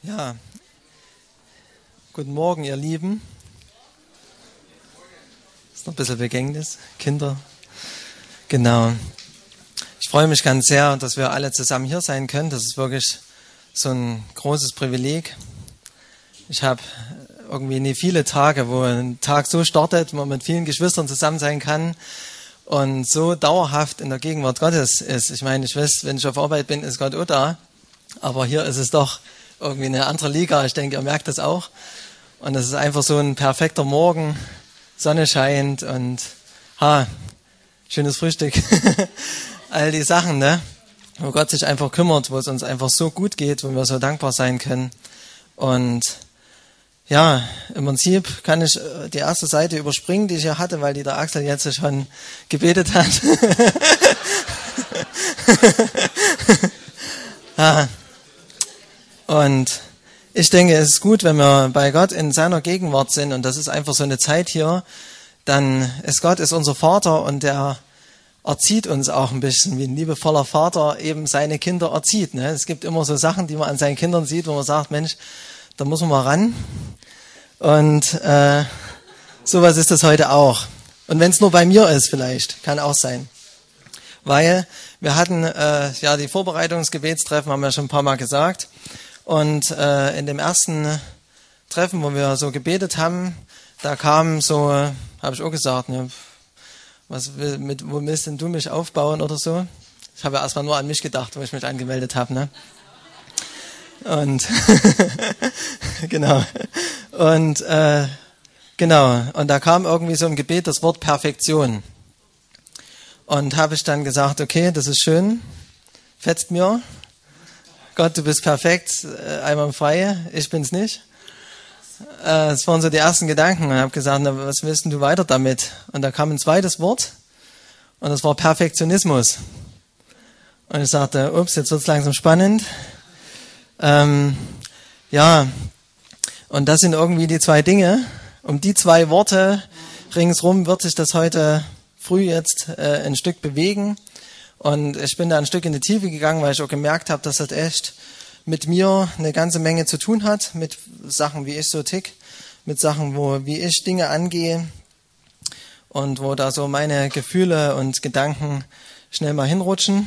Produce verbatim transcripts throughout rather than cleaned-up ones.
Ja, guten Morgen, ihr Lieben. Ist noch ein bisschen Begängnis, Kinder. Genau. Ich freue mich ganz sehr, dass wir alle zusammen hier sein können. Das ist wirklich so ein großes Privileg. Ich habe irgendwie nie viele Tage, wo ein Tag so startet, wo man mit vielen Geschwistern zusammen sein kann und so dauerhaft in der Gegenwart Gottes ist. Ich meine, ich weiß, wenn ich auf Arbeit bin, ist Gott auch da. Aber hier ist es doch irgendwie eine andere Liga. Ich denke, ihr merkt das auch. Und es ist einfach so ein perfekter Morgen. Sonne scheint und ha, schönes Frühstück. All die Sachen, ne? Wo Gott sich einfach kümmert, wo es uns einfach so gut geht, wo wir so dankbar sein können. Und ja, im Prinzip kann ich die erste Seite überspringen, die ich hier hatte, weil die der Axel jetzt schon gebetet hat. ah. Und ich denke, es ist gut, wenn wir bei Gott in seiner Gegenwart sind, und das ist einfach so eine Zeit hier, dann ist Gott ist unser Vater und der erzieht uns auch ein bisschen, wie ein liebevoller Vater eben seine Kinder erzieht. Ne? Es gibt immer so Sachen, die man an seinen Kindern sieht, wo man sagt, Mensch, da muss man mal ran. Und äh, sowas ist das heute auch. Und wenn es nur bei mir ist vielleicht, kann auch sein. Weil wir hatten äh, ja die Vorbereitungsgebetstreffen, haben wir schon ein paar Mal gesagt. Und äh, in dem ersten Treffen, wo wir so gebetet haben, da kam so, äh, habe ich auch gesagt, ne, was will, mit, wo willst denn du mich aufbauen oder so? Ich habe ja erstmal nur an mich gedacht, wo ich mich angemeldet habe, ne? Und genau. Und äh, genau. Und da kam irgendwie so im Gebet das Wort Perfektion. Und habe ich dann gesagt, okay, das ist schön, fetzt mir. Gott, du bist perfekt, äh, einwandfrei, ich bin's nicht. Äh, das waren so die ersten Gedanken. Und ich habe gesagt, na, was willst denn du weiter damit? Und da kam ein zweites Wort und das war Perfektionismus. Und ich sagte, ups, jetzt wird's langsam spannend. Ähm, ja, und das sind irgendwie die zwei Dinge. Um die zwei Worte ringsrum wird sich das heute früh jetzt äh, ein Stück bewegen. Und ich bin da ein Stück in die Tiefe gegangen, weil ich auch gemerkt habe, dass das echt mit mir eine ganze Menge zu tun hat, mit Sachen, wie ich so tick, mit Sachen, wo wie ich Dinge angehe und wo da so meine Gefühle und Gedanken schnell mal hinrutschen.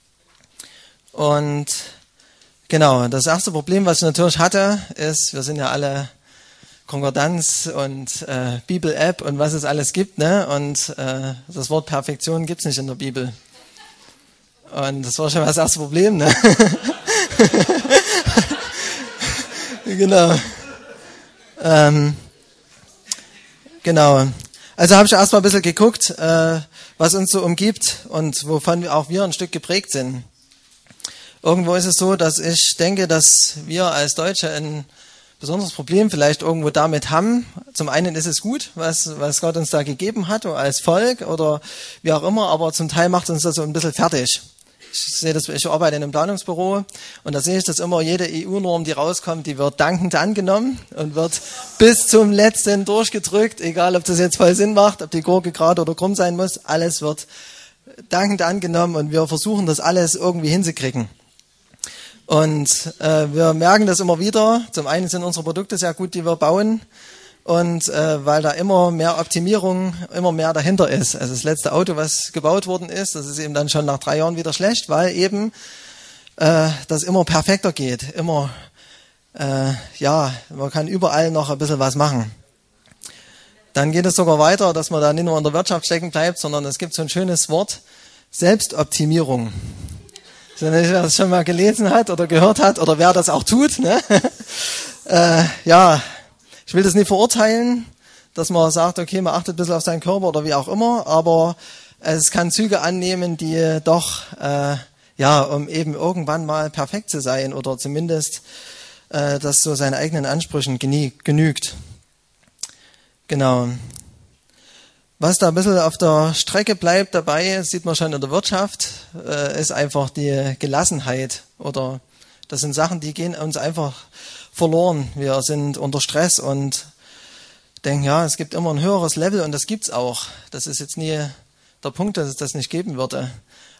Und genau, das erste Problem, was ich natürlich hatte, ist, wir sind ja alle Konkordanz und äh, Bibel-App und was es alles gibt, ne? Und äh, das Wort Perfektion gibt's nicht in der Bibel. Und das war schon mal das erste Problem, ne? genau. Ähm, genau. Also habe ich erst mal ein bisschen geguckt, äh, was uns so umgibt und wovon auch wir ein Stück geprägt sind. Irgendwo ist es so, dass ich denke, dass wir als Deutsche ein besonderes Problem vielleicht irgendwo damit haben. Zum einen ist es gut, was, was Gott uns da gegeben hat, oder als Volk oder wie auch immer, aber zum Teil macht uns das so ein bisschen fertig. Ich sehe das, ich arbeite in einem Planungsbüro und da sehe ich das immer, jede E U-Norm, die rauskommt, die wird dankend angenommen und wird bis zum letzten durchgedrückt, egal ob das jetzt voll Sinn macht, ob die Gurke gerade oder krumm sein muss, alles wird dankend angenommen und wir versuchen das alles irgendwie hinzukriegen. Und äh, wir merken das immer wieder, zum einen sind unsere Produkte sehr gut, die wir bauen, und äh, weil da immer mehr Optimierung, immer mehr dahinter ist. Also das letzte Auto, was gebaut worden ist, das ist eben dann schon nach drei Jahren wieder schlecht, weil eben äh, das immer perfekter geht. Immer, äh, ja, man kann überall noch ein bisschen was machen. Dann geht es sogar weiter, dass man da nicht nur in der Wirtschaft stecken bleibt, sondern es gibt so ein schönes Wort, Selbstoptimierung. Wer das schon mal gelesen hat oder gehört hat oder wer das auch tut, ne? äh, ja, ich will das nicht verurteilen, dass man sagt, okay, man achtet ein bisschen auf seinen Körper oder wie auch immer, aber es kann Züge annehmen, die doch, äh, ja, um eben irgendwann mal perfekt zu sein oder zumindest, äh, das so seinen eigenen Ansprüchen genügt. Genau. Was da ein bisschen auf der Strecke bleibt dabei, sieht man schon in der Wirtschaft, äh, ist einfach die Gelassenheit. Oder das sind Sachen, die gehen uns einfach verloren. Wir sind unter Stress und denken, ja, es gibt immer ein höheres Level und das gibt's auch. Das ist jetzt nie der Punkt, dass es das nicht geben würde.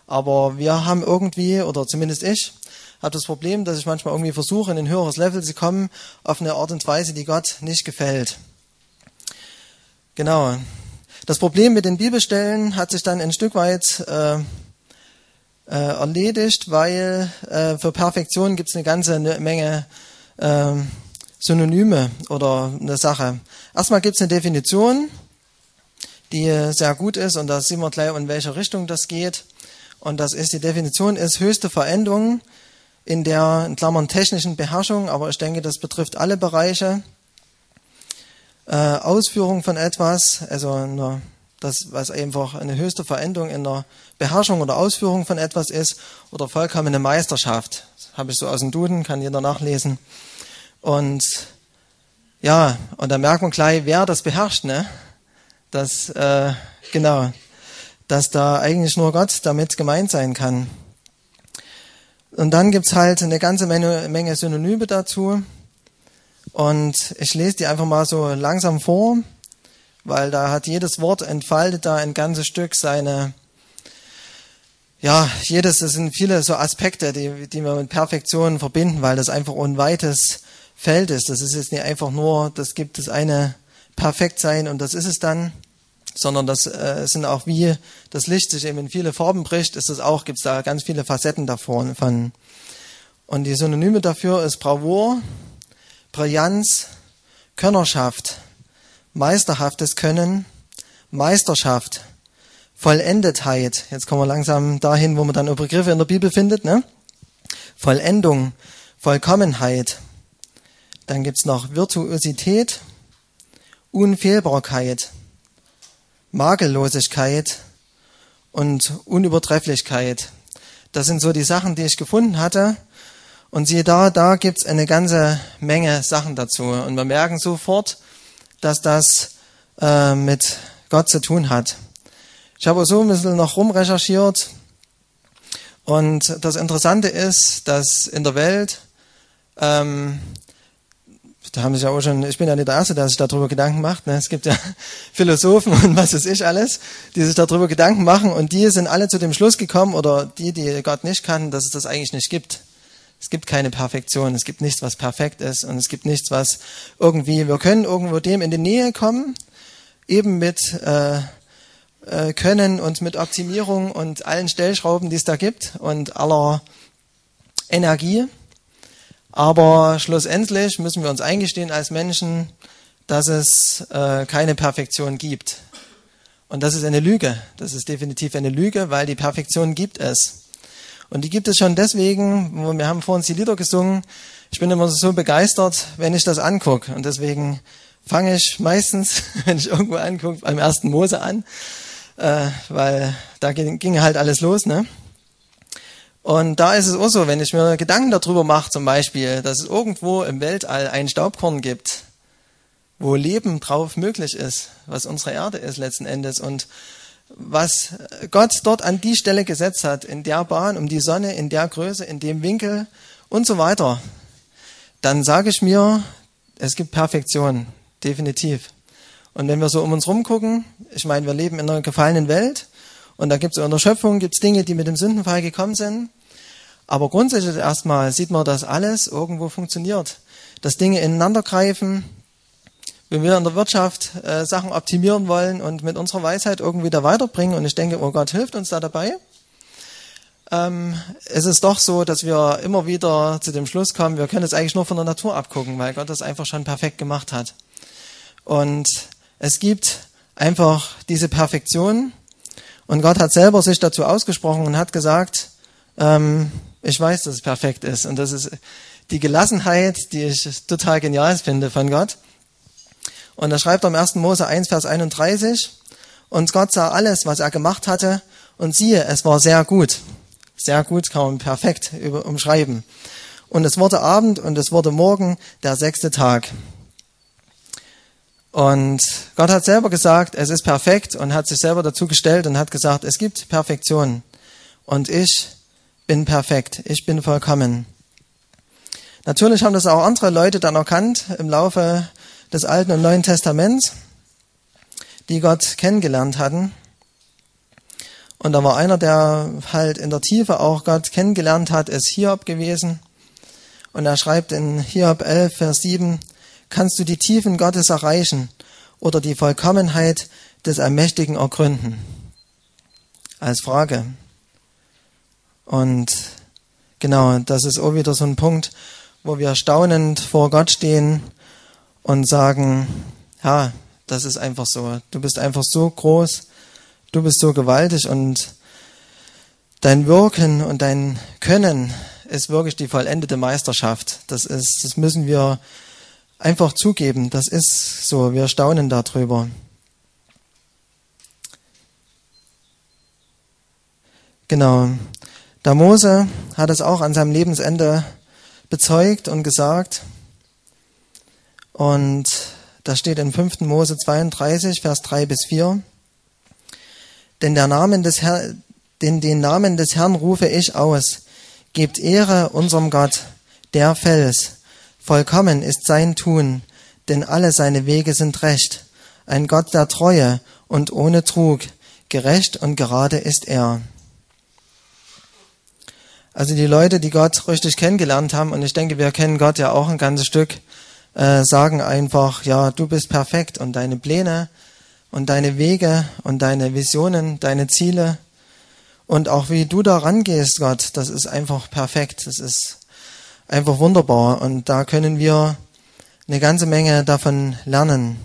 Aber wir haben irgendwie, oder zumindest ich, habe das Problem, dass ich manchmal irgendwie versuche, in ein höheres Level zu kommen, auf eine Art und Weise, die Gott nicht gefällt. Genau. Das Problem mit den Bibelstellen hat sich dann ein Stück weit äh, äh, erledigt, weil äh, für Perfektion gibt es eine ganze Menge äh, Synonyme oder eine Sache. Erstmal gibt es eine Definition, die sehr gut ist, und da sehen wir gleich, in welche Richtung das geht. Und das ist, die Definition ist höchste Veränderung in der, in Klammern, technischen Beherrschung, aber ich denke, das betrifft alle Bereiche. Äh, Ausführung von etwas, also eine, das, was einfach eine höchste Veränderung in der Beherrschung oder Ausführung von etwas ist, oder vollkommene Meisterschaft. Das habe ich so aus dem Duden, kann jeder nachlesen. Und ja, und da merkt man gleich, wer das beherrscht, ne? Dass, äh, genau, dass da eigentlich nur Gott damit gemeint sein kann. Und dann gibt's halt eine ganze Menge, Menge Synonyme dazu. Und ich lese die einfach mal so langsam vor, weil da hat jedes Wort entfaltet da ein ganzes Stück seine, ja, jedes, das sind viele so Aspekte, die, die wir mit Perfektion verbinden, weil das einfach ein weites Feld ist. Das ist jetzt nicht einfach nur, das gibt es eine Perfektsein und das ist es dann, sondern das äh, sind auch, wie das Licht sich eben in viele Farben bricht, ist es auch, gibt es da ganz viele Facetten davon. Von. Und die Synonyme dafür ist Bravour, Brillanz, Könnerschaft, meisterhaftes Können, Meisterschaft, Vollendetheit. Jetzt kommen wir langsam dahin, wo man dann Begriffe in der Bibel findet, ne? Vollendung, Vollkommenheit. Dann gibt's noch Virtuosität, Unfehlbarkeit, Makellosigkeit und Unübertrefflichkeit. Das sind so die Sachen, die ich gefunden hatte. Und siehe da, da gibt's eine ganze Menge Sachen dazu. Und wir merken sofort, dass das äh, mit Gott zu tun hat. Ich habe so ein bisschen noch rumrecherchiert. Und das Interessante ist, dass in der Welt, ähm, da haben sich ja auch schon, ich bin ja nicht der Erste, der sich darüber Gedanken macht. Ne? Es gibt ja Philosophen und was weiß ich alles, die sich darüber Gedanken machen, und die sind alle zu dem Schluss gekommen, oder die, die Gott nicht kannten, dass es das eigentlich nicht gibt. Es gibt keine Perfektion, es gibt nichts, was perfekt ist, und es gibt nichts, was irgendwie, wir können irgendwo dem in die Nähe kommen, eben mit äh, äh, Können und mit Optimierung und allen Stellschrauben, die es da gibt, und aller Energie. Aber schlussendlich müssen wir uns eingestehen als Menschen, dass es äh, keine Perfektion gibt. Und das ist eine Lüge. Das ist definitiv eine Lüge, weil die Perfektion gibt es. Und die gibt es schon deswegen, wir haben vor uns die Lieder gesungen, ich bin immer so begeistert, wenn ich das angucke. Und deswegen fange ich meistens, wenn ich irgendwo angucke, beim ersten Mose an, äh, weil da ging, ging halt alles los, ne? Und da ist es auch so, wenn ich mir Gedanken darüber mache, zum Beispiel, dass es irgendwo im Weltall ein Staubkorn gibt, wo Leben drauf möglich ist, was unsere Erde ist letzten Endes, und was Gott dort an die Stelle gesetzt hat, in der Bahn, um die Sonne, in der Größe, in dem Winkel und so weiter, dann sage ich mir, es gibt Perfektion, definitiv. Und wenn wir so um uns rumgucken, ich meine, wir leben in einer gefallenen Welt, und da gibt es in der Schöpfung gibt's Dinge, die mit dem Sündenfall gekommen sind. Aber grundsätzlich erstmal sieht man, dass alles irgendwo funktioniert. Dass Dinge ineinander greifen. Wenn wir in der Wirtschaft äh, Sachen optimieren wollen und mit unserer Weisheit irgendwie da weiterbringen, und ich denke, oh Gott hilft uns da dabei, ähm, es ist doch so, dass wir immer wieder zu dem Schluss kommen, wir können es eigentlich nur von der Natur abgucken, weil Gott das einfach schon perfekt gemacht hat. Und es gibt einfach diese Perfektion. Und Gott hat selber sich dazu ausgesprochen und hat gesagt, ähm, ich weiß, dass es perfekt ist. Und das ist die Gelassenheit, die ich total genial finde von Gott. Und da schreibt er im ersten Mose eins, Vers einunddreißig, und Gott sah alles, was er gemacht hatte, und siehe, es war sehr gut. Sehr gut kann man perfekt umschreiben. Und es wurde Abend und es wurde Morgen, der sechste Tag. Und Gott hat selber gesagt, es ist perfekt, und hat sich selber dazu gestellt und hat gesagt, es gibt Perfektion. Und ich bin perfekt, ich bin vollkommen. Natürlich haben das auch andere Leute dann erkannt im Laufe des Alten und Neuen Testaments, die Gott kennengelernt hatten. Und da war einer, der halt in der Tiefe auch Gott kennengelernt hat, ist Hiob gewesen. Und er schreibt in Hiob elf, Vers sieben, kannst du die Tiefen Gottes erreichen oder die Vollkommenheit des Allmächtigen ergründen? Als Frage. Und genau, das ist auch wieder so ein Punkt, wo wir staunend vor Gott stehen und sagen, ja, das ist einfach so. Du bist einfach so groß, du bist so gewaltig und dein Wirken und dein Können ist wirklich die vollendete Meisterschaft. Das ist, das müssen wir einfach zugeben. Das ist so. Wir staunen darüber. Genau. Der Mose hat es auch an seinem Lebensende bezeugt und gesagt. Und das steht in fünften Mose zweiunddreißig, Vers drei bis vier. Denn der Namen des Herr, denn den Namen des Herrn rufe ich aus. Gebt Ehre unserem Gott, der Fels. Vollkommen ist sein Tun, denn alle seine Wege sind recht. Ein Gott der Treue und ohne Trug. Gerecht und gerade ist er. Also die Leute, die Gott richtig kennengelernt haben, und ich denke, wir kennen Gott ja auch ein ganzes Stück, äh, sagen einfach, ja, du bist perfekt und deine Pläne und deine Wege und deine Visionen, deine Ziele und auch wie du da rangehst, Gott, das ist einfach perfekt. Das ist einfach wunderbar und da können wir eine ganze Menge davon lernen.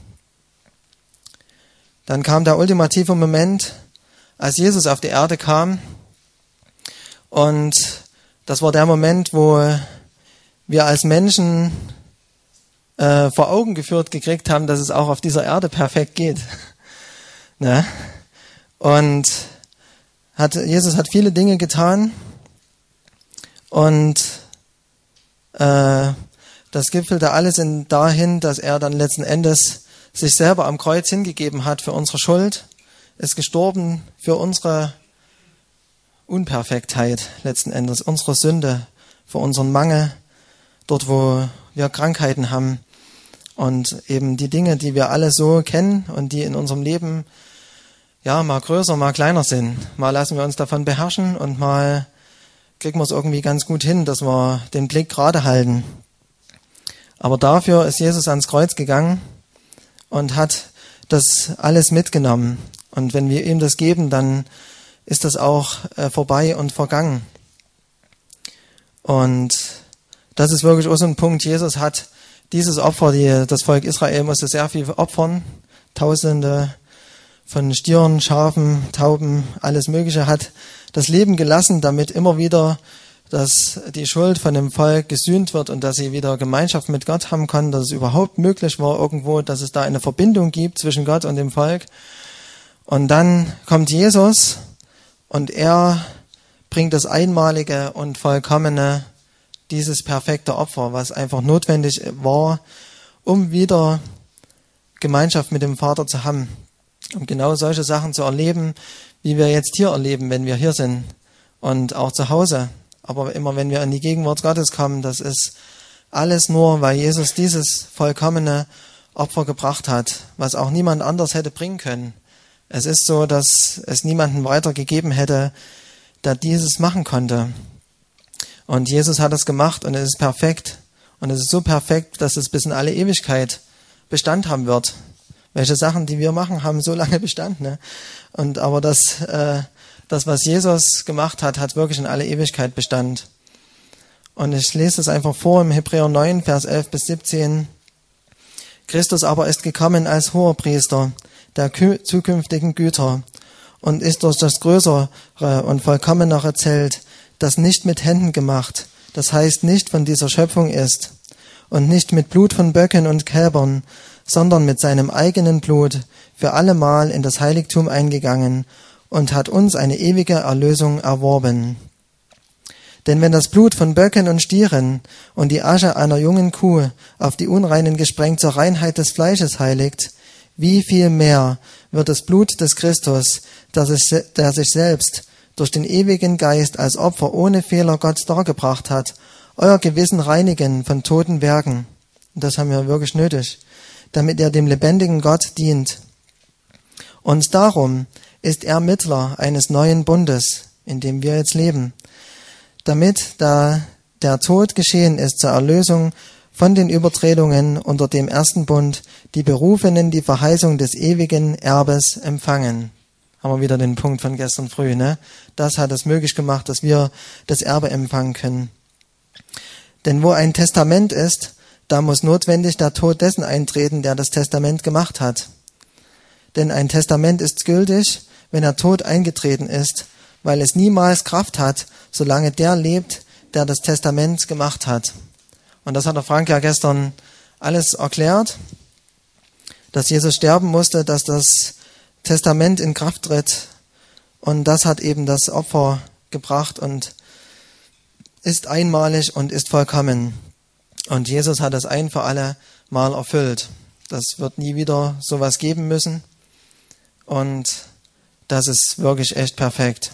Dann kam der ultimative Moment, als Jesus auf die Erde kam, und das war der Moment, wo wir als Menschen äh, vor Augen geführt gekriegt haben, dass es auch auf dieser Erde perfekt geht. Ne? Und hat, Jesus hat viele Dinge getan und äh, das gipfelte alles in dahin, dass er dann letzten Endes sich selber am Kreuz hingegeben hat für unsere Schuld, ist gestorben für unsere Unperfektheit letzten Endes, unsere Sünde, für unseren Mangel, dort wo wir Krankheiten haben und eben die Dinge, die wir alle so kennen und die in unserem Leben ja mal größer, mal kleiner sind. Mal lassen wir uns davon beherrschen und mal kriegen wir es irgendwie ganz gut hin, dass wir den Blick gerade halten. Aber dafür ist Jesus ans Kreuz gegangen und hat das alles mitgenommen. Und wenn wir ihm das geben, dann ist das auch äh, vorbei und vergangen. Und das ist wirklich auch so ein Punkt. Jesus hat dieses Opfer, die, das Volk Israel musste sehr viel opfern. Tausende von Stieren, Schafen, Tauben, alles Mögliche, hat das Leben gelassen, damit immer wieder dass die Schuld von dem Volk gesühnt wird und dass sie wieder Gemeinschaft mit Gott haben können, dass es überhaupt möglich war irgendwo, dass es da eine Verbindung gibt zwischen Gott und dem Volk. Und dann kommt Jesus und er bringt das einmalige und vollkommene, dieses perfekte Opfer, was einfach notwendig war, um wieder Gemeinschaft mit dem Vater zu haben. Um genau solche Sachen zu erleben, wie wir jetzt hier erleben, wenn wir hier sind und auch zu Hause. Aber immer wenn wir in die Gegenwart Gottes kommen, das ist alles nur, weil Jesus dieses vollkommene Opfer gebracht hat, was auch niemand anders hätte bringen können. Es ist so, dass es niemanden weiter gegeben hätte, der dieses machen konnte. Und Jesus hat es gemacht und es ist perfekt. Und es ist so perfekt, dass es bis in alle Ewigkeit Bestand haben wird. Welche Sachen, die wir machen, haben so lange Bestand. Ne? Und aber das, äh, das, was Jesus gemacht hat, hat wirklich in alle Ewigkeit Bestand. Und ich lese es einfach vor im Hebräer neun, Vers elf bis siebzehn. Christus aber ist gekommen als Hohepriester der zukünftigen Güter und ist durch das größere und vollkommenere Zelt, das nicht mit Händen gemacht, das heißt nicht von dieser Schöpfung ist, und nicht mit Blut von Böcken und Kälbern, sondern mit seinem eigenen Blut für allemal in das Heiligtum eingegangen und hat uns eine ewige Erlösung erworben. Denn wenn das Blut von Böcken und Stieren und die Asche einer jungen Kuh auf die Unreinen gesprengt zur Reinheit des Fleisches heiligt, wie viel mehr wird das Blut des Christus, der sich, der sich selbst durch den ewigen Geist als Opfer ohne Fehler Gott dargebracht hat, euer Gewissen reinigen von toten Werken. Und das haben wir wirklich nötig, damit ihr dem lebendigen Gott dient. Und darum ist er Mittler eines neuen Bundes, in dem wir jetzt leben, damit, da der Tod geschehen ist zur Erlösung von den Übertretungen unter dem ersten Bund, die Berufenen die Verheißung des ewigen Erbes empfangen. Haben wir wieder den Punkt von gestern früh, ne? Das hat es möglich gemacht, dass wir das Erbe empfangen können. Denn wo ein Testament ist, da muss notwendig der Tod dessen eintreten, der das Testament gemacht hat. Denn ein Testament ist gültig, wenn der Tod eingetreten ist, weil es niemals Kraft hat, solange der lebt, der das Testament gemacht hat. Und das hat der Frank ja gestern alles erklärt, dass Jesus sterben musste, dass das Testament in Kraft tritt. Und das hat eben das Opfer gebracht und ist einmalig und ist vollkommen. Und Jesus hat das ein für alle Mal erfüllt. Das wird nie wieder sowas geben müssen. Und das ist wirklich echt perfekt.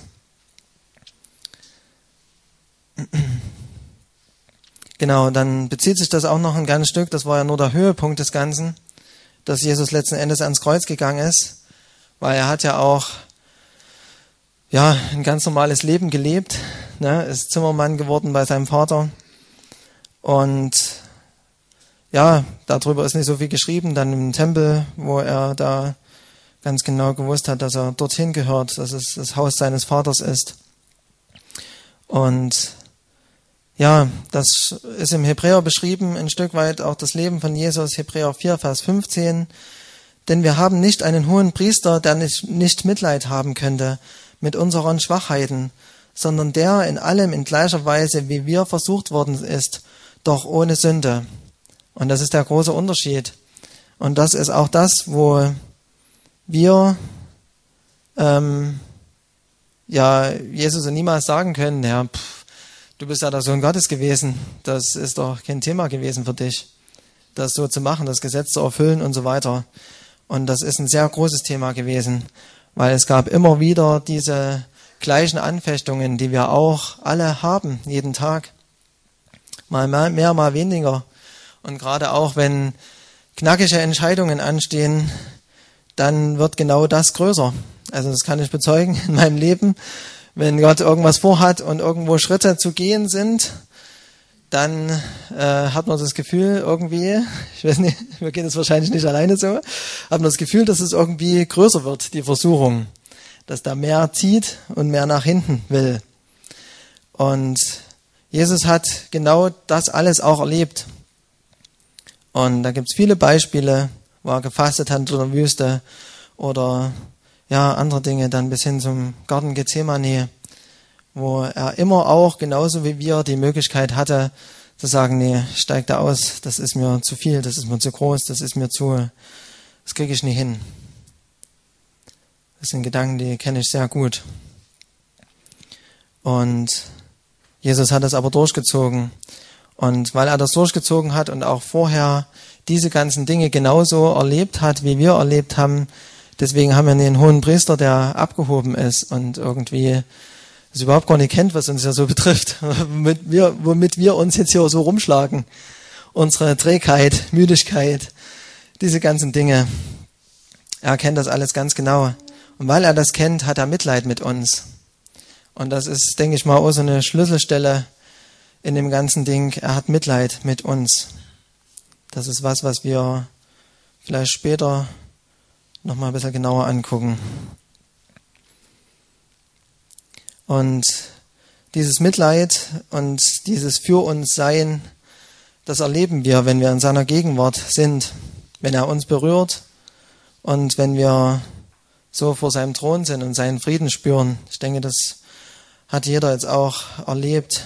Genau, dann bezieht sich das auch noch ein ganzes Stück, das war ja nur der Höhepunkt des Ganzen, dass Jesus letzten Endes ans Kreuz gegangen ist, weil er hat ja auch ja ein ganz normales Leben gelebt, ne, ist Zimmermann geworden bei seinem Vater und ja, darüber ist nicht so viel geschrieben, dann im Tempel, wo er da ganz genau gewusst hat, dass er dorthin gehört, dass es das Haus seines Vaters ist. Und ja, das ist im Hebräer beschrieben, ein Stück weit auch das Leben von Jesus, Hebräer vier, Vers fünfzehn. Denn wir haben nicht einen hohen Priester, der nicht, nicht Mitleid haben könnte mit unseren Schwachheiten, sondern der in allem in gleicher Weise, wie wir versucht worden ist, doch ohne Sünde. Und das ist der große Unterschied. Und das ist auch das, wo wir ähm, ja Jesus niemals sagen können, ja, pff, du bist ja der Sohn Gottes gewesen, das ist doch kein Thema gewesen für dich, das so zu machen, das Gesetz zu erfüllen und so weiter. Und das ist ein sehr großes Thema gewesen, weil es gab immer wieder diese gleichen Anfechtungen, die wir auch alle haben, jeden Tag. Mal mehr, mal weniger. Und gerade auch, wenn knackige Entscheidungen anstehen, dann wird genau das größer. Also das kann ich bezeugen in meinem Leben. Wenn Gott irgendwas vorhat und irgendwo Schritte zu gehen sind, dann äh, hat man das Gefühl irgendwie, ich weiß nicht, mir geht es wahrscheinlich nicht alleine so, hat man das Gefühl, dass es irgendwie größer wird, die Versuchung, dass da mehr zieht und mehr nach hinten will. Und Jesus hat genau das alles auch erlebt. Und da gibt es viele Beispiele, wo er gefastet hat in der Wüste oder ja andere Dinge, dann bis hin zum Garten Gethsemane, wo er immer auch, genauso wie wir, die Möglichkeit hatte, zu sagen, nee, steig da aus, das ist mir zu viel, das ist mir zu groß, das ist mir zu, das kriege ich nie hin. Das sind Gedanken, die kenne ich sehr gut. Und Jesus hat das aber durchgezogen. Und weil er das durchgezogen hat und auch vorher diese ganzen Dinge genauso erlebt hat, wie wir erlebt haben, deswegen haben wir einen hohen Priester, der abgehoben ist und irgendwie das überhaupt gar nicht kennt, was uns ja so betrifft, womit wir, womit wir uns jetzt hier so rumschlagen. Unsere Trägheit, Müdigkeit, diese ganzen Dinge. Er kennt das alles ganz genau. Und weil er das kennt, hat er Mitleid mit uns. Und das ist, denke ich mal, auch so eine Schlüsselstelle in dem ganzen Ding. Er hat Mitleid mit uns. Das ist was, was wir vielleicht später noch mal ein bisschen genauer angucken. Und dieses Mitleid und dieses für uns Sein, das erleben wir, wenn wir in seiner Gegenwart sind, wenn er uns berührt und wenn wir so vor seinem Thron sind und seinen Frieden spüren. Ich denke, das hat jeder jetzt auch erlebt.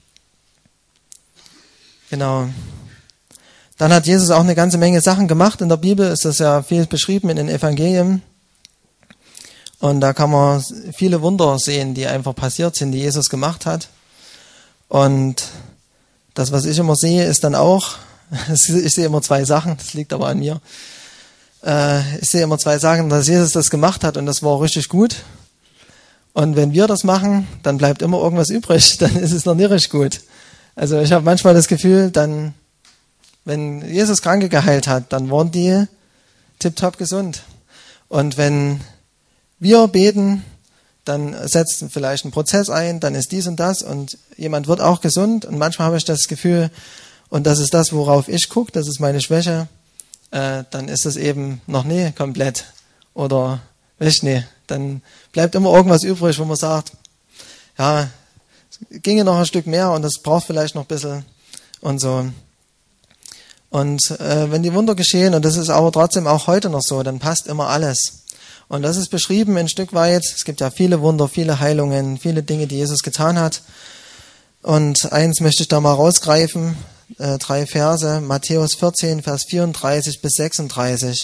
Genau. Dann hat Jesus auch eine ganze Menge Sachen gemacht. In der Bibel ist das ja viel beschrieben in den Evangelien. Und da kann man viele Wunder sehen, die einfach passiert sind, die Jesus gemacht hat. Und das, was ich immer sehe, ist dann auch, ich sehe immer zwei Sachen, das liegt aber an mir. Ich sehe immer zwei Sachen, dass Jesus das gemacht hat und das war richtig gut. Und wenn wir das machen, dann bleibt immer irgendwas übrig, dann ist es noch nicht richtig gut. Also ich habe manchmal das Gefühl, dann, wenn Jesus Kranke geheilt hat, dann waren die tipptopp gesund. Und wenn wir beten, dann setzt vielleicht ein Prozess ein, dann ist dies und das und jemand wird auch gesund und manchmal habe ich das Gefühl, und das ist das, worauf ich gucke, das ist meine Schwäche, äh, dann ist das eben noch nie komplett oder nicht, nee, dann bleibt immer irgendwas übrig, wo man sagt, ja, es ginge noch ein Stück mehr und das braucht vielleicht noch ein bisschen und so. Und äh, wenn die Wunder geschehen, und das ist aber trotzdem auch heute noch so, dann passt immer alles. Und das ist beschrieben ein Stück weit. Es gibt ja viele Wunder, viele Heilungen, viele Dinge, die Jesus getan hat. Und eins möchte ich da mal rausgreifen, äh, drei Verse, Matthäus vierzehn, Vers vierunddreißig bis sechsunddreißig.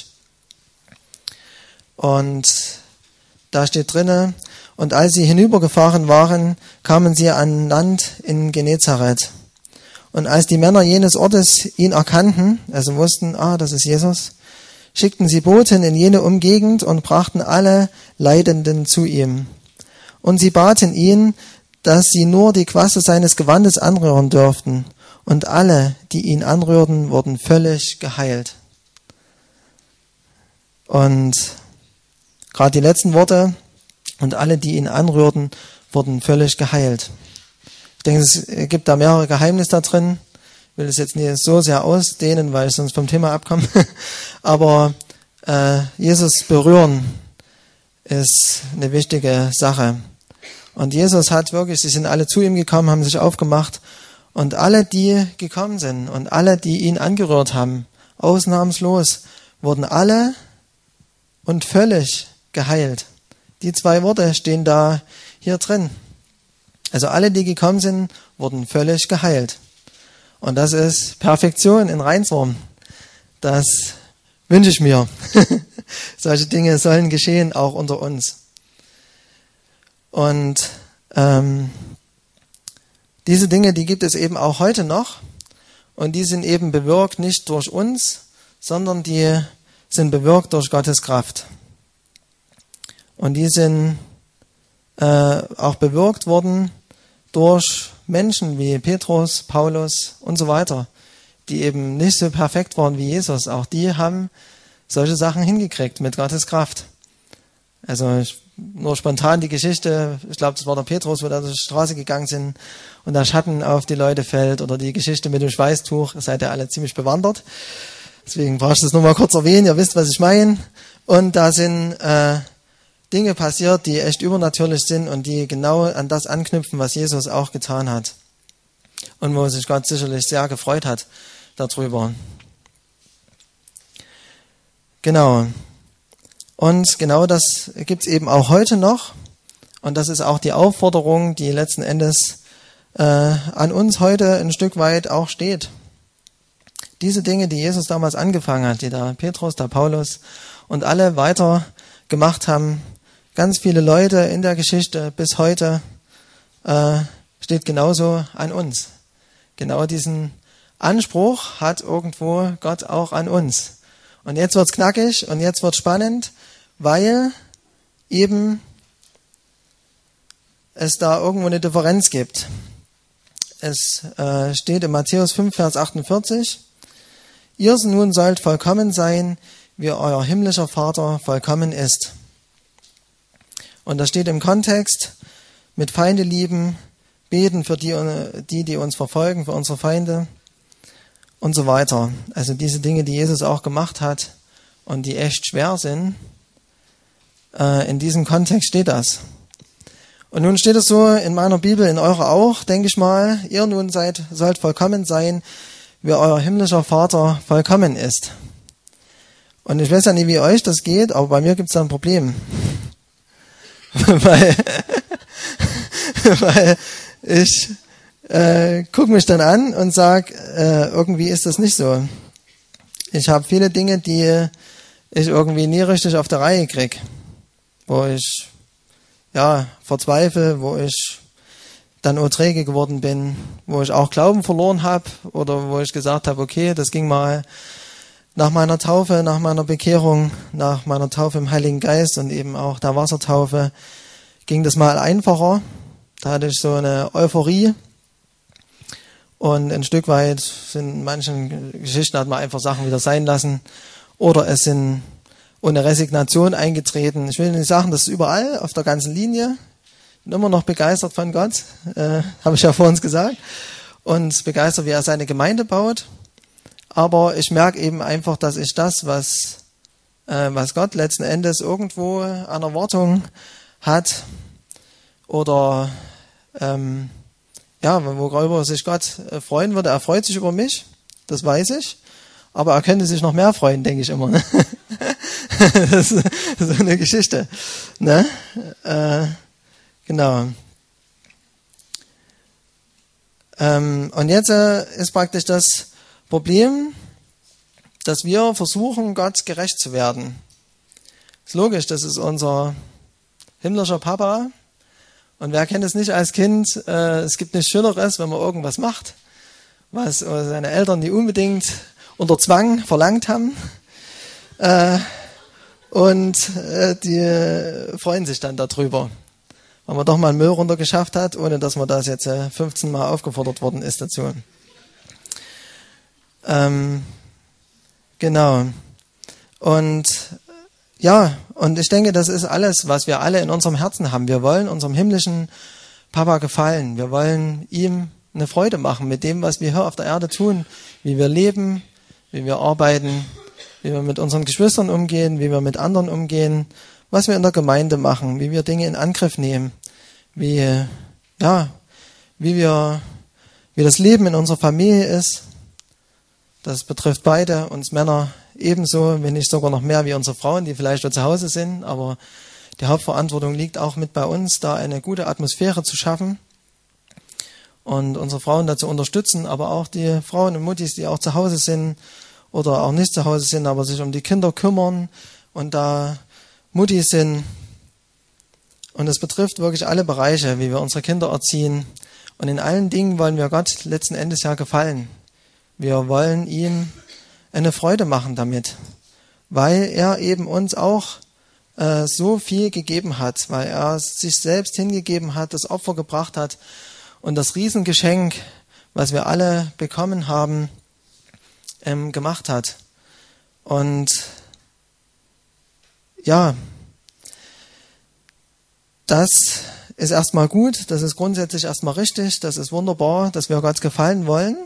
Und da steht drinne, und als sie hinübergefahren waren, kamen sie an Land in Genezareth. Und als die Männer jenes Ortes ihn erkannten, also wussten, ah, das ist Jesus, schickten sie Boten in jene Umgegend und brachten alle Leidenden zu ihm. Und sie baten ihn, dass sie nur die Quaste seines Gewandes anrühren dürften. Und alle, die ihn anrührten, wurden völlig geheilt. Und gerade die letzten Worte, und alle, die ihn anrührten, wurden völlig geheilt. Ich denke, es gibt da mehrere Geheimnisse da drin. Ich will das jetzt nicht so sehr ausdehnen, weil ich sonst vom Thema abkomme. Aber äh, Jesus berühren ist eine wichtige Sache. Und Jesus hat wirklich, sie sind alle zu ihm gekommen, haben sich aufgemacht. Und alle, die gekommen sind und alle, die ihn angerührt haben, ausnahmslos, wurden alle und völlig geheilt. Die zwei Worte stehen da hier drin. Also alle, die gekommen sind, wurden völlig geheilt. Und das ist Perfektion in Reinform. Das wünsche ich mir. Solche Dinge sollen geschehen, auch unter uns. Und ähm, diese Dinge, die gibt es eben auch heute noch. Und die sind eben bewirkt nicht durch uns, sondern die sind bewirkt durch Gottes Kraft. Und die sind äh, auch bewirkt worden durch Menschen wie Petrus, Paulus und so weiter, die eben nicht so perfekt waren wie Jesus. Auch die haben solche Sachen hingekriegt mit Gottes Kraft. Also ich, nur spontan die Geschichte, ich glaube, das war der Petrus, wo da durch die Straße gegangen sind und der Schatten auf die Leute fällt, oder die Geschichte mit dem Schweißtuch, ihr seid ja alle ziemlich bewandert. Deswegen brauche ich das nur mal kurz erwähnen, ihr wisst, was ich meine. Und da sind äh, Dinge passiert, die echt übernatürlich sind und die genau an das anknüpfen, was Jesus auch getan hat. Und wo sich Gott sicherlich sehr gefreut hat darüber. Genau. Und genau das gibt's eben auch heute noch. Und das ist auch die Aufforderung, die letzten Endes äh, an uns heute ein Stück weit auch steht. Diese Dinge, die Jesus damals angefangen hat, die der Petrus, der Paulus und alle weiter gemacht haben, ganz viele Leute in der Geschichte bis heute, äh, steht genauso an uns. Genau diesen Anspruch hat irgendwo Gott auch an uns. Und jetzt wird's knackig und jetzt wird's spannend, weil eben es da irgendwo eine Differenz gibt. Es äh, steht in Matthäus fünf, Vers achtundvierzig, ihr nun sollt vollkommen sein, wie euer himmlischer Vater vollkommen ist. Und das steht im Kontext, mit Feinde lieben, beten für die, die, die uns verfolgen, für unsere Feinde und so weiter. Also diese Dinge, die Jesus auch gemacht hat und die echt schwer sind, äh, in diesem Kontext steht das. Und nun steht es so in meiner Bibel, in eurer auch, denke ich mal, ihr nun seid, sollt vollkommen sein, wie euer himmlischer Vater vollkommen ist. Und ich weiß ja nicht, wie euch das geht, aber bei mir gibt es da ein Problem. weil, weil ich äh, gucke mich dann an und sage, äh, irgendwie ist das nicht so. Ich habe viele Dinge, die ich irgendwie nie richtig auf der Reihe kriege, wo ich ja verzweifle, wo ich dann auch träge geworden bin, wo ich auch Glauben verloren habe oder wo ich gesagt habe, okay, das ging mal nach meiner Taufe, nach meiner Bekehrung, nach meiner Taufe im Heiligen Geist und eben auch der Wassertaufe, ging das mal einfacher. Da hatte ich so eine Euphorie und ein Stück weit sind in manchen Geschichten hat man einfach Sachen wieder sein lassen oder es sind ohne Resignation eingetreten. Ich will nicht sagen, das ist überall auf der ganzen Linie. Bin immer noch begeistert von Gott, äh, habe ich ja vor uns gesagt, und begeistert, wie er seine Gemeinde baut. Aber ich merke eben einfach, dass ich das, was, äh, was Gott letzten Endes irgendwo an Erwartung hat oder ähm, ja, worüber sich Gott freuen würde, er freut sich über mich, das weiß ich, aber er könnte sich noch mehr freuen, denke ich immer. Ne? Das ist so eine Geschichte. Ne? Äh, Genau. Ähm, und jetzt äh, ist praktisch das Problem, dass wir versuchen, Gott gerecht zu werden. Ist logisch, das ist unser himmlischer Papa. Und wer kennt es nicht als Kind? Äh, es gibt nichts Schöneres, wenn man irgendwas macht, was seine Eltern nie unbedingt unter Zwang verlangt haben. Äh, und äh, die freuen sich dann darüber, weil man doch mal einen Müll runtergeschafft hat, ohne dass man das jetzt fünfzehn Mal aufgefordert worden ist dazu. Ähm, genau. Und ja, und ich denke, das ist alles, was wir alle in unserem Herzen haben. Wir wollen unserem himmlischen Papa gefallen. Wir wollen ihm eine Freude machen mit dem, was wir hier auf der Erde tun, wie wir leben, wie wir arbeiten, wie wir mit unseren Geschwistern umgehen, wie wir mit anderen umgehen, was wir in der Gemeinde machen, wie wir Dinge in Angriff nehmen, wie, ja, wie wir, wie das Leben in unserer Familie ist. Das betrifft beide, uns Männer ebenso, wenn nicht sogar noch mehr wie unsere Frauen, die vielleicht schon zu Hause sind, aber die Hauptverantwortung liegt auch mit bei uns, da eine gute Atmosphäre zu schaffen und unsere Frauen dazu unterstützen, aber auch die Frauen und Muttis, die auch zu Hause sind oder auch nicht zu Hause sind, aber sich um die Kinder kümmern und da Mutti sind. Und es betrifft wirklich alle Bereiche, wie wir unsere Kinder erziehen. Und in allen Dingen wollen wir Gott letzten Endes ja gefallen. Wir wollen ihm eine Freude machen damit, weil er eben uns auch äh, so viel gegeben hat, weil er sich selbst hingegeben hat, das Opfer gebracht hat und das Riesengeschenk, was wir alle bekommen haben, ähm, gemacht hat. Und ja, das ist erstmal gut, das ist grundsätzlich erstmal richtig, das ist wunderbar, dass wir Gott gefallen wollen.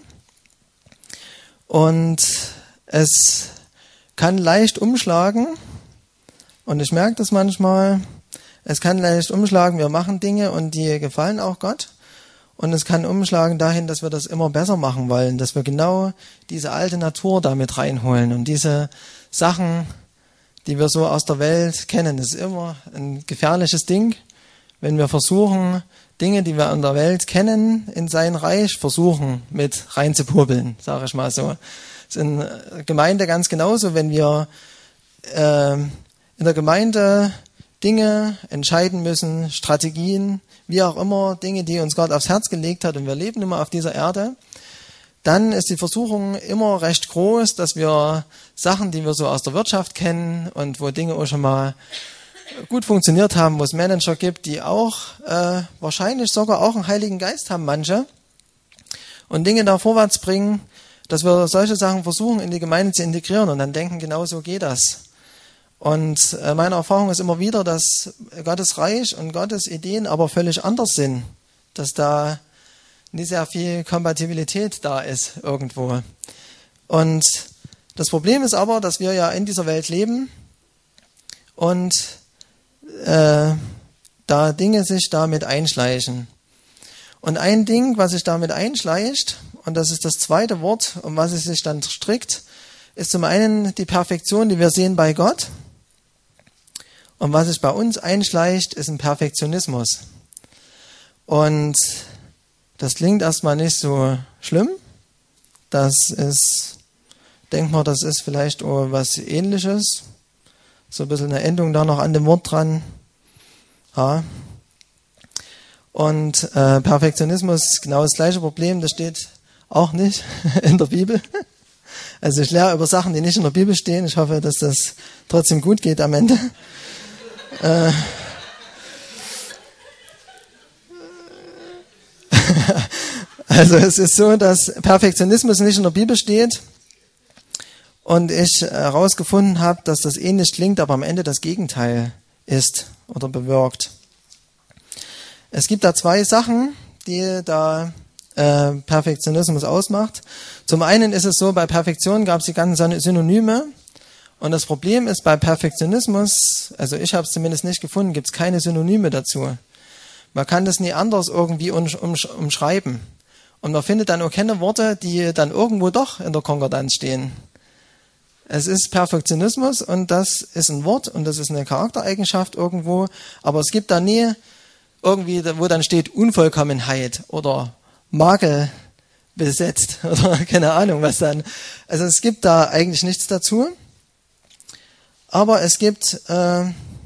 Und es kann leicht umschlagen, und ich merke das manchmal, es kann leicht umschlagen, wir machen Dinge und die gefallen auch Gott. Und es kann umschlagen dahin, dass wir das immer besser machen wollen, dass wir genau diese alte Natur damit reinholen und diese Sachen, die wir so aus der Welt kennen. Das ist immer ein gefährliches Ding, wenn wir versuchen, Dinge, die wir in der Welt kennen, in sein Reich versuchen mit reinzupurbeln, sage ich mal so. Das ist in der Gemeinde ganz genauso, wenn wir äh, in der Gemeinde Dinge entscheiden müssen, Strategien, wie auch immer, Dinge, die uns Gott aufs Herz gelegt hat und wir leben immer auf dieser Erde, dann ist die Versuchung immer recht groß, dass wir Sachen, die wir so aus der Wirtschaft kennen und wo Dinge auch schon mal gut funktioniert haben, wo es Manager gibt, die auch äh, wahrscheinlich sogar auch einen Heiligen Geist haben, manche, und Dinge da vorwärts bringen, dass wir solche Sachen versuchen in die Gemeinde zu integrieren und dann denken, genau so geht das. Und äh, meine Erfahrung ist immer wieder, dass Gottes Reich und Gottes Ideen aber völlig anders sind, dass da nicht sehr viel Kompatibilität da ist irgendwo. Und das Problem ist aber, dass wir ja in dieser Welt leben und äh, da Dinge sich damit einschleichen. Und ein Ding, was sich damit einschleicht, und das ist das zweite Wort, um was es sich dann strickt, ist zum einen die Perfektion, die wir sehen bei Gott. Und was sich bei uns einschleicht, ist ein Perfektionismus. Und das klingt erstmal nicht so schlimm. Das ist, denkt man, das ist vielleicht auch was Ähnliches. So ein bisschen eine Endung da noch an dem Wort dran. Ja. Und äh, Perfektionismus ist genau das gleiche Problem. Das steht auch nicht in der Bibel. Also ich lehre über Sachen, die nicht in der Bibel stehen. Ich hoffe, dass das trotzdem gut geht am Ende. äh, Also es ist so, dass Perfektionismus nicht in der Bibel steht und ich herausgefunden habe, dass das ähnlich klingt, aber am Ende das Gegenteil ist oder bewirkt. Es gibt da zwei Sachen, die da äh, Perfektionismus ausmacht. Zum einen ist es so, bei Perfektion gab es die ganzen Synonyme. Und das Problem ist, bei Perfektionismus, also ich habe es zumindest nicht gefunden, gibt es keine Synonyme dazu. Man kann das nie anders irgendwie umschreiben. Und man findet dann auch keine Worte, die dann irgendwo doch in der Konkordanz stehen. Es ist Perfektionismus und das ist ein Wort und das ist eine Charaktereigenschaft irgendwo, aber es gibt da nie irgendwie, wo dann steht Unvollkommenheit oder Makel besetzt oder keine Ahnung was dann. Also es gibt da eigentlich nichts dazu. Aber es gibt äh,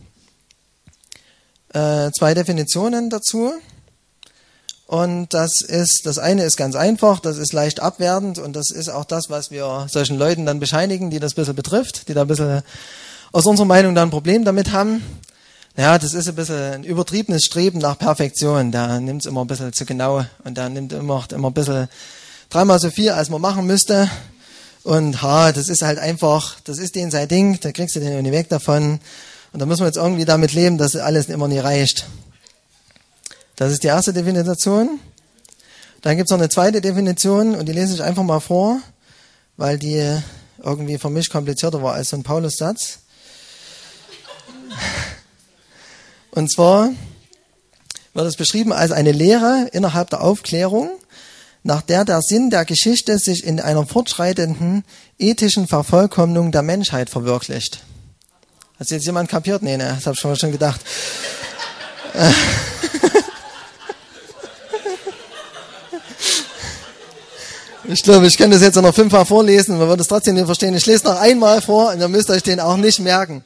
äh, zwei Definitionen dazu. Und das ist, das eine ist ganz einfach, das ist leicht abwertend und das ist auch das, was wir solchen Leuten dann bescheinigen, die das ein bisschen betrifft, die da ein bisschen aus unserer Meinung dann ein Problem damit haben. Ja, das ist ein bisschen ein übertriebenes Streben nach Perfektion. Der nimmt es immer ein bisschen zu genau und der nimmt immer, immer ein bisschen dreimal so viel, als man machen müsste. Und ha, das ist halt einfach, das ist denen sein Ding, da kriegst du den nicht weg davon. Und da müssen wir jetzt irgendwie damit leben, dass alles immer nie reicht. Das ist die erste Definition. Dann gibt's noch eine zweite Definition und die lese ich einfach mal vor, weil die irgendwie für mich komplizierter war als so ein Paulus-Satz. Und zwar wird es beschrieben als eine Lehre innerhalb der Aufklärung, nach der der Sinn der Geschichte sich in einer fortschreitenden ethischen Vervollkommnung der Menschheit verwirklicht. Hat jetzt jemand kapiert? Nee, ne, das habe ich schon mal schon gedacht. Ich glaube, ich kann das jetzt noch fünfmal vorlesen, man wird es trotzdem nicht verstehen. Ich lese noch einmal vor und ihr müsst euch den auch nicht merken.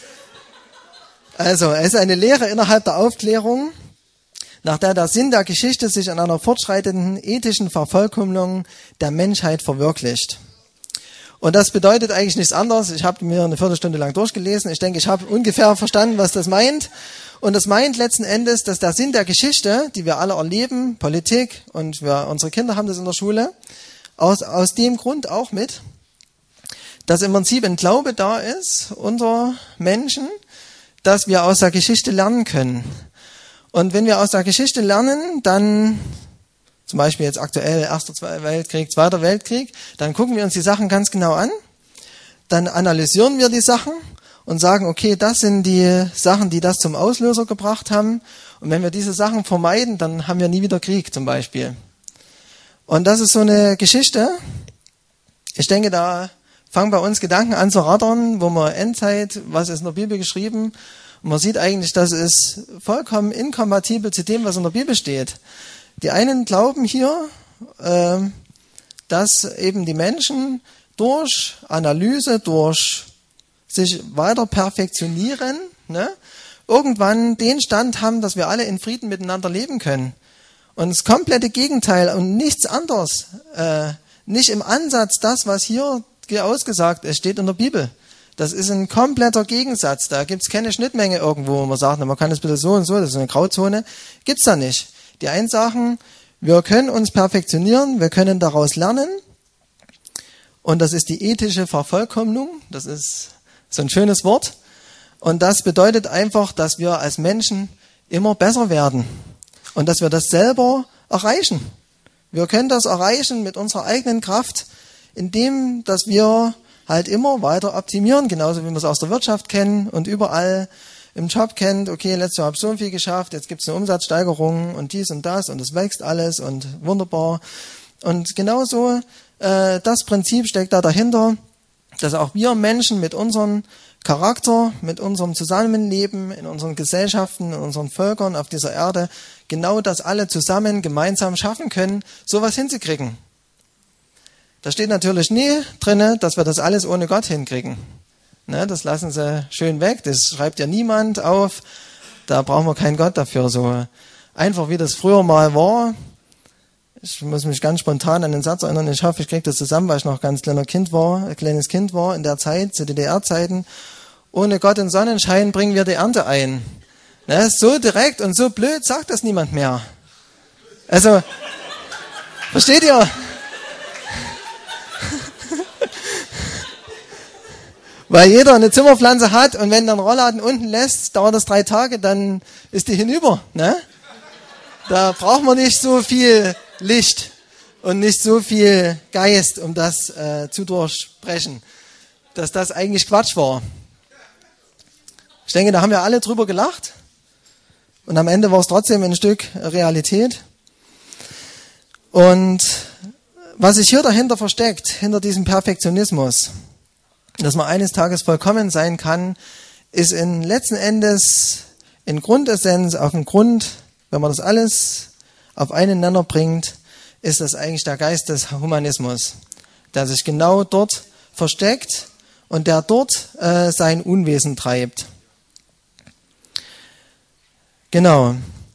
Also, es ist eine Lehre innerhalb der Aufklärung, nach der der Sinn der Geschichte sich in einer fortschreitenden ethischen Vervollkommnung der Menschheit verwirklicht. Und das bedeutet eigentlich nichts anderes. Ich habe mir eine Viertelstunde lang durchgelesen. Ich denke, ich habe ungefähr verstanden, was das meint. Und das meint letzten Endes, dass der Sinn der Geschichte, die wir alle erleben, Politik und wir, unsere Kinder haben das in der Schule, aus, aus dem Grund auch mit, dass im Prinzip ein Glaube da ist unter Menschen, dass wir aus der Geschichte lernen können. Und wenn wir aus der Geschichte lernen, dann zum Beispiel jetzt aktuell Erster Weltkrieg, Zweiter Weltkrieg, dann gucken wir uns die Sachen ganz genau an, dann analysieren wir die Sachen und sagen, okay, das sind die Sachen, die das zum Auslöser gebracht haben. Und wenn wir diese Sachen vermeiden, dann haben wir nie wieder Krieg zum Beispiel. Und das ist so eine Geschichte. Ich denke, da fangen bei uns Gedanken an zu rattern, wo man Endzeit, was ist in der Bibel geschrieben, und man sieht eigentlich, das ist vollkommen inkompatibel zu dem, was in der Bibel steht. Die einen glauben hier, äh, dass eben die Menschen durch Analyse, durch sich weiter perfektionieren, ne, irgendwann den Stand haben, dass wir alle in Frieden miteinander leben können. Und das komplette Gegenteil und nichts anderes, äh, nicht im Ansatz das, was hier ausgesagt ist, steht in der Bibel. Das ist ein kompletter Gegensatz. Da gibt's keine Schnittmenge irgendwo, wo man sagt, man kann das bitte so und so, das ist eine Grauzone. Gibt's da nicht. Die einen sagen, wir können uns perfektionieren, wir können daraus lernen. Und das ist die ethische Vervollkommnung. Das ist so ein schönes Wort. Und das bedeutet einfach, dass wir als Menschen immer besser werden. Und dass wir das selber erreichen. Wir können das erreichen mit unserer eigenen Kraft, indem, dass wir halt immer weiter optimieren, genauso wie wir es aus der Wirtschaft kennen und überall im Job kennt, okay, letztes Jahr habe ich so viel geschafft, jetzt gibt es eine Umsatzsteigerung und dies und das und es wächst alles und wunderbar. Und genauso äh, das Prinzip steckt da dahinter, dass auch wir Menschen mit unserem Charakter, mit unserem Zusammenleben, in unseren Gesellschaften, in unseren Völkern auf dieser Erde genau das alle zusammen gemeinsam schaffen können, sowas hinzukriegen. Da steht natürlich nie drinne, dass wir das alles ohne Gott hinkriegen. Ne, das lassen sie schön weg, das schreibt ja niemand auf, da brauchen wir keinen Gott dafür. So einfach wie das früher mal war. Ich muss mich ganz spontan an den Satz erinnern, ich hoffe, ich kriege das zusammen, weil ich noch ganz kleiner Kind war, ein kleines Kind war in der Zeit, zu D D R-Zeiten. Ohne Gott und Sonnenschein bringen wir die Ernte ein. Ne, so direkt und so blöd sagt das niemand mehr. Also, versteht ihr? Weil jeder eine Zimmerpflanze hat und wenn dann Rollladen unten lässt, dauert das drei Tage, dann ist die hinüber. Ne? Da braucht man nicht so viel Licht und nicht so viel Geist, um das äh, zu durchsprechen, dass das eigentlich Quatsch war. Ich denke, da haben wir alle drüber gelacht und am Ende war es trotzdem ein Stück Realität. Und was sich hier dahinter versteckt, hinter diesem Perfektionismus, dass man eines Tages vollkommen sein kann, ist in letzten Endes in Grundessenz, auf dem Grund, wenn man das alles auf einen Nenner bringt, ist das eigentlich der Geist des Humanismus, der sich genau dort versteckt und der dort äh, sein Unwesen treibt. Genau.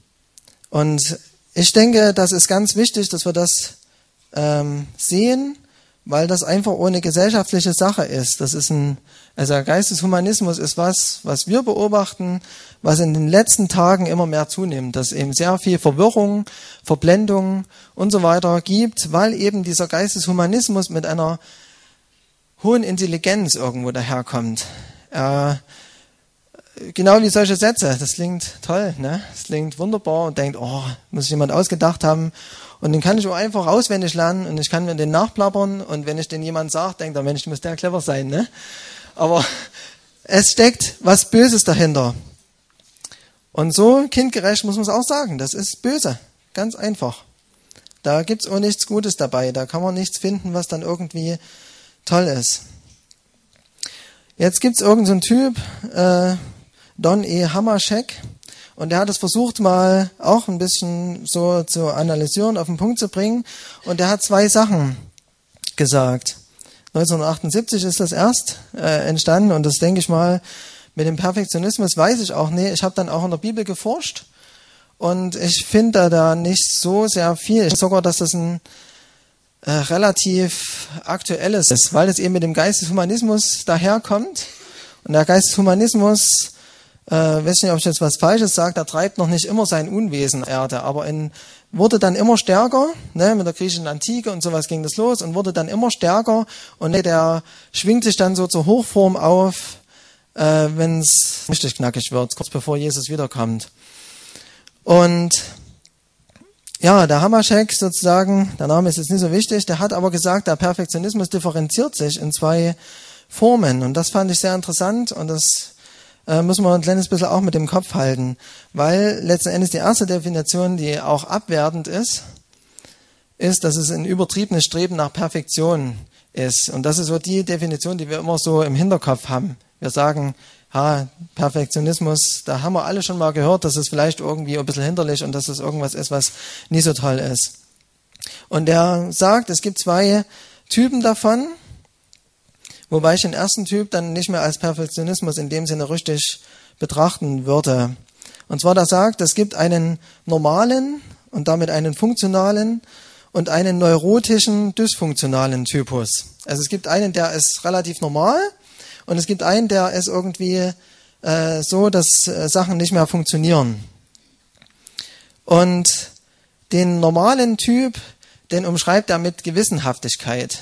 Und ich denke, das ist ganz wichtig, dass wir das ähm, sehen, weil das einfach ohne gesellschaftliche Sache ist. Das ist ein, also der Geisteshumanismus ist was, was wir beobachten, was in den letzten Tagen immer mehr zunimmt, dass eben sehr viel Verwirrung, Verblendung und so weiter gibt, weil eben dieser Geisteshumanismus mit einer hohen Intelligenz irgendwo daherkommt. Äh, genau wie solche Sätze, das klingt toll, ne? Das klingt wunderbar und denkt, oh, muss sich jemand ausgedacht haben. Und den kann ich auch einfach auswendig lernen und ich kann mir den nachplappern und wenn ich den jemand sage, denkt er, Mensch, muss der clever sein, ne? Aber es steckt was Böses dahinter. Und so kindgerecht muss man es auch sagen, das ist böse, ganz einfach. Da gibt's auch nichts Gutes dabei, da kann man nichts finden, was dann irgendwie toll ist. Jetzt gibt's irgendeinen so Typ, äh, Don E. Hamerschek, und der hat es versucht mal auch ein bisschen so zu analysieren, auf den Punkt zu bringen. Und der hat zwei Sachen gesagt. neunzehnhundertachtundsiebzig ist das erst äh, entstanden und das denke ich mal, mit dem Perfektionismus weiß ich auch nicht. Ich habe dann auch in der Bibel geforscht und ich finde da, da nicht so sehr viel. Ich denke sogar, dass das ein äh, relativ aktuelles ist, weil es eben mit dem Geisteshumanismus daherkommt. Und der Geisteshumanismus, Äh, weiß nicht, ob ich jetzt was Falsches sage, der treibt noch nicht immer sein Unwesen Erde, aber in, wurde dann immer stärker, ne, mit der griechischen Antike und sowas ging das los und wurde dann immer stärker und ne, der schwingt sich dann so zur Hochform auf, äh, wenn es richtig knackig wird, kurz bevor Jesus wiederkommt. Und ja, der Hamerschek sozusagen, der Name ist jetzt nicht so wichtig, der hat aber gesagt, der Perfektionismus differenziert sich in zwei Formen und das fand ich sehr interessant und das Äh, müssen wir ein kleines bisschen auch mit dem Kopf halten, weil letzten Endes die erste Definition, die auch abwertend ist, ist, dass es ein übertriebenes Streben nach Perfektion ist. Und das ist so die Definition, die wir immer so im Hinterkopf haben. Wir sagen, ha, Perfektionismus, da haben wir alle schon mal gehört, dass es vielleicht irgendwie ein bisschen hinderlich und dass es irgendwas ist, was nicht so toll ist. Und er sagt, es gibt zwei Typen davon, wobei ich den ersten Typ dann nicht mehr als Perfektionismus in dem Sinne richtig betrachten würde. Und zwar, da sagt, es gibt einen normalen und damit einen funktionalen und einen neurotischen, dysfunktionalen Typus. Also es gibt einen, der ist relativ normal und es gibt einen, der ist irgendwie äh, so, dass äh, Sachen nicht mehr funktionieren. Und den normalen Typ, den umschreibt er mit Gewissenhaftigkeit.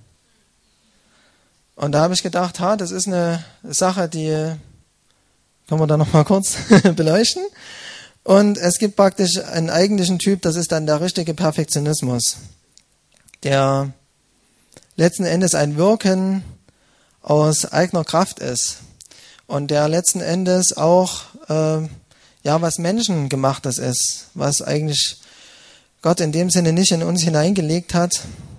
Und da habe ich gedacht, ha, das ist eine Sache, die können wir da nochmal kurz beleuchten. Und es gibt praktisch einen eigentlichen Typ, das ist dann der richtige Perfektionismus, der letzten Endes ein Wirken aus eigener Kraft ist und der letzten Endes auch äh, ja was Menschengemachtes ist, was eigentlich Gott in dem Sinne nicht in uns hineingelegt hat,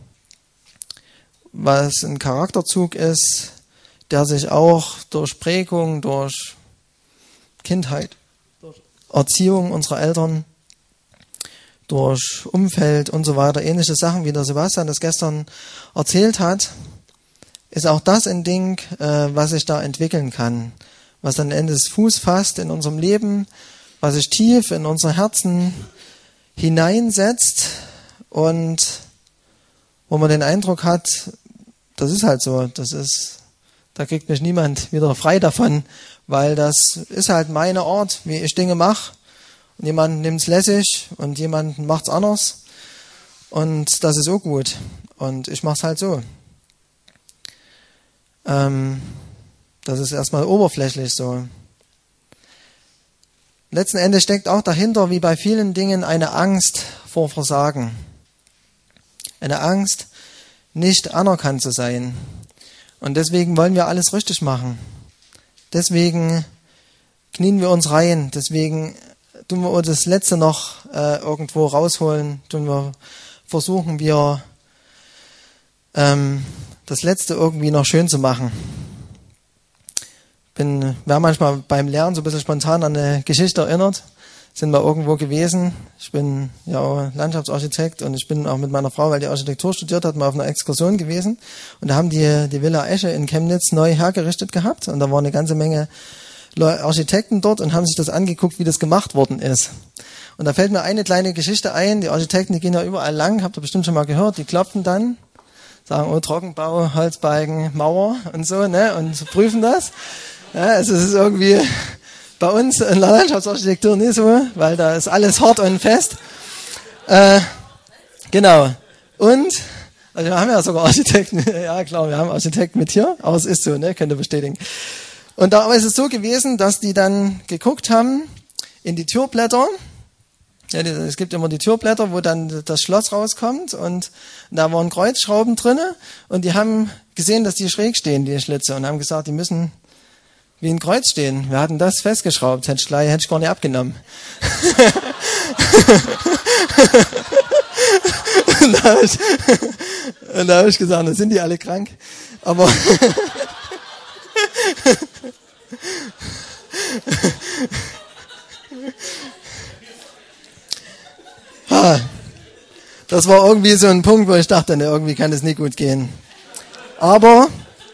was ein Charakterzug ist, der sich auch durch Prägung, durch Kindheit, durch Erziehung unserer Eltern, durch Umfeld und so weiter, ähnliche Sachen, wie der Sebastian das gestern erzählt hat, ist auch das ein Ding, äh, was sich da entwickeln kann, was dann Endes Fuß fasst in unserem Leben, was sich tief in unsere Herzen hineinsetzt und wo man den Eindruck hat, das ist halt so, das ist, da kriegt mich niemand wieder frei davon, weil das ist halt meine Art, wie ich Dinge mache. Und jemand nimmt's lässig und jemand macht's anders. Und das ist auch gut. Und ich mach's halt so. Ähm, Das ist erstmal oberflächlich so. Letzten Endes steckt auch dahinter, wie bei vielen Dingen, eine Angst vor Versagen. Eine Angst, nicht anerkannt zu sein. Und deswegen wollen wir alles richtig machen. Deswegen knien wir uns rein. Deswegen tun wir uns das Letzte noch äh, irgendwo rausholen. Tun wir, versuchen wir, ähm, das Letzte irgendwie noch schön zu machen. Bin, wir haben manchmal beim Lernen so ein bisschen spontan an eine Geschichte erinnert. Sind wir irgendwo gewesen. Ich bin ja auch Landschaftsarchitekt und ich bin auch mit meiner Frau, weil die Architektur studiert hat, mal auf einer Exkursion gewesen. Und da haben die die Villa Esche in Chemnitz neu hergerichtet gehabt. Und da waren eine ganze Menge Architekten dort und haben sich das angeguckt, wie das gemacht worden ist. Und da fällt mir eine kleine Geschichte ein. Die Architekten, die gehen ja überall lang, habt ihr bestimmt schon mal gehört. Die klopfen dann, sagen, oh, Trockenbau, Holzbalken, Mauer und so, ne, und prüfen das. Ja, also es ist irgendwie bei uns in der Landschaftsarchitektur nicht so, weil da ist alles hart und fest. Äh, genau. Und, also wir haben ja sogar Architekten, ja klar, wir haben Architekten mit hier, aber es ist so, ne, könnt ihr bestätigen. Und da ist es so gewesen, dass die dann geguckt haben in die Türblätter. Ja, es gibt immer die Türblätter, wo dann das Schloss rauskommt und da waren Kreuzschrauben drinne und die haben gesehen, dass die schräg stehen, die Schlitze, und haben gesagt, die müssen wie ein Kreuz stehen. Wir hatten das festgeschraubt, hätte ich, gleich, hätte ich gar nicht abgenommen. Und da habe ich, und da habe ich gesagt, dann sind die alle krank. Aber das war irgendwie so ein Punkt, wo ich dachte, ne, irgendwie kann das nicht gut gehen. Aber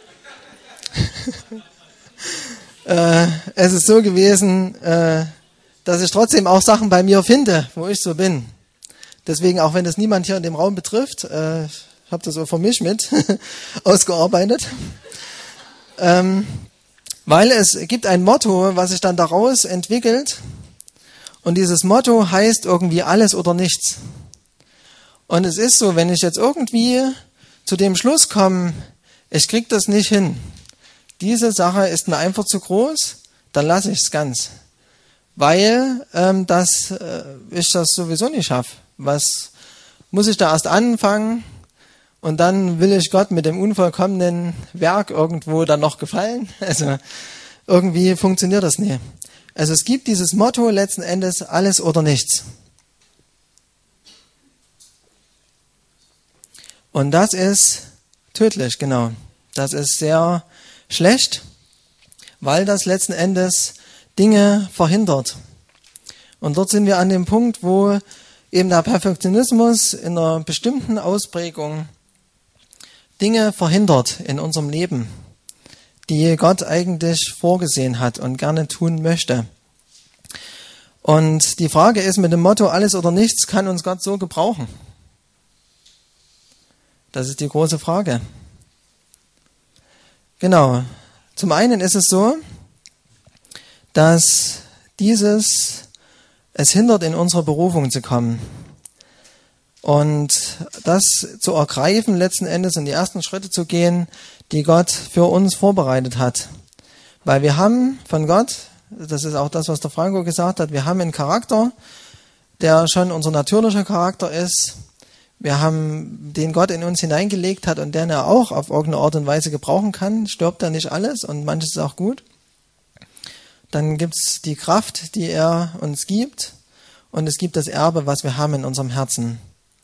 äh, es ist so gewesen, äh, dass ich trotzdem auch Sachen bei mir finde, wo ich so bin. Deswegen, auch wenn das niemand hier in dem Raum betrifft, äh, ich habe das so für mich mit ausgearbeitet, ähm, weil es gibt ein Motto, was sich dann daraus entwickelt, und dieses Motto heißt irgendwie alles oder nichts. Und es ist so, wenn ich jetzt irgendwie zu dem Schluss komme, ich krieg das nicht hin, diese Sache ist mir einfach zu groß, dann lasse ich es ganz. Weil ähm, das, äh, ich das sowieso nicht schaffe. Was muss ich da erst anfangen? Und dann will ich Gott mit dem unvollkommenen Werk irgendwo dann noch gefallen? Also irgendwie funktioniert das nie. Also es gibt dieses Motto letzten Endes, alles oder nichts. Und das ist tödlich, genau. Das ist sehr schlecht, weil das letzten Endes Dinge verhindert. Und dort sind wir an dem Punkt, wo eben der Perfektionismus in einer bestimmten Ausprägung Dinge verhindert in unserem Leben, die Gott eigentlich vorgesehen hat und gerne tun möchte. Und die Frage ist mit dem Motto, alles oder nichts, kann uns Gott so gebrauchen? Das ist die große Frage. Genau. Zum einen ist es so, dass dieses es hindert, in unsere Berufung zu kommen. Und das zu ergreifen, letzten Endes in die ersten Schritte zu gehen, die Gott für uns vorbereitet hat. Weil wir haben von Gott, das ist auch das, was der Franco gesagt hat, wir haben einen Charakter, der schon unser natürlicher Charakter ist. Wir haben den Gott in uns hineingelegt hat und den er auch auf irgendeine Art und Weise gebrauchen kann. Stirbt er nicht alles und manches ist auch gut. Dann gibt's die Kraft, die er uns gibt, und es gibt das Erbe, was wir haben in unserem Herzen.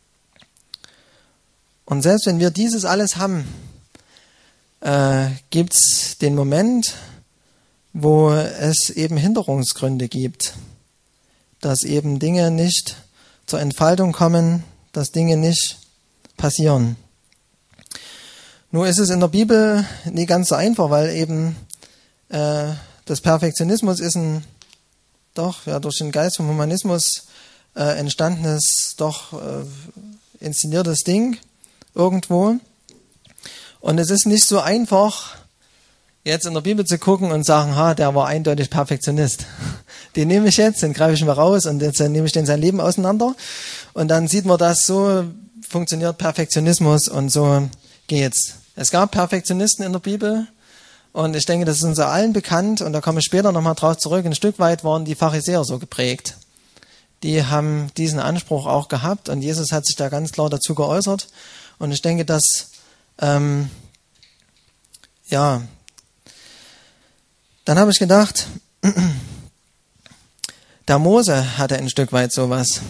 Und selbst wenn wir dieses alles haben, äh, gibt's den Moment, wo es eben Hinderungsgründe gibt, dass eben Dinge nicht zur Entfaltung kommen, dass Dinge nicht passieren. Nur ist es in der Bibel nie ganz so einfach, weil eben äh, das Perfektionismus ist ein doch ja durch den Geist vom Humanismus äh, entstandenes, doch äh, inszeniertes Ding irgendwo. Und es ist nicht so einfach, jetzt in der Bibel zu gucken und sagen, ha, der war eindeutig Perfektionist. Den nehme ich jetzt, den greife ich mal raus und jetzt nehme ich den sein Leben auseinander. Und dann sieht man, dass so funktioniert Perfektionismus und so geht's. Es gab Perfektionisten in der Bibel, Und ich denke, das ist uns allen bekannt, und da komme ich später nochmal drauf zurück. Ein Stück weit waren die Pharisäer so geprägt. Die haben diesen Anspruch auch gehabt, und Jesus hat sich da ganz klar dazu geäußert. Und ich denke, dass, ähm, ja, dann habe ich gedacht, der Mose hatte ein Stück weit sowas.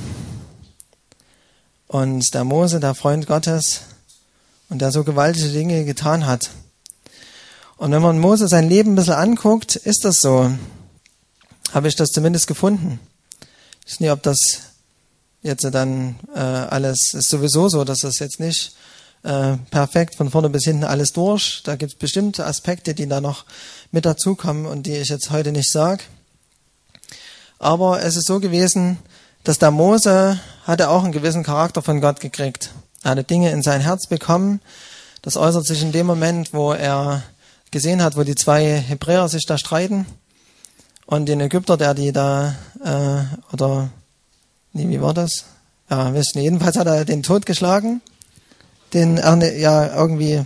Und der Mose, der Freund Gottes, und der so gewaltige Dinge getan hat. Und wenn man Mose sein Leben ein bisschen anguckt, ist das so. Habe ich das zumindest gefunden. Ich weiß nicht, ob das jetzt dann äh, alles ist sowieso so, dass das jetzt nicht äh, perfekt von vorne bis hinten alles durch. Da gibt es bestimmte Aspekte, die da noch mit dazukommen und die ich jetzt heute nicht sage. Aber es ist so gewesen, dass der Mose hatte auch einen gewissen Charakter von Gott gekriegt. Er hatte Dinge in sein Herz bekommen. Das äußert sich in dem Moment, wo er gesehen hat, wo die zwei Hebräer sich da streiten. Und den Ägypter, der die da, äh, oder, nee, wie war das? Ja, weiß nicht. Jedenfalls hat er den Tod geschlagen. Den, ja, irgendwie,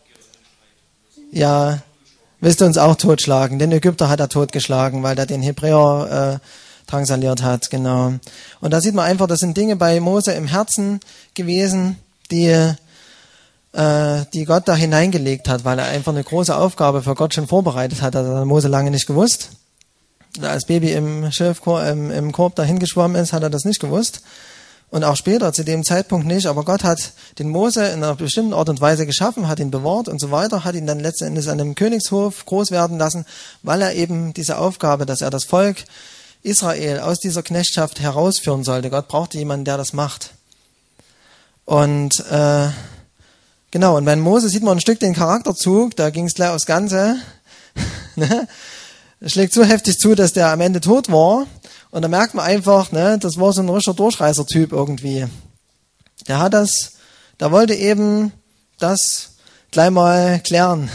ja, willst du uns auch totschlagen? Den Ägypter hat er totgeschlagen, weil er den Hebräer äh, drangsaliert hat, genau. Und da sieht man einfach, das sind Dinge bei Mose im Herzen gewesen, die, äh, die Gott da hineingelegt hat, weil er einfach eine große Aufgabe für Gott schon vorbereitet hat. Das hat Mose lange nicht gewusst. Da als Baby im Schilfkorb, im, im Korb dahin geschwommen ist, hat er das nicht gewusst. Und auch später, zu dem Zeitpunkt nicht. Aber Gott hat den Mose in einer bestimmten Art und Weise geschaffen, hat ihn bewahrt und so weiter, hat ihn dann letzten Endes an einem Königshof groß werden lassen, weil er eben diese Aufgabe, dass er das Volk Israel aus dieser Knechtschaft herausführen sollte. Gott brauchte jemanden, der das macht. Und äh, genau, und bei Mose sieht man ein Stück den Charakterzug, da ging es gleich aufs Ganze. Ne? Es schlägt so heftig zu, dass der am Ende tot war. Und da merkt man einfach, ne, das war so ein richtiger Durchreißer-Typ irgendwie. Der hat das, der wollte eben das gleich mal klären.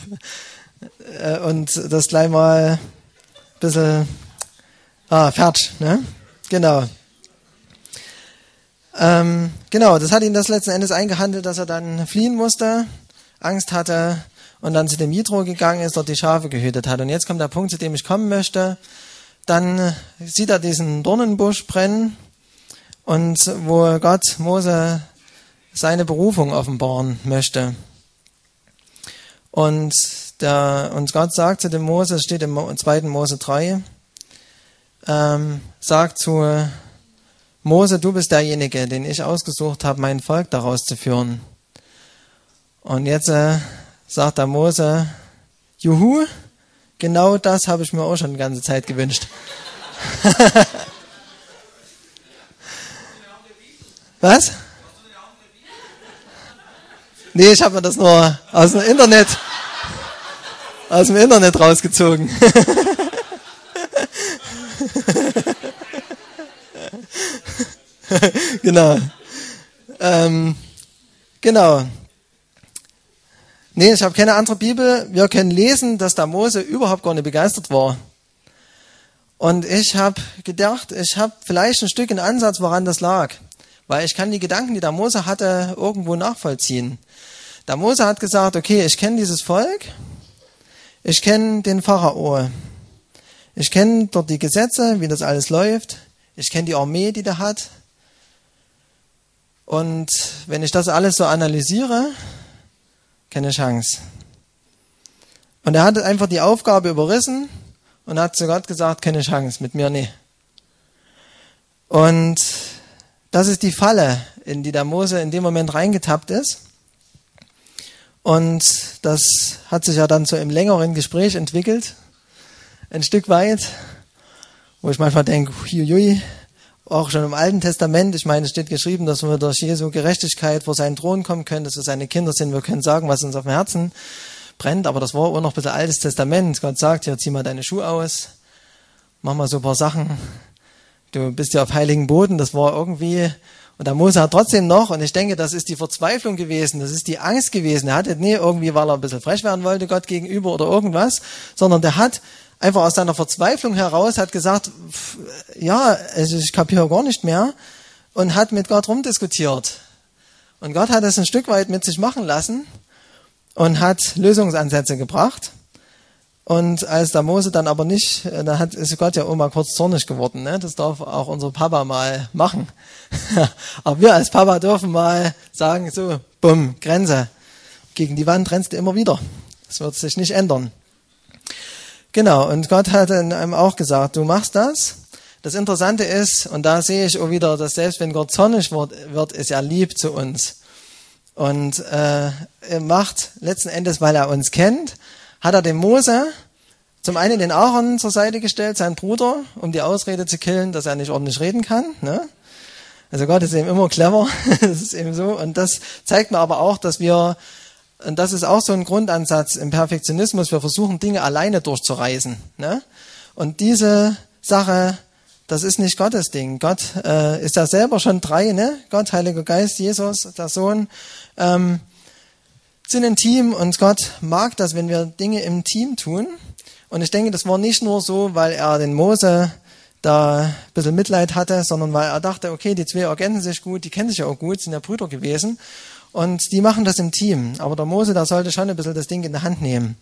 Und das gleich mal ein bisschen, ah, fertig, ne? Genau. Ähm, genau, das hat ihn das letzten Endes eingehandelt, dass er dann fliehen musste, Angst hatte, und dann zu dem Jitro gegangen ist, dort die Schafe gehütet hat. Und jetzt kommt der Punkt, zu dem ich kommen möchte. Dann sieht er diesen Dornenbusch brennen, und wo Gott Mose seine Berufung offenbaren möchte. Und, der, und Gott sagt zu dem Mose, es steht im zweiten Mose drei, ähm, sagt zu Mose, du bist derjenige, den ich ausgesucht habe, mein Volk daraus zu führen. Und jetzt äh, sagt der Mose, juhu, genau das habe ich mir auch schon die ganze Zeit gewünscht. Was? Nee, ich habe mir das nur aus dem Internet, aus dem Internet rausgezogen. Genau. Ähm, genau. Nee, ich habe keine andere Bibel. Wir können lesen, dass der Mose überhaupt gar nicht begeistert war. Und ich habe gedacht, ich habe vielleicht ein Stück einen Ansatz, woran das lag. Weil ich kann die Gedanken, die der Mose hatte, irgendwo nachvollziehen. Der Mose hat gesagt, okay, ich kenne dieses Volk, ich kenne den Pharao, ich kenne dort die Gesetze, wie das alles läuft, ich kenne die Armee, die der hat. Und wenn ich das alles so analysiere, keine Chance. Und er hat einfach die Aufgabe überrissen und hat zu Gott gesagt, keine Chance, mit mir nicht. Und das ist die Falle, in die der Mose in dem Moment reingetappt ist. Und das hat sich ja dann so im längeren Gespräch entwickelt, ein Stück weit, wo ich manchmal denke, huiui, auch schon im Alten Testament, ich meine, es steht geschrieben, dass wir durch Jesu Gerechtigkeit vor seinen Thron kommen können, dass wir seine Kinder sind, wir können sagen, was uns auf dem Herzen brennt, aber das war auch noch ein bisschen Altes Testament. Gott sagt, ja, zieh mal deine Schuhe aus, mach mal so ein paar Sachen, du bist ja auf heiligen Boden, das war irgendwie, und der Mose hat trotzdem noch, und ich denke, das ist die Verzweiflung gewesen, das ist die Angst gewesen, er hatte nie irgendwie, weil er ein bisschen frech werden wollte Gott gegenüber oder irgendwas, sondern der hat einfach aus seiner Verzweiflung heraus, hat gesagt, pff, ja, also ich kapiere gar nicht mehr, und hat mit Gott rumdiskutiert. Und Gott hat es ein Stück weit mit sich machen lassen und hat Lösungsansätze gebracht. Und als der Mose dann aber nicht, da hat, ist Gott ja auch mal kurz zornig geworden. Ne? Das darf auch unser Papa mal machen. Aber wir als Papa dürfen mal sagen, so, bumm, Grenze. Gegen die Wand rennst du immer wieder. Das wird sich nicht ändern. Genau, und Gott hat einem auch gesagt, du machst das. Das Interessante ist, und da sehe ich auch wieder, dass selbst wenn Gott zornig wird, wird ist er lieb zu uns. Und äh, er macht letzten Endes, weil er uns kennt, hat er dem Mose zum einen den Aaron zur Seite gestellt, seinen Bruder, um die Ausrede zu killen, dass er nicht ordentlich reden kann. Ne? Also Gott ist eben immer clever, das ist eben so. Und das zeigt mir aber auch, dass wir, und das ist auch so ein Grundansatz im Perfektionismus, wir versuchen Dinge alleine durchzureißen. Ne? Und diese Sache, das ist nicht Gottes Ding. Gott äh, ist ja selber schon drei, ne? Gott, Heiliger Geist, Jesus, der Sohn, ähm, sind ein Team und Gott mag das, wenn wir Dinge im Team tun. Und ich denke, das war nicht nur so, weil er den Mose da ein bisschen Mitleid hatte, sondern weil er dachte, okay, die zwei ergänzen sich gut, die kennen sich ja auch gut, sind ja Brüder gewesen und die machen das im Team. Aber der Mose, der sollte schon ein bisschen das Ding in die Hand nehmen.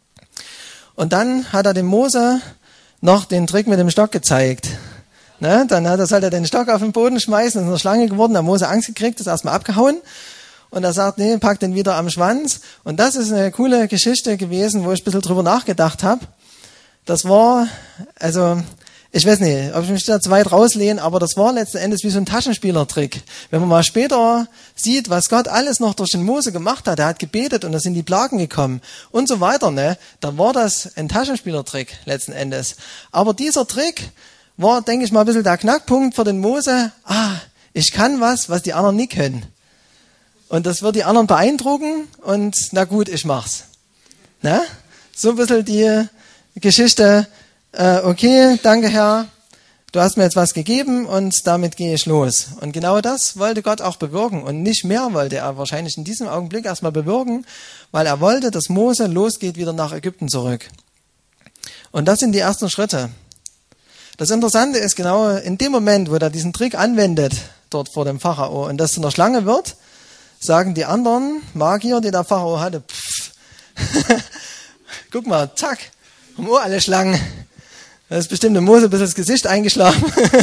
Und dann hat er dem Mose noch den Trick mit dem Stock gezeigt. Ne? Dann hat er, sollte er den Stock auf den Boden schmeißen, ist eine Schlange geworden, der Mose Angst gekriegt, ist erstmal abgehauen. Und er sagt, nee, pack den wieder am Schwanz. Und das ist eine coole Geschichte gewesen, wo ich ein bisschen drüber nachgedacht habe. Das war, also, ich weiß nicht, ob ich mich da zu weit rauslehne, aber das war letzten Endes wie so ein Taschenspielertrick. Wenn man mal später sieht, was Gott alles noch durch den Mose gemacht hat, er hat gebetet und da sind die Plagen gekommen und so weiter, ne, dann war das ein Taschenspielertrick letzten Endes. Aber dieser Trick war, denke ich mal, ein bisschen der Knackpunkt für den Mose. Ah, ich kann was, was die anderen nie können. Und das wird die anderen beeindrucken und na gut, ich mach's. Ne? So ein bisschen die Geschichte, äh, okay, danke Herr, du hast mir jetzt was gegeben und damit gehe ich los. Und genau das wollte Gott auch bewirken und nicht mehr wollte er wahrscheinlich in diesem Augenblick erstmal bewirken, weil er wollte, dass Mose losgeht wieder nach Ägypten zurück. Und das sind die ersten Schritte. Das Interessante ist genau in dem Moment, wo er diesen Trick anwendet, dort vor dem Pharao und das zu einer Schlange wird, sagen die anderen Magier, die der Pharao hatte, pff, guck mal, zack, haben auch alle Schlangen. Da ist bestimmt dem Mose ein bisschen das Gesicht eingeschlafen.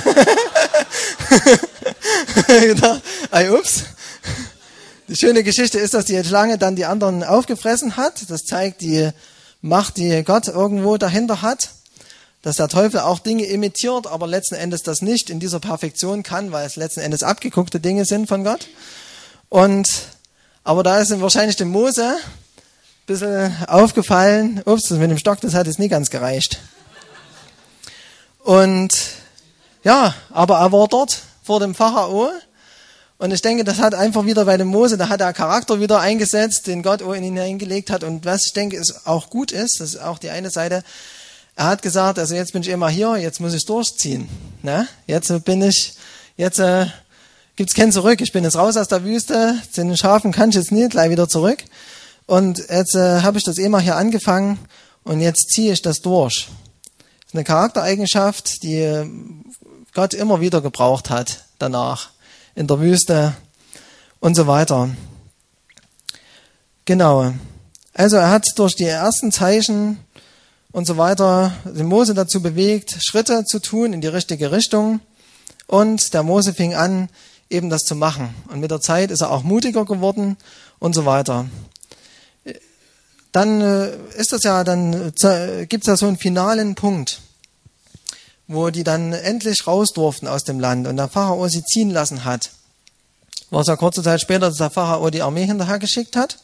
Gedacht, ey, ups. Die schöne Geschichte ist, dass die Schlange dann die anderen aufgefressen hat. Das zeigt die Macht, die Gott irgendwo dahinter hat. Dass der Teufel auch Dinge imitiert, aber letzten Endes das nicht in dieser Perfektion kann, weil es letzten Endes abgeguckte Dinge sind von Gott. Und, aber da ist wahrscheinlich dem Mose ein bisschen aufgefallen, ups, das mit dem Stock, das hat jetzt nie ganz gereicht. Und, ja, aber er war dort vor dem Pharao. Und ich denke, das hat einfach wieder bei dem Mose, da hat er Charakter wieder eingesetzt, den Gott in ihn hineingelegt hat. Und was ich denke, ist auch gut ist, das ist auch die eine Seite, er hat gesagt, also jetzt bin ich immer hier, jetzt muss ich durchziehen. Ne? Jetzt bin ich, jetzt äh, gibt's kein Zurück. Ich bin jetzt raus aus der Wüste, zu den Schafen kann ich jetzt nicht, gleich wieder zurück. Und jetzt äh, habe ich das eh mal hier angefangen und jetzt ziehe ich das durch. Das ist eine Charaktereigenschaft, die Gott immer wieder gebraucht hat danach, in der Wüste und so weiter. Genau. Also er hat durch die ersten Zeichen und so weiter den Mose dazu bewegt, Schritte zu tun in die richtige Richtung. Und der Mose fing an, eben das zu machen. Und mit der Zeit ist er auch mutiger geworden und so weiter. Dann äh, ist das ja, dann äh, gibt es ja so einen finalen Punkt, wo die dann endlich raus durften aus dem Land und der Pharao sie ziehen lassen hat. War es ja kurze Zeit später, dass der Pharao die Armee hinterher geschickt hat.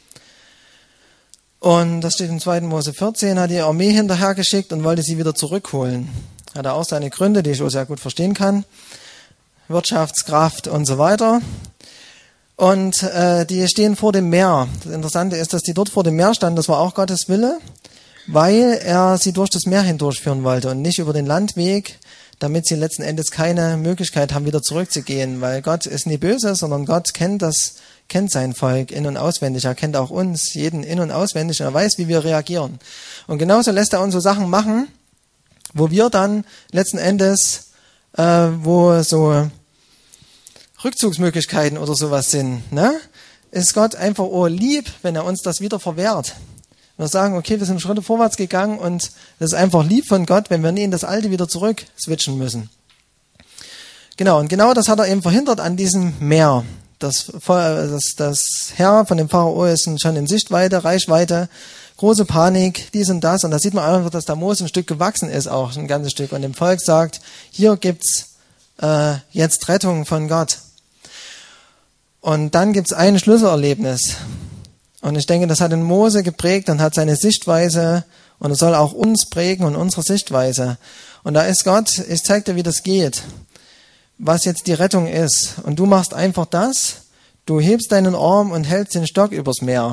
Und das steht in zweiten Mose vierzehn, hat die Armee hinterher geschickt und wollte sie wieder zurückholen. Hat er auch seine Gründe, die ich auch sehr gut verstehen kann. Wirtschaftskraft und so weiter. Und äh, die stehen vor dem Meer. Das Interessante ist, dass die dort vor dem Meer standen, das war auch Gottes Wille, weil er sie durch das Meer hindurchführen wollte und nicht über den Landweg, damit sie letzten Endes keine Möglichkeit haben, wieder zurückzugehen. Weil Gott ist nie böse, sondern Gott kennt das, kennt sein Volk in- und auswendig. Er kennt auch uns, jeden in- und auswendig. Und er weiß, wie wir reagieren. Und genauso lässt er uns so Sachen machen, wo wir dann letzten Endes, äh, wo so Rückzugsmöglichkeiten oder sowas sind, ne? Ist Gott einfach oh lieb, wenn er uns das wieder verwehrt. Wir sagen, okay, wir sind Schritte vorwärts gegangen und das ist einfach lieb von Gott, wenn wir nie in das Alte wieder zurück switchen müssen. Genau, und genau das hat er eben verhindert an diesem Meer. Das, das, das Heer von dem Pharao ist schon in Sichtweite, Reichweite, große Panik, dies und das. Und da sieht man einfach, dass der Mose ein Stück gewachsen ist, auch ein ganzes Stück. Und dem Volk sagt, hier gibt's äh, jetzt Rettung von Gott. Und dann gibt's ein Schlüsselerlebnis. Und ich denke, das hat den Mose geprägt und hat seine Sichtweise, und es soll auch uns prägen und unsere Sichtweise. Und da ist Gott, ich zeig dir, wie das geht, was jetzt die Rettung ist. Und du machst einfach das, du hebst deinen Arm und hältst den Stock übers Meer.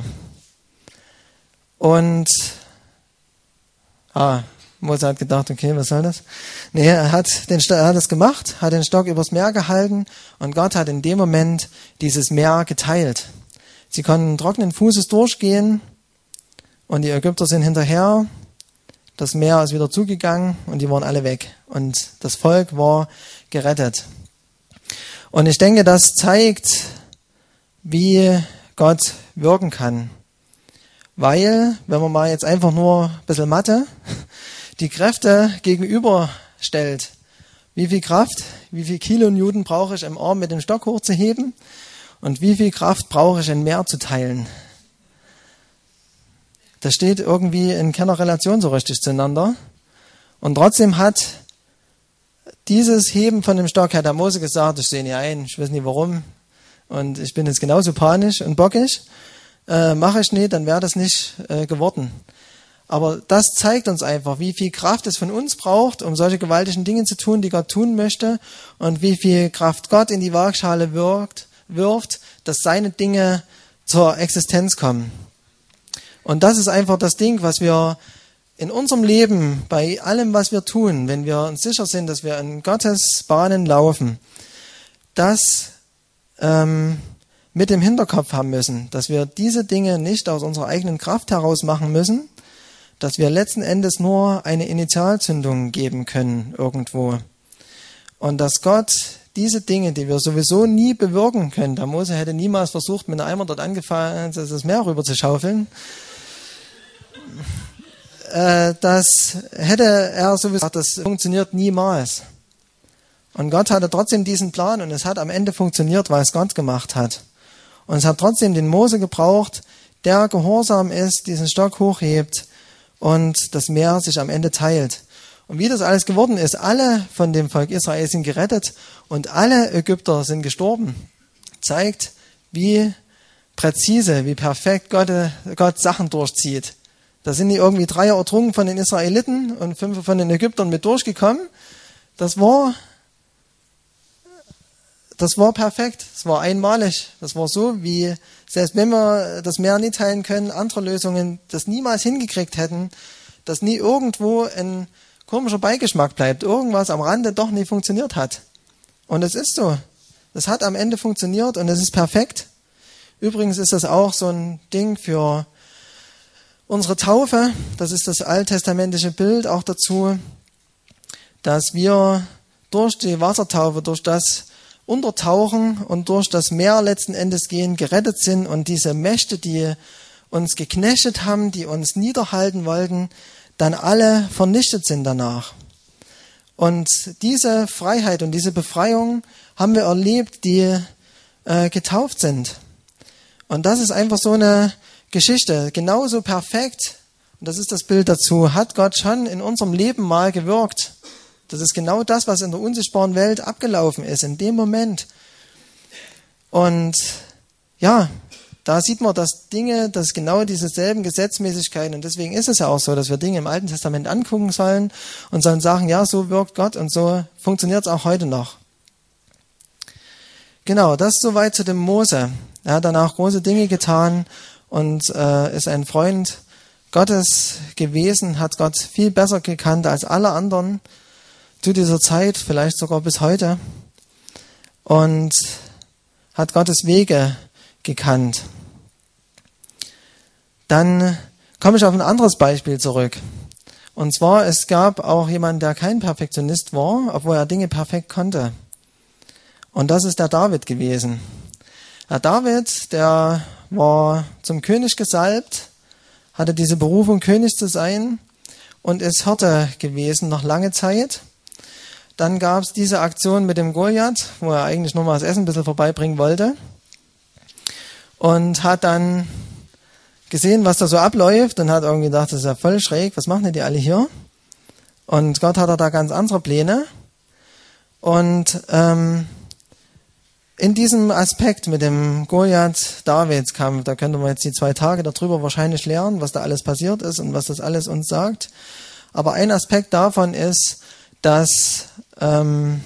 Und ah, Mose hat gedacht, okay, was soll das? Nee, er hat, den, er hat das gemacht, hat den Stock übers Meer gehalten und Gott hat in dem Moment dieses Meer geteilt. Sie konnten trockenen Fußes durchgehen und die Ägypter sind hinterher. Das Meer ist wieder zugegangen und die waren alle weg. Und das Volk war gerettet. Und ich denke, das zeigt, wie Gott wirken kann. Weil, wenn man mal jetzt einfach nur ein bisschen Mathe, die Kräfte gegenüberstellt, wie viel Kraft, wie viel Kilonewton brauche ich im Arm mit dem Stock hochzuheben und wie viel Kraft brauche ich ein Meer zu teilen. Das steht irgendwie in keiner Relation so richtig zueinander. Und trotzdem hat dieses Heben von dem Stock, hat der Mose gesagt, ich sehe nicht ein, ich weiß nicht warum. Und ich bin jetzt genauso panisch und bockig. Äh, mache ich nicht, dann wäre das nicht äh, geworden. Aber das zeigt uns einfach, wie viel Kraft es von uns braucht, um solche gewaltigen Dinge zu tun, die Gott tun möchte. Und wie viel Kraft Gott in die Waagschale wirkt, wirft, dass seine Dinge zur Existenz kommen. Und das ist einfach das Ding, was wir in unserem Leben, bei allem, was wir tun, wenn wir uns sicher sind, dass wir in Gottes Bahnen laufen, das ähm, mit dem Hinterkopf haben müssen, dass wir diese Dinge nicht aus unserer eigenen Kraft heraus machen müssen, dass wir letzten Endes nur eine Initialzündung geben können irgendwo. Und dass Gott diese Dinge, die wir sowieso nie bewirken können, der Mose hätte niemals versucht, mit einem Eimer dort angefangen, das Meer rüber zu schaufeln, äh, das hätte er sowieso gesagt, das funktioniert niemals. Und Gott hatte trotzdem diesen Plan und es hat am Ende funktioniert, weil es Gott gemacht hat. Und es hat trotzdem den Mose gebraucht, der gehorsam ist, diesen Stock hochhebt und das Meer sich am Ende teilt. Und wie das alles geworden ist, alle von dem Volk Israel sind gerettet und alle Ägypter sind gestorben, zeigt, wie präzise, wie perfekt Gott, Gott Sachen durchzieht. Da sind nicht irgendwie drei ertrunken von den Israeliten und fünf von den Ägyptern mit durchgekommen. Das war, das war perfekt, das war einmalig. Das war so, wie selbst wenn wir das Meer nicht teilen können, andere Lösungen das niemals hingekriegt hätten, dass nie irgendwo ein komischer Beigeschmack bleibt, irgendwas am Rande doch nicht funktioniert hat. Und es ist so. Das hat am Ende funktioniert und es ist perfekt. Übrigens ist das auch so ein Ding für unsere Taufe. Das ist das alttestamentliche Bild auch dazu, dass wir durch die Wassertaufe, durch das Untertauchen und durch das Meer letzten Endes gehen, gerettet sind und diese Mächte, die uns geknechtet haben, die uns niederhalten wollten, dann alle vernichtet sind danach. Und diese Freiheit und diese Befreiung haben wir erlebt, die äh, getauft sind. Und das ist einfach so eine Geschichte, genauso perfekt, und das ist das Bild dazu, hat Gott schon in unserem Leben mal gewirkt. Das ist genau das, was in der unsichtbaren Welt abgelaufen ist, in dem Moment. Und ja, da sieht man, dass Dinge, dass genau diese selben Gesetzmäßigkeiten, und deswegen ist es ja auch so, dass wir Dinge im Alten Testament angucken sollen und sollen sagen, ja, so wirkt Gott und so funktioniert es auch heute noch. Genau, das soweit zu dem Mose. Er hat danach große Dinge getan und äh, ist ein Freund Gottes gewesen, hat Gott viel besser gekannt als alle anderen zu dieser Zeit, vielleicht sogar bis heute, und hat Gottes Wege gekannt. Dann komme ich auf ein anderes Beispiel zurück. Und zwar, es gab auch jemanden, der kein Perfektionist war, obwohl er Dinge perfekt konnte. Und das ist der David gewesen. Der David, der war zum König gesalbt, hatte diese Berufung, König zu sein und ist Hirte gewesen noch lange Zeit. Dann gab es diese Aktion mit dem Goliath, wo er eigentlich nur mal das Essen ein bisschen vorbeibringen wollte und hat dann gesehen, was da so abläuft und hat irgendwie gedacht, das ist ja voll schräg, was machen denn die alle hier? Und Gott hat da ganz andere Pläne. Und ähm, in diesem Aspekt mit dem Goliath-Davids-Kampf, da könnte man jetzt die zwei Tage darüber wahrscheinlich lernen, was da alles passiert ist und was das alles uns sagt. Aber ein Aspekt davon ist, dass ähm,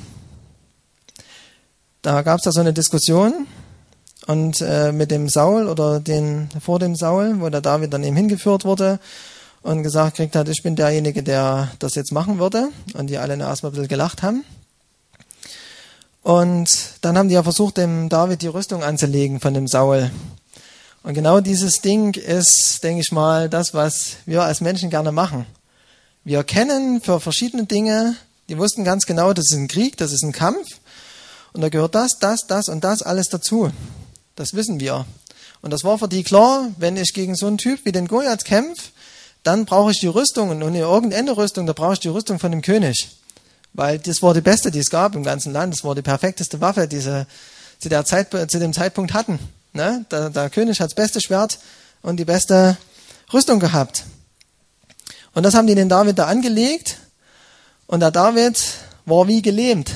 da gab es da so eine Diskussion und äh, mit dem Saul oder den vor dem Saul, wo der David dann eben hingeführt wurde und gesagt kriegt hat, ich bin derjenige, der das jetzt machen würde. Und die alle erstmal ein bisschen gelacht haben. Und dann haben die ja versucht, dem David die Rüstung anzulegen von dem Saul. Und genau dieses Ding ist, denke ich mal, das, was wir als Menschen gerne machen. Wir kennen für verschiedene Dinge, die wussten ganz genau, das ist ein Krieg, das ist ein Kampf. Und da gehört das, das, das und das alles dazu. Das wissen wir. Und das war für die klar, wenn ich gegen so einen Typ wie den Goliath kämpfe, dann brauche ich die Rüstung. Und ohne irgendeine Rüstung, da brauche ich die Rüstung von dem König. Weil das war die beste, die es gab im ganzen Land. Das war die perfekteste Waffe, die sie zu, der Zeit, zu dem Zeitpunkt hatten. Ne? Der, der König hat das beste Schwert und die beste Rüstung gehabt. Und das haben die den David da angelegt. Und der David war wie gelähmt.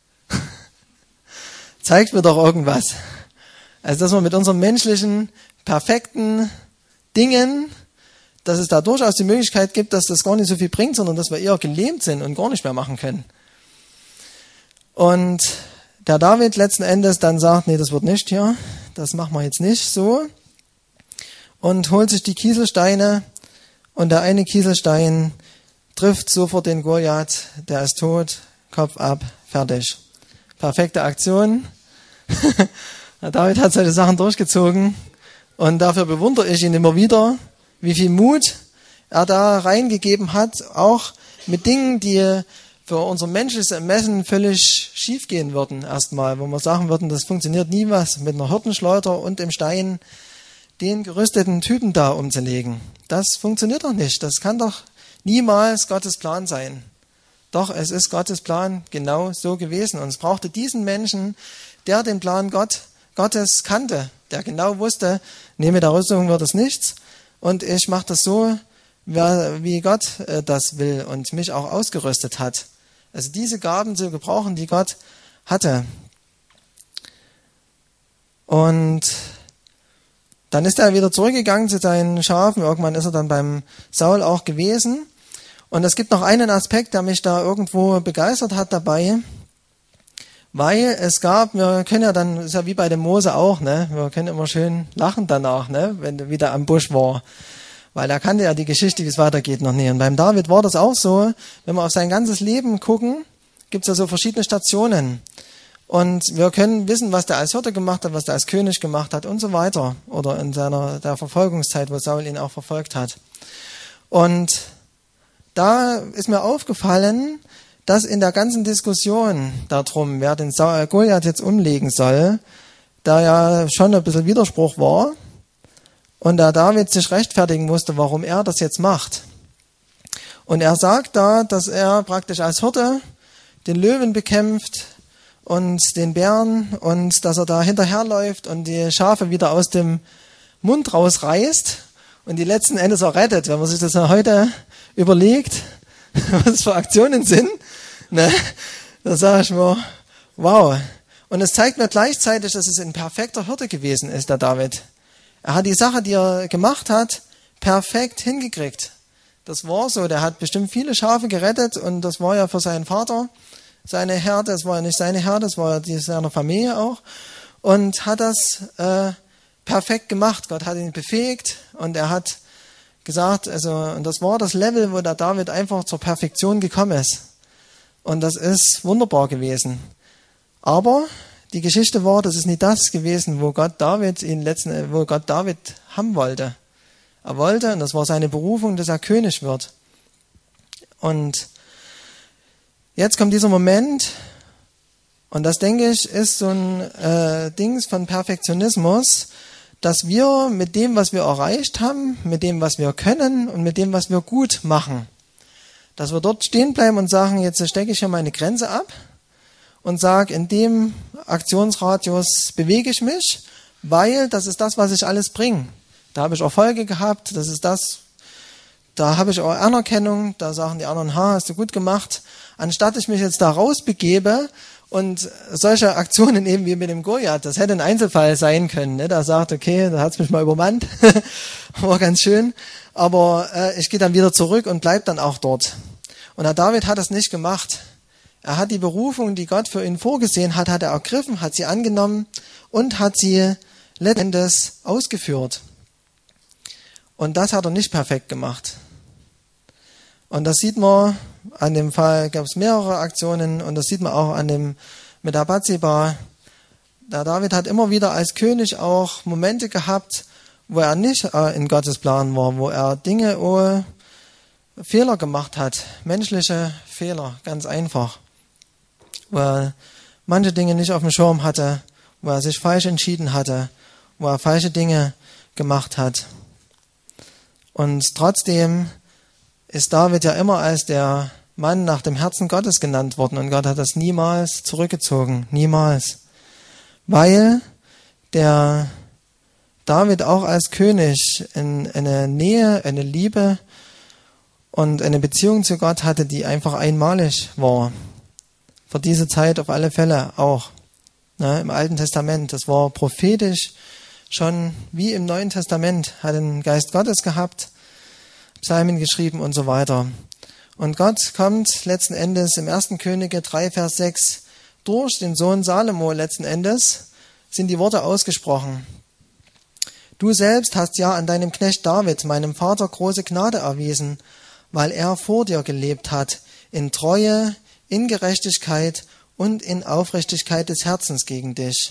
Zeigt mir doch irgendwas. Also, dass wir mit unseren menschlichen, perfekten Dingen, dass es da durchaus die Möglichkeit gibt, dass das gar nicht so viel bringt, sondern dass wir eher gelähmt sind und gar nicht mehr machen können. Und der David letzten Endes dann sagt, nee, das wird nicht hier, das machen wir jetzt nicht so. Und holt sich die Kieselsteine und der eine Kieselstein trifft sofort den Goliath, der ist tot, Kopf ab, fertig. Perfekte Aktion. Der David hat seine Sachen durchgezogen und dafür bewundere ich ihn immer wieder, wie viel Mut er da reingegeben hat, auch mit Dingen, die für unser menschliches Ermessen völlig schief gehen würden erstmal, wo wir sagen würden, das funktioniert nie was, mit einer Hirtenschleuder und dem Stein den gerüsteten Typen da umzulegen. Das funktioniert doch nicht, das kann doch niemals Gottes Plan sein. Doch, es ist Gottes Plan genau so gewesen und es brauchte diesen Menschen, der den Plan Gott, Gottes kannte, der genau wusste, nee, mit der Rüstung wird es nichts. Und ich mache das so, wie Gott das will und mich auch ausgerüstet hat. Also diese Gaben zu gebrauchen, die Gott hatte. Und dann ist er wieder zurückgegangen zu seinen Schafen. Irgendwann ist er dann beim Saul auch gewesen. Und es gibt noch einen Aspekt, der mich da irgendwo begeistert hat dabei. Weil es gab, wir können ja dann, ist ja wie bei dem Mose auch, ne? Wir können immer schön lachen danach, ne? Wenn er wieder am Busch war. Weil er kannte ja die Geschichte, wie es weitergeht, noch nie. Und beim David war das auch so, wenn wir auf sein ganzes Leben gucken, gibt es ja so verschiedene Stationen. Und wir können wissen, was der als Hirte gemacht hat, was der als König gemacht hat und so weiter. Oder in seiner der Verfolgungszeit, wo Saul ihn auch verfolgt hat. Und da ist mir aufgefallen, dass in der ganzen Diskussion darum, wer den Goliath jetzt umlegen soll, da ja schon ein bisschen Widerspruch war und der David sich rechtfertigen musste, warum er das jetzt macht. Und er sagt da, dass er praktisch als Hirte den Löwen bekämpft und den Bären und dass er da hinterherläuft und die Schafe wieder aus dem Mund rausreißt und die letzten Endes auch rettet. Wenn man sich das ja heute überlegt, was für Aktionen sind, ne, da sage ich mir, wow. Und es zeigt mir gleichzeitig, dass es ein perfekter Hirte gewesen ist, der David. Er hat die Sache, die er gemacht hat, perfekt hingekriegt. Das war so, der hat bestimmt viele Schafe gerettet und das war ja für seinen Vater seine Herde, das war ja nicht seine Herde, das war ja die seiner Familie auch und hat das äh, perfekt gemacht. Gott hat ihn befähigt und er hat gesagt, also, und das war das Level, wo der David einfach zur Perfektion gekommen ist. Und das ist wunderbar gewesen. Aber die Geschichte war, das ist nicht das gewesen, wo Gott David ihn letzten, wo Gott David haben wollte. Er wollte, und das war seine Berufung, dass er König wird. Und jetzt kommt dieser Moment, und das denke ich, ist so ein äh, Ding von Perfektionismus, dass wir mit dem, was wir erreicht haben, mit dem, was wir können und mit dem, was wir gut machen, dass wir dort stehen bleiben und sagen, jetzt stecke ich hier meine Grenze ab und sage, in dem Aktionsradius bewege ich mich, weil das ist das, was ich alles bringe. Da habe ich Erfolge gehabt, das ist das, da habe ich auch Anerkennung, da sagen die anderen, ha, hast du gut gemacht. Anstatt ich mich jetzt da rausbegebe und solche Aktionen eben wie mit dem Goliath, das hätte ein Einzelfall sein können. Ne? Da sagt, okay, da hat's mich mal übermannt, war ganz schön, aber äh, ich gehe dann wieder zurück und bleib dann auch dort. Und der David hat das nicht gemacht. Er hat die Berufung, die Gott für ihn vorgesehen hat, hat er ergriffen, hat sie angenommen und hat sie letztendlich ausgeführt. Und das hat er nicht perfekt gemacht. Und das sieht man, an dem Fall gab es mehrere Aktionen und das sieht man auch an dem mit der Bathseba. Der David hat immer wieder als König auch Momente gehabt, wo er nicht in Gottes Plan war, wo er Dinge, oh, Fehler gemacht hat, menschliche Fehler, ganz einfach. Wo er manche Dinge nicht auf dem Schirm hatte, wo er sich falsch entschieden hatte, wo er falsche Dinge gemacht hat. Und trotzdem ist David ja immer als der Mann nach dem Herzen Gottes genannt worden und Gott hat das niemals zurückgezogen, niemals. Weil der David auch als König in eine Nähe, eine Liebe und eine Beziehung zu Gott hatte, die einfach einmalig war. Für diese Zeit auf alle Fälle auch. Ne, im Alten Testament, das war prophetisch schon wie im Neuen Testament, hat den Geist Gottes gehabt, Psalmen geschrieben und so weiter. Und Gott kommt letzten Endes im ersten Könige drei, Vers sechs, durch den Sohn Salomo letzten Endes sind die Worte ausgesprochen. Du selbst hast ja an deinem Knecht David, meinem Vater, große Gnade erwiesen, weil er vor dir gelebt hat, in Treue, in Gerechtigkeit und in Aufrichtigkeit des Herzens gegen dich.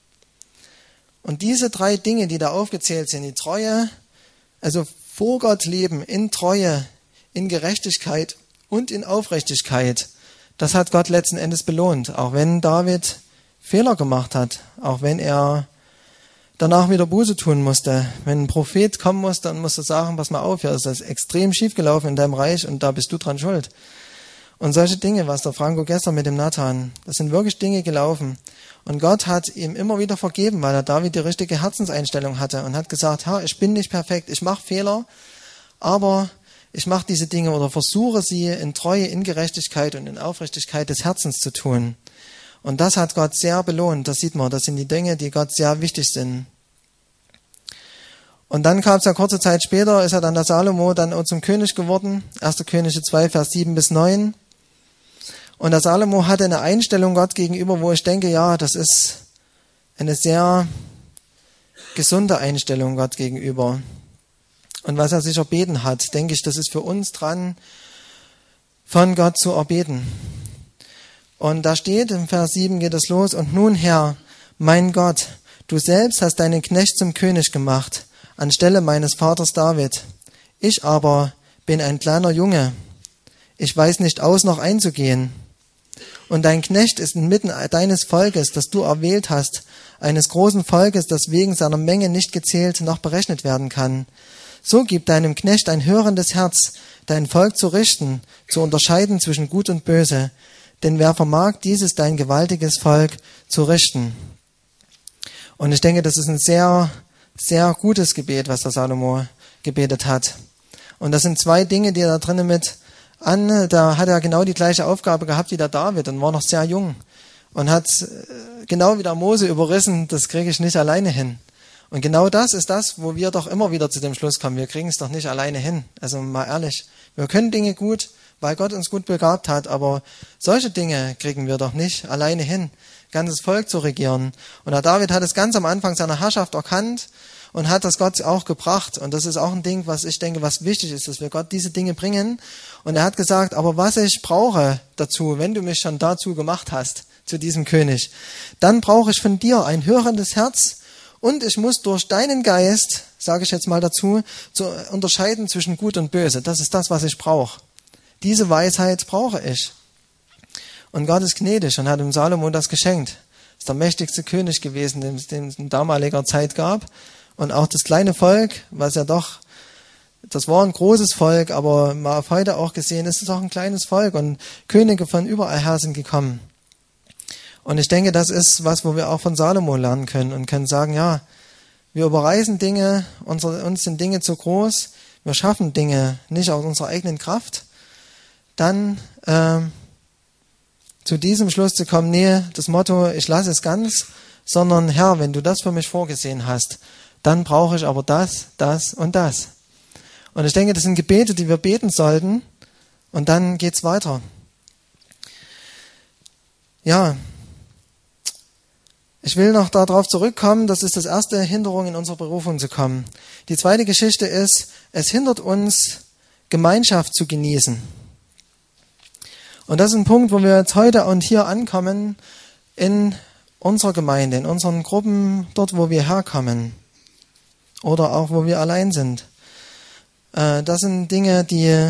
Und diese drei Dinge, die da aufgezählt sind, die Treue, also vor Gott leben, in Treue, in Gerechtigkeit und in Aufrichtigkeit, das hat Gott letzten Endes belohnt, auch wenn David Fehler gemacht hat, auch wenn er danach wieder Buße tun musste. Wenn ein Prophet kommen musste und musste sagen, pass mal auf, hier ist das extrem schief gelaufen in deinem Reich und da bist du dran schuld. Und solche Dinge, was der Franco gestern mit dem Nathan, das sind wirklich Dinge gelaufen. Und Gott hat ihm immer wieder vergeben, weil er David die richtige Herzenseinstellung hatte und hat gesagt, ha, ich bin nicht perfekt, ich mache Fehler, aber ich mache diese Dinge oder versuche sie in Treue, in Gerechtigkeit und in Aufrichtigkeit des Herzens zu tun. Und das hat Gott sehr belohnt, das sieht man, das sind die Dinge, die Gott sehr wichtig sind. Und dann kam es ja kurze Zeit später, ist er dann der Salomo dann auch zum König geworden, erster Könige zwei, Vers sieben bis neun. Und der Salomo hatte eine Einstellung Gott gegenüber, wo ich denke, ja, das ist eine sehr gesunde Einstellung Gott gegenüber. Und was er sich erbeten hat, denke ich, das ist für uns dran, von Gott zu erbeten. Und da steht, im Vers sieben geht es los, und nun Herr, mein Gott, du selbst hast deinen Knecht zum König gemacht, anstelle meines Vaters David. Ich aber bin ein kleiner Junge. Ich weiß nicht aus noch einzugehen. Und dein Knecht ist inmitten deines Volkes, das du erwählt hast, eines großen Volkes, das wegen seiner Menge nicht gezählt noch berechnet werden kann. So gib deinem Knecht ein hörendes Herz, dein Volk zu richten, zu unterscheiden zwischen Gut und Böse. Denn wer vermag dieses dein gewaltiges Volk zu richten? Und ich denke, das ist ein sehr, sehr gutes Gebet, was der Salomo gebetet hat. Und das sind zwei Dinge, die er da drinnen mit an, da hat er genau die gleiche Aufgabe gehabt wie der David und war noch sehr jung und hat genau wie der Mose überrissen, das kriege ich nicht alleine hin. Und genau das ist das, wo wir doch immer wieder zu dem Schluss kommen, wir kriegen es doch nicht alleine hin. Also mal ehrlich, wir können Dinge gut, weil Gott uns gut begabt hat, aber solche Dinge kriegen wir doch nicht alleine hin, ganzes Volk zu regieren. Und der David hat es ganz am Anfang seiner Herrschaft erkannt und hat das Gott auch gebracht. Und das ist auch ein Ding, was ich denke, was wichtig ist, dass wir Gott diese Dinge bringen. Und er hat gesagt, aber was ich brauche dazu, wenn du mich schon dazu gemacht hast, zu diesem König, dann brauche ich von dir ein hörendes Herz und ich muss durch deinen Geist, sage ich jetzt mal dazu, zu unterscheiden zwischen Gut und Böse. Das ist das, was ich brauche. Diese Weisheit brauche ich. Und Gott ist gnädig und hat dem Salomo das geschenkt. Ist der mächtigste König gewesen, den es in damaliger Zeit gab. Und auch das kleine Volk, was ja doch, das war ein großes Volk, aber mal auf heute auch gesehen, ist es auch ein kleines Volk und Könige von überall her sind gekommen. Und ich denke, das ist was, wo wir auch von Salomo lernen können und können sagen, ja, wir überreißen Dinge, unsere, uns sind Dinge zu groß, wir schaffen Dinge nicht aus unserer eigenen Kraft, dann äh, zu diesem Schluss zu kommen, nee, das Motto, ich lasse es ganz, sondern Herr, wenn du das für mich vorgesehen hast, dann brauche ich aber das, das und das. Und ich denke, das sind Gebete, die wir beten sollten und dann geht's weiter. Ja, ich will noch darauf zurückkommen, das ist das erste, Hinderung in unsere Berufung zu kommen. Die zweite Geschichte ist, es hindert uns, Gemeinschaft zu genießen. Und das ist ein Punkt, wo wir jetzt heute und hier ankommen in unserer Gemeinde, in unseren Gruppen, dort, wo wir herkommen oder auch, wo wir allein sind. Äh, das sind Dinge, die,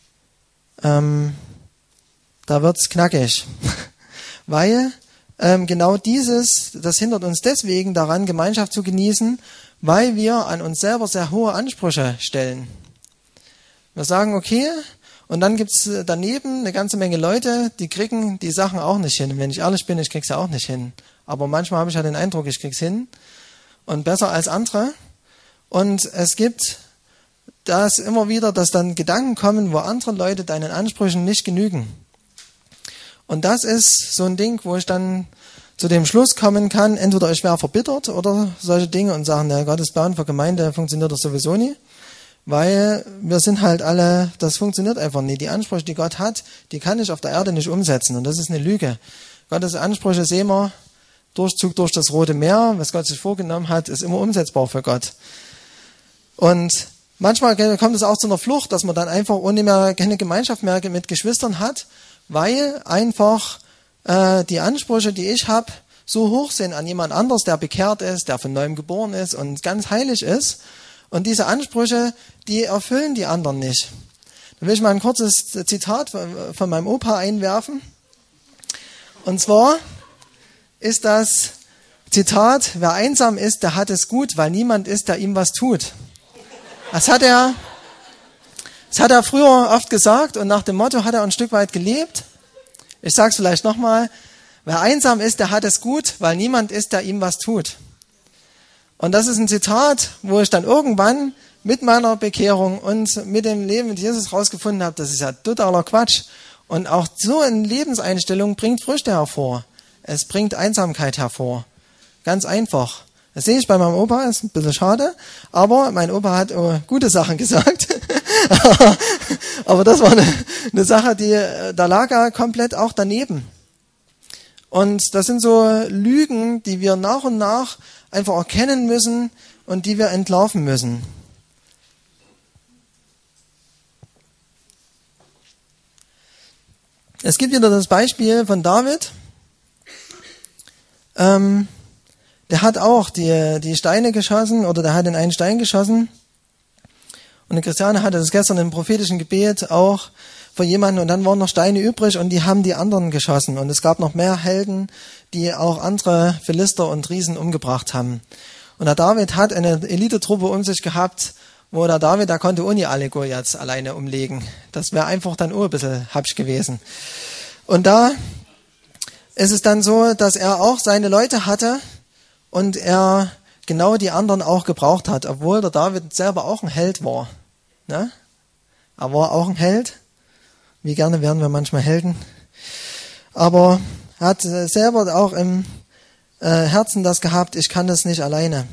ähm, da wird's knackig, weil ähm, genau dieses, das hindert uns deswegen daran, Gemeinschaft zu genießen, weil wir an uns selber sehr hohe Ansprüche stellen. Wir sagen, okay, und dann gibt's daneben eine ganze Menge Leute, die kriegen die Sachen auch nicht hin. Und wenn ich ehrlich bin, ich krieg's ja auch nicht hin. Aber manchmal habe ich ja den Eindruck, ich krieg's hin und besser als andere. Und es gibt das immer wieder, dass dann Gedanken kommen, wo andere Leute deinen Ansprüchen nicht genügen. Und das ist so ein Ding, wo ich dann zu dem Schluss kommen kann, entweder ich wäre verbittert oder solche Dinge und sagen, der Gottesplan für Gemeinde funktioniert das sowieso nie. Weil wir sind halt alle, das funktioniert einfach nie. Die Ansprüche, die Gott hat, die kann ich auf der Erde nicht umsetzen. Und das ist eine Lüge. Gottes Ansprüche sehen wir, Durchzug durch das Rote Meer, was Gott sich vorgenommen hat, ist immer umsetzbar für Gott. Und manchmal kommt es auch zu einer Flucht, dass man dann einfach ohne mehr keine Gemeinschaft mehr mit Geschwistern hat, weil einfach äh, die Ansprüche, die ich habe, so hoch sind an jemand anderes, der bekehrt ist, der von neuem geboren ist und ganz heilig ist. Und diese Ansprüche, die erfüllen die anderen nicht. Da will ich mal ein kurzes Zitat von meinem Opa einwerfen. Und zwar ist das Zitat, wer einsam ist, der hat es gut, weil niemand ist, der ihm was tut. Das hat er, das hat er früher oft gesagt und nach dem Motto hat er ein Stück weit gelebt. Ich sage es vielleicht nochmal, wer einsam ist, der hat es gut, weil niemand ist, der ihm was tut. Und das ist ein Zitat, wo ich dann irgendwann mit meiner Bekehrung und mit dem Leben mit Jesus rausgefunden habe, das ist ja totaler Quatsch. Und auch so eine Lebenseinstellung bringt Früchte hervor. Es bringt Einsamkeit hervor. Ganz einfach. Das sehe ich bei meinem Opa, ist ein bisschen schade, aber mein Opa hat oh, gute Sachen gesagt. Aber das war eine, eine Sache, die, da lag er komplett auch daneben. Und das sind so Lügen, die wir nach und nach einfach erkennen müssen und die wir entlarven müssen. Es gibt wieder das Beispiel von David. Ähm, der hat auch die, die Steine geschossen oder der hat in einen Stein geschossen. Und der Christiane hatte das gestern im prophetischen Gebet auch für jemanden und dann waren noch Steine übrig und die haben die anderen geschossen. Und es gab noch mehr Helden, die auch andere Philister und Riesen umgebracht haben. Und der David hat eine Elitetruppe um sich gehabt, wo der David, der konnte ohne alle Goliaths alleine umlegen. Das wäre einfach dann auch ein bisschen hübsch gewesen. Und da ist es dann so, dass er auch seine Leute hatte und er genau die anderen auch gebraucht hat, obwohl der David selber auch ein Held war. Ne? Er war auch ein Held. Wie gerne wären wir manchmal Helden. Aber er hat selber auch im äh, Herzen das gehabt, ich kann das nicht alleine.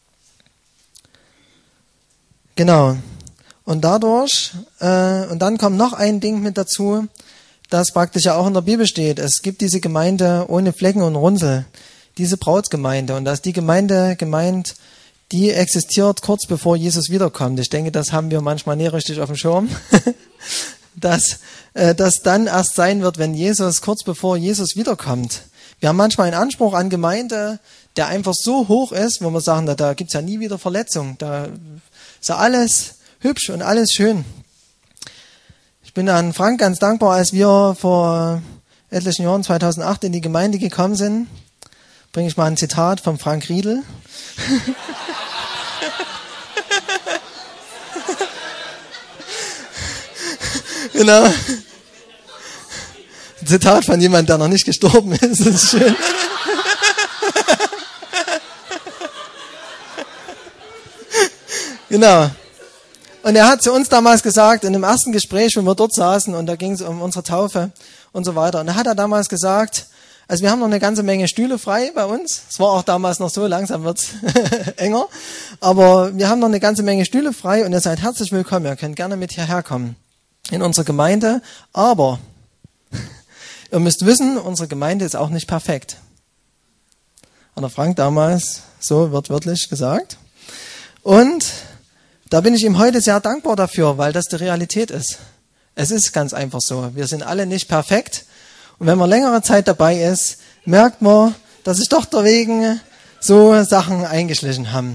Genau. Und dadurch, äh, und dann kommt noch ein Ding mit dazu, das praktisch ja auch in der Bibel steht. Es gibt diese Gemeinde ohne Flecken und Runzel, diese Brautgemeinde. Und da ist die Gemeinde gemeint, die existiert kurz bevor Jesus wiederkommt. Ich denke, das haben wir manchmal nicht richtig auf dem Schirm. dass äh, das dann erst sein wird, wenn Jesus, kurz bevor Jesus wiederkommt. Wir haben manchmal einen Anspruch an Gemeinde, der einfach so hoch ist, wo wir sagen, da, da gibt's ja nie wieder Verletzung. Da ist ja alles hübsch und alles schön. Ich bin an Frank ganz dankbar, als wir vor etlichen Jahren, zweitausendacht, in die Gemeinde gekommen sind. Bringe ich mal ein Zitat von Frank Riedel. Genau. Ein Zitat von jemandem, der noch nicht gestorben ist. Das ist schön. Genau. Und er hat zu uns damals gesagt, in dem ersten Gespräch, wenn wir dort saßen, und da ging es um unsere Taufe und so weiter. Und da hat er damals gesagt, also wir haben noch eine ganze Menge Stühle frei bei uns. Es war auch damals noch so, langsam wird's enger. Aber wir haben noch eine ganze Menge Stühle frei und ihr seid herzlich willkommen. Ihr könnt gerne mit hierher kommen in unsere Gemeinde. Aber ihr müsst wissen, unsere Gemeinde ist auch nicht perfekt. Hat der Frank damals, so wird wörtlich gesagt. Und da bin ich ihm heute sehr dankbar dafür, weil das die Realität ist. Es ist ganz einfach so. Wir sind alle nicht perfekt. Und wenn man längere Zeit dabei ist, merkt man, dass sich doch deswegen so Sachen eingeschlichen haben.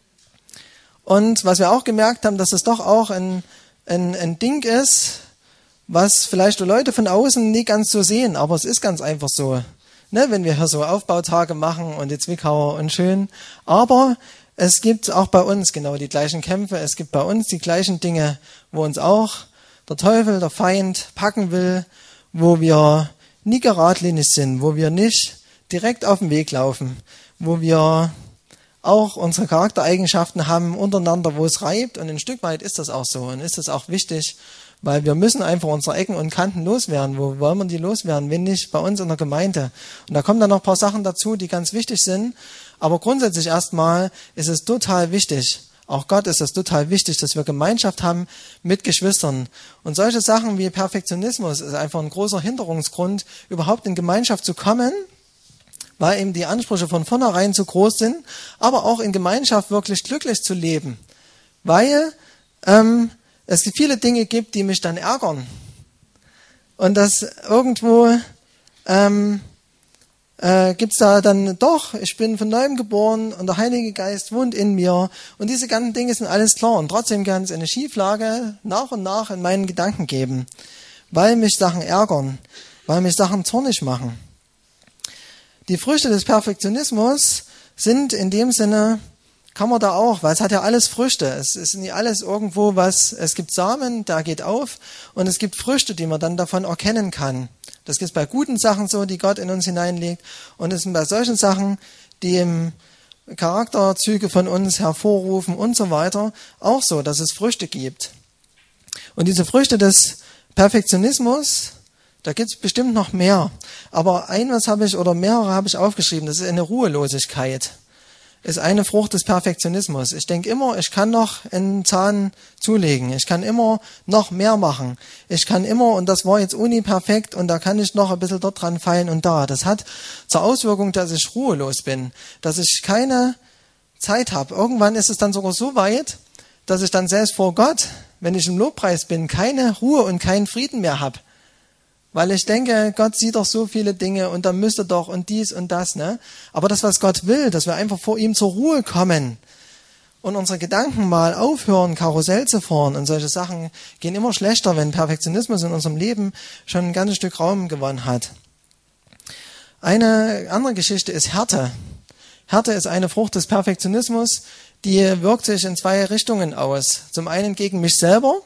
Und was wir auch gemerkt haben, dass es doch auch ein, ein, ein Ding ist, was vielleicht die Leute von außen nie ganz so sehen, aber es ist ganz einfach so. Ne, wenn wir hier so Aufbautage machen und die Zwickauer und schön. Aber es gibt auch bei uns genau die gleichen Kämpfe, es gibt bei uns die gleichen Dinge, wo uns auch der Teufel, der Feind packen will, wo wir nie geradlinig sind, wo wir nicht direkt auf dem Weg laufen, wo wir auch unsere Charaktereigenschaften haben untereinander, wo es reibt, und ein Stück weit ist das auch so und ist das auch wichtig, weil wir müssen einfach unsere Ecken und Kanten loswerden. Wo wollen wir die loswerden, wenn nicht bei uns in der Gemeinde? Und da kommen dann noch ein paar Sachen dazu, die ganz wichtig sind, aber grundsätzlich erstmal ist es total wichtig, auch Gott ist es total wichtig, dass wir Gemeinschaft haben mit Geschwistern. Und solche Sachen wie Perfektionismus ist einfach ein großer Hinderungsgrund, überhaupt in Gemeinschaft zu kommen, weil eben die Ansprüche von vornherein zu groß sind, aber auch in Gemeinschaft wirklich glücklich zu leben. Weil ähm, es viele Dinge gibt, die mich dann ärgern. Und das irgendwo ähm, äh, gibt's da dann doch, ich bin von Neuem geboren und der Heilige Geist wohnt in mir und diese ganzen Dinge sind alles klar und trotzdem kann es eine Schieflage nach und nach in meinen Gedanken geben, weil mich Sachen ärgern, weil mich Sachen zornig machen. Die Früchte des Perfektionismus sind in dem Sinne, kann man da auch, weil es hat ja alles Früchte. Es ist nicht alles irgendwo was, es gibt Samen, da geht auf und es gibt Früchte, die man dann davon erkennen kann. Das ist bei guten Sachen so, die Gott in uns hineinlegt, und es sind bei solchen Sachen, die im Charakterzüge von uns hervorrufen und so weiter, auch so, dass es Früchte gibt. Und diese Früchte des Perfektionismus, da gibt es bestimmt noch mehr. Aber eines habe ich, oder mehrere habe ich aufgeschrieben, das ist eine Ruhelosigkeit. Ist eine Frucht des Perfektionismus. Ich denke immer, ich kann noch einen Zahn zulegen. Ich kann immer noch mehr machen. Ich kann immer, und das war jetzt uni perfekt, und da kann ich noch ein bisschen dort dran feilen und da. Das hat zur Auswirkung, dass ich ruhelos bin, dass ich keine Zeit habe. Irgendwann ist es dann sogar so weit, dass ich dann selbst vor Gott, wenn ich im Lobpreis bin, keine Ruhe und keinen Frieden mehr habe. Weil ich denke, Gott sieht doch so viele Dinge und da müsste doch und dies und das, ne? Aber das, was Gott will, dass wir einfach vor ihm zur Ruhe kommen und unsere Gedanken mal aufhören, Karussell zu fahren, und solche Sachen gehen immer schlechter, wenn Perfektionismus in unserem Leben schon ein ganzes Stück Raum gewonnen hat. Eine andere Geschichte ist Härte. Härte ist eine Frucht des Perfektionismus, die wirkt sich in zwei Richtungen aus. Zum einen gegen mich selber.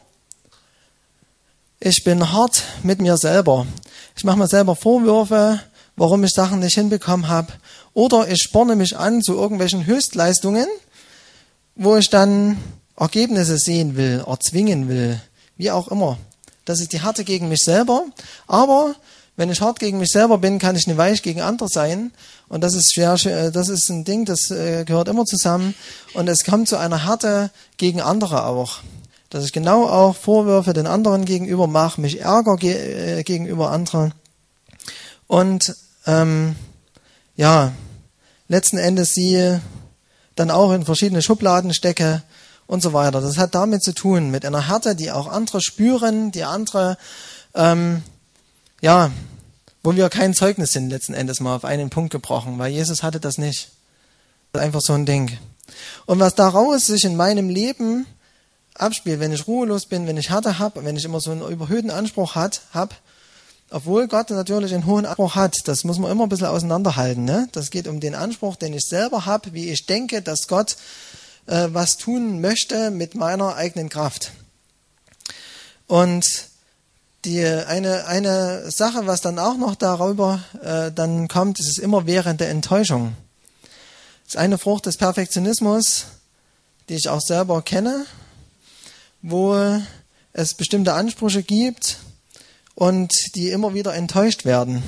Ich bin hart mit mir selber. Ich mache mir selber Vorwürfe, warum ich Sachen nicht hinbekommen habe. Oder ich sporne mich an zu irgendwelchen Höchstleistungen, wo ich dann Ergebnisse sehen will, erzwingen will, wie auch immer. Das ist die Härte gegen mich selber. Aber wenn ich hart gegen mich selber bin, kann ich nicht weich gegen andere sein. Und das ist schwer, das ist ein Ding, das gehört immer zusammen. Und es kommt zu einer Härte gegen andere auch. Dass ich genau auch Vorwürfe den anderen gegenüber mache, mich ärgere ge- äh, gegenüber anderen und ähm, ja, letzten Endes sie dann auch in verschiedene Schubladen stecke und so weiter. Das hat damit zu tun, mit einer Härte, die auch andere spüren, die andere, ähm, ja, wo wir kein Zeugnis sind, letzten Endes mal auf einen Punkt gebrochen, weil Jesus hatte das nicht. Das ist einfach so ein Ding. Und was daraus sich in meinem Leben abspielt, wenn ich ruhelos bin, wenn ich Härte habe, wenn ich immer so einen überhöhten Anspruch hat, hab, obwohl Gott natürlich einen hohen Anspruch hat, das muss man immer ein bisschen auseinanderhalten. Ne? Das geht um den Anspruch, den ich selber habe, wie ich denke, dass Gott äh, was tun möchte mit meiner eigenen Kraft. Und Die eine eine Sache, was dann auch noch darüber äh, dann kommt, ist es immerwährende Enttäuschung. Das ist eine Frucht des Perfektionismus, die ich auch selber kenne, wo es bestimmte Ansprüche gibt und die immer wieder enttäuscht werden.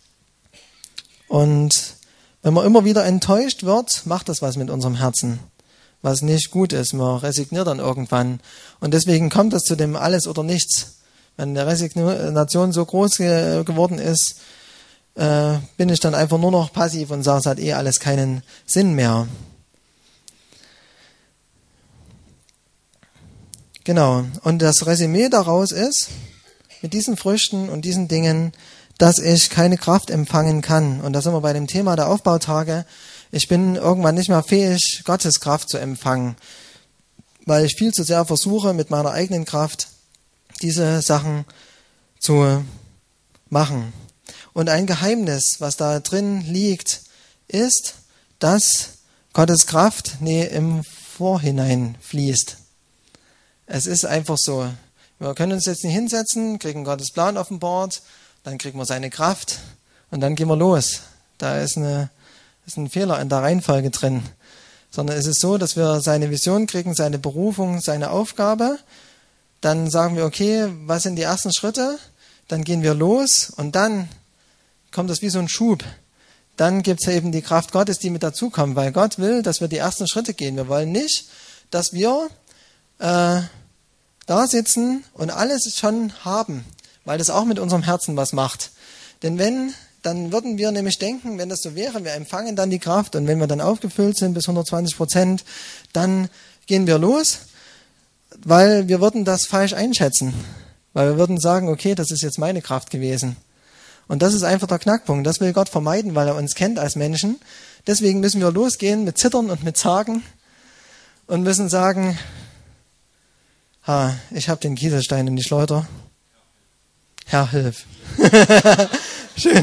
Und wenn man immer wieder enttäuscht wird, macht das was mit unserem Herzen, was nicht gut ist. Man resigniert dann irgendwann. Und deswegen kommt es zu dem Alles oder Nichts. Wenn die Resignation so groß ge- geworden ist, äh, bin ich dann einfach nur noch passiv und sage, es hat eh alles keinen Sinn mehr. Genau. Und das Resümee daraus ist, mit diesen Früchten und diesen Dingen, dass ich keine Kraft empfangen kann. Und da sind wir bei dem Thema der Aufbautage. Ich bin irgendwann nicht mehr fähig, Gottes Kraft zu empfangen, weil ich viel zu sehr versuche, mit meiner eigenen Kraft diese Sachen zu machen. Und ein Geheimnis, was da drin liegt, ist, dass Gottes Kraft nee, im Vorhinein fließt. Es ist einfach so. Wir können uns jetzt nicht hinsetzen, kriegen Gottes Plan offenbart, dann kriegen wir seine Kraft und dann gehen wir los. Da ist, eine, ist ein Fehler in der Reihenfolge drin. Sondern es ist so, dass wir seine Vision kriegen, seine Berufung, seine Aufgabe. Dann sagen wir, okay, was sind die ersten Schritte? Dann gehen wir los und dann kommt das wie so ein Schub. Dann gibt es eben die Kraft Gottes, die mit dazukommt, weil Gott will, dass wir die ersten Schritte gehen. Wir wollen nicht, dass wir äh, da sitzen und alles schon haben, weil das auch mit unserem Herzen was macht. Denn wenn, dann würden wir nämlich denken, wenn das so wäre, wir empfangen dann die Kraft und wenn wir dann aufgefüllt sind bis hundertzwanzig Prozent, dann gehen wir los, weil wir würden das falsch einschätzen. Weil wir würden sagen, okay, das ist jetzt meine Kraft gewesen. Und das ist einfach der Knackpunkt. Das will Gott vermeiden, weil er uns kennt als Menschen. Deswegen müssen wir losgehen mit Zittern und mit Zagen und müssen sagen, ha, ich habe den Kieselstein in die Schleuder. Herr, hilf. Schön.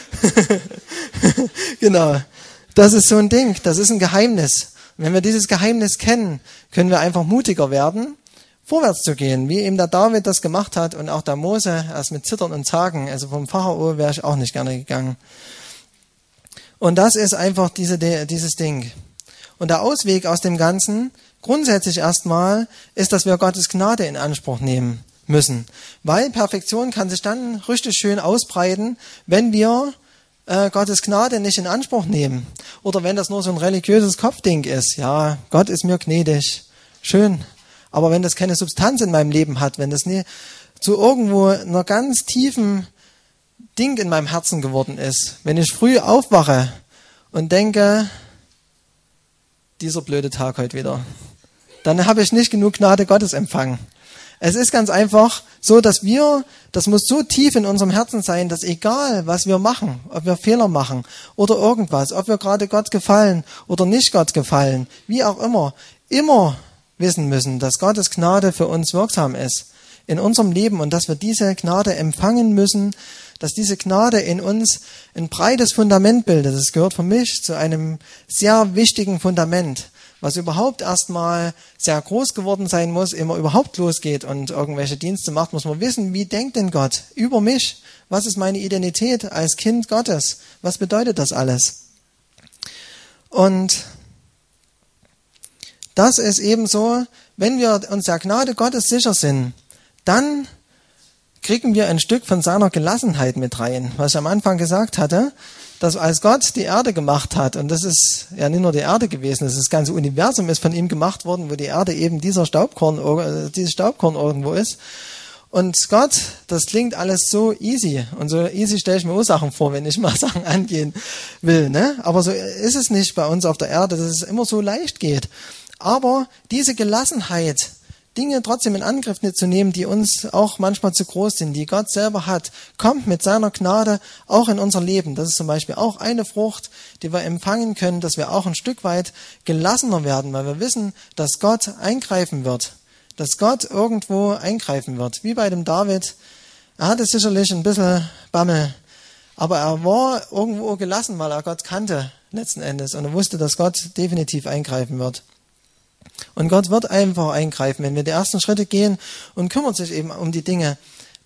Genau. Das ist so ein Ding. Das ist ein Geheimnis. Und wenn wir dieses Geheimnis kennen, können wir einfach mutiger werden, vorwärts zu gehen, wie eben der David das gemacht hat und auch der Mose, erst mit Zittern und Zagen. Also vom Pharao wäre ich auch nicht gerne gegangen. Und das ist einfach diese, dieses Ding. Und der Ausweg aus dem Ganzen, grundsätzlich erstmal, ist, dass wir Gottes Gnade in Anspruch nehmen müssen. Weil Perfektion kann sich dann richtig schön ausbreiten, wenn wir äh, Gottes Gnade nicht in Anspruch nehmen. Oder wenn das nur so ein religiöses Kopfding ist. Ja, Gott ist mir gnädig. Schön. Aber wenn das keine Substanz in meinem Leben hat, wenn das nie zu irgendwo einer ganz tiefen Ding in meinem Herzen geworden ist, wenn ich früh aufwache und denke, dieser blöde Tag heute wieder, dann habe ich nicht genug Gnade Gottes empfangen. Es ist ganz einfach so, dass wir, das muss so tief in unserem Herzen sein, dass egal, was wir machen, ob wir Fehler machen oder irgendwas, ob wir gerade Gott gefallen oder nicht Gott gefallen, wie auch immer, immer wissen müssen, dass Gottes Gnade für uns wirksam ist in unserem Leben und dass wir diese Gnade empfangen müssen, dass diese Gnade in uns ein breites Fundament bildet. Das gehört für mich zu einem sehr wichtigen Fundament, was überhaupt erstmal sehr groß geworden sein muss, ehe man überhaupt losgeht und irgendwelche Dienste macht, muss man wissen, wie denkt denn Gott über mich? Was ist meine Identität als Kind Gottes? Was bedeutet das alles? Und das ist eben so, wenn wir uns der Gnade Gottes sicher sind, dann kriegen wir ein Stück von seiner Gelassenheit mit rein. Was ich am Anfang gesagt hatte, dass als Gott die Erde gemacht hat, und das ist ja nicht nur die Erde gewesen, das, ist das ganze Universum ist von ihm gemacht worden, wo die Erde eben dieser Staubkorn, dieses Staubkorn irgendwo ist. Und Gott, das klingt alles so easy. Und so easy stelle ich mir Ursachen vor, wenn ich mal Sachen angehen will. Ne? Aber so ist es nicht bei uns auf der Erde, dass es immer so leicht geht. Aber diese Gelassenheit, Dinge trotzdem in Angriff zu nehmen, die uns auch manchmal zu groß sind, die Gott selber hat, kommt mit seiner Gnade auch in unser Leben. Das ist zum Beispiel auch eine Frucht, die wir empfangen können, dass wir auch ein Stück weit gelassener werden, weil wir wissen, dass Gott eingreifen wird, dass Gott irgendwo eingreifen wird. Wie bei dem David, er hatte sicherlich ein bisschen Bammel, aber er war irgendwo gelassen, weil er Gott kannte letzten Endes und er wusste, dass Gott definitiv eingreifen wird. Und Gott wird einfach eingreifen, wenn wir die ersten Schritte gehen und kümmert sich eben um die Dinge,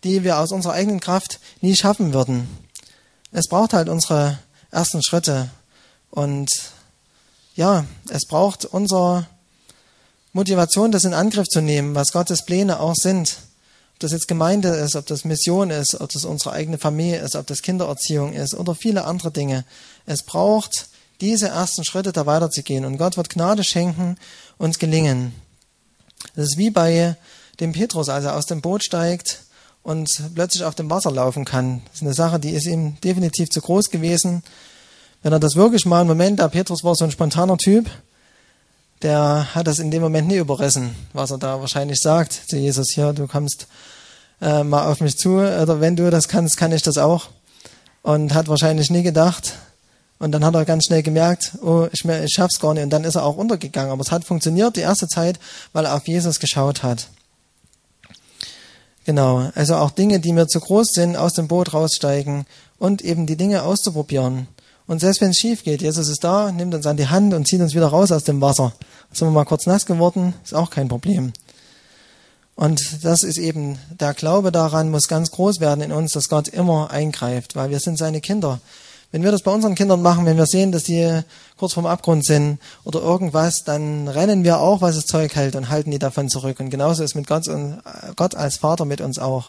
die wir aus unserer eigenen Kraft nie schaffen würden. Es braucht halt unsere ersten Schritte. Und ja, es braucht unsere Motivation, das in Angriff zu nehmen, was Gottes Pläne auch sind. Ob das jetzt Gemeinde ist, ob das Mission ist, ob das unsere eigene Familie ist, ob das Kindererziehung ist oder viele andere Dinge. Es braucht diese ersten Schritte, da weiterzugehen. Und Gott wird Gnade schenken und gelingen. Das ist wie bei dem Petrus, als er aus dem Boot steigt und plötzlich auf dem Wasser laufen kann. Das ist eine Sache, die ist ihm definitiv zu groß gewesen. Wenn er das wirklich mal einen Moment, der Petrus war so ein spontaner Typ, der hat das in dem Moment nie überrissen, was er da wahrscheinlich sagt zu Jesus. Hier, du kommst äh, mal auf mich zu, oder wenn du das kannst, kann ich das auch. Und hat wahrscheinlich nie gedacht. Und dann hat er ganz schnell gemerkt, oh, ich, ich schaff's gar nicht. Und dann ist er auch untergegangen. Aber es hat funktioniert die erste Zeit, weil er auf Jesus geschaut hat. Genau, also auch Dinge, die mir zu groß sind, aus dem Boot raussteigen und eben die Dinge auszuprobieren. Und selbst wenn es schief geht, Jesus ist da, nimmt uns an die Hand und zieht uns wieder raus aus dem Wasser. Sind wir mal kurz nass geworden, ist auch kein Problem. Und das ist eben, der Glaube daran muss ganz groß werden in uns, dass Gott immer eingreift, weil wir sind seine Kinder. Wenn wir das bei unseren Kindern machen, wenn wir sehen, dass die kurz vorm Abgrund sind oder irgendwas, dann rennen wir auch, was das Zeug hält und halten die davon zurück. Und genauso ist mit Gott, und Gott als Vater mit uns auch.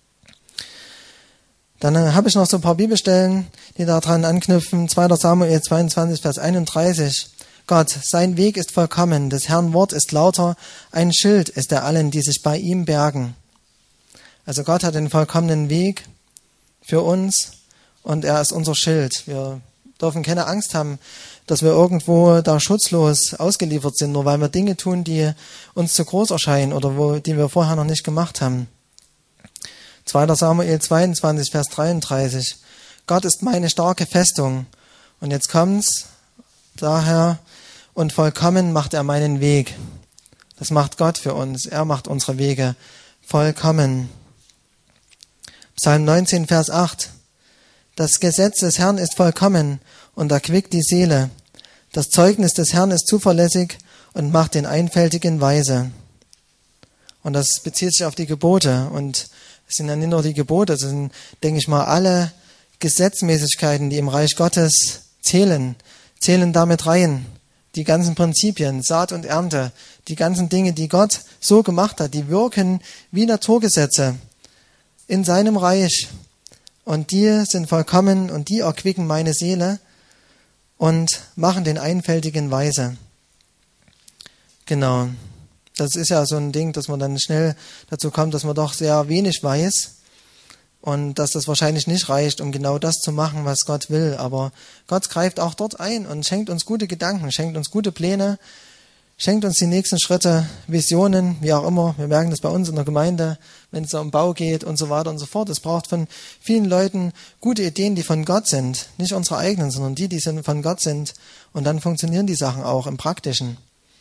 Dann äh, habe ich noch so ein paar Bibelstellen, die daran anknüpfen. zweiter Samuel zweiundzwanzig, Vers einunddreißig. Gott, sein Weg ist vollkommen, des Herrn Wort ist lauter, ein Schild ist er allen, die sich bei ihm bergen. Also Gott hat den vollkommenen Weg für uns und er ist unser Schild. Wir dürfen keine Angst haben, dass wir irgendwo da schutzlos ausgeliefert sind, nur weil wir Dinge tun, die uns zu groß erscheinen oder wo, die wir vorher noch nicht gemacht haben. zweiter Samuel zweiundzwanzig, Vers dreiunddreißig. Gott ist meine starke Festung. Und jetzt kommt's, daher, und vollkommen macht er meinen Weg. Das macht Gott für uns. Er macht unsere Wege vollkommen. Psalm neunzehn, Vers acht. Das Gesetz des Herrn ist vollkommen und erquickt die Seele. Das Zeugnis des Herrn ist zuverlässig und macht den Einfältigen weise. Und das bezieht sich auf die Gebote. Und es sind ja nicht nur die Gebote, es sind, denke ich mal, alle Gesetzmäßigkeiten, die im Reich Gottes zählen, zählen damit rein. Die ganzen Prinzipien, Saat und Ernte, die ganzen Dinge, die Gott so gemacht hat, die wirken wie Naturgesetze in seinem Reich. Und die sind vollkommen und die erquicken meine Seele und machen den Einfältigen weise. Genau. Das ist ja so ein Ding, dass man dann schnell dazu kommt, dass man doch sehr wenig weiß und dass das wahrscheinlich nicht reicht, um genau das zu machen, was Gott will. Aber Gott greift auch dort ein und schenkt uns gute Gedanken, schenkt uns gute Pläne, schenkt uns die nächsten Schritte, Visionen, wie auch immer. Wir merken das bei uns in der Gemeinde, wenn es um Bau geht und so weiter und so fort. Es braucht von vielen Leuten gute Ideen, die von Gott sind. Nicht unsere eigenen, sondern die, die von Gott sind. Und dann funktionieren die Sachen auch im Praktischen.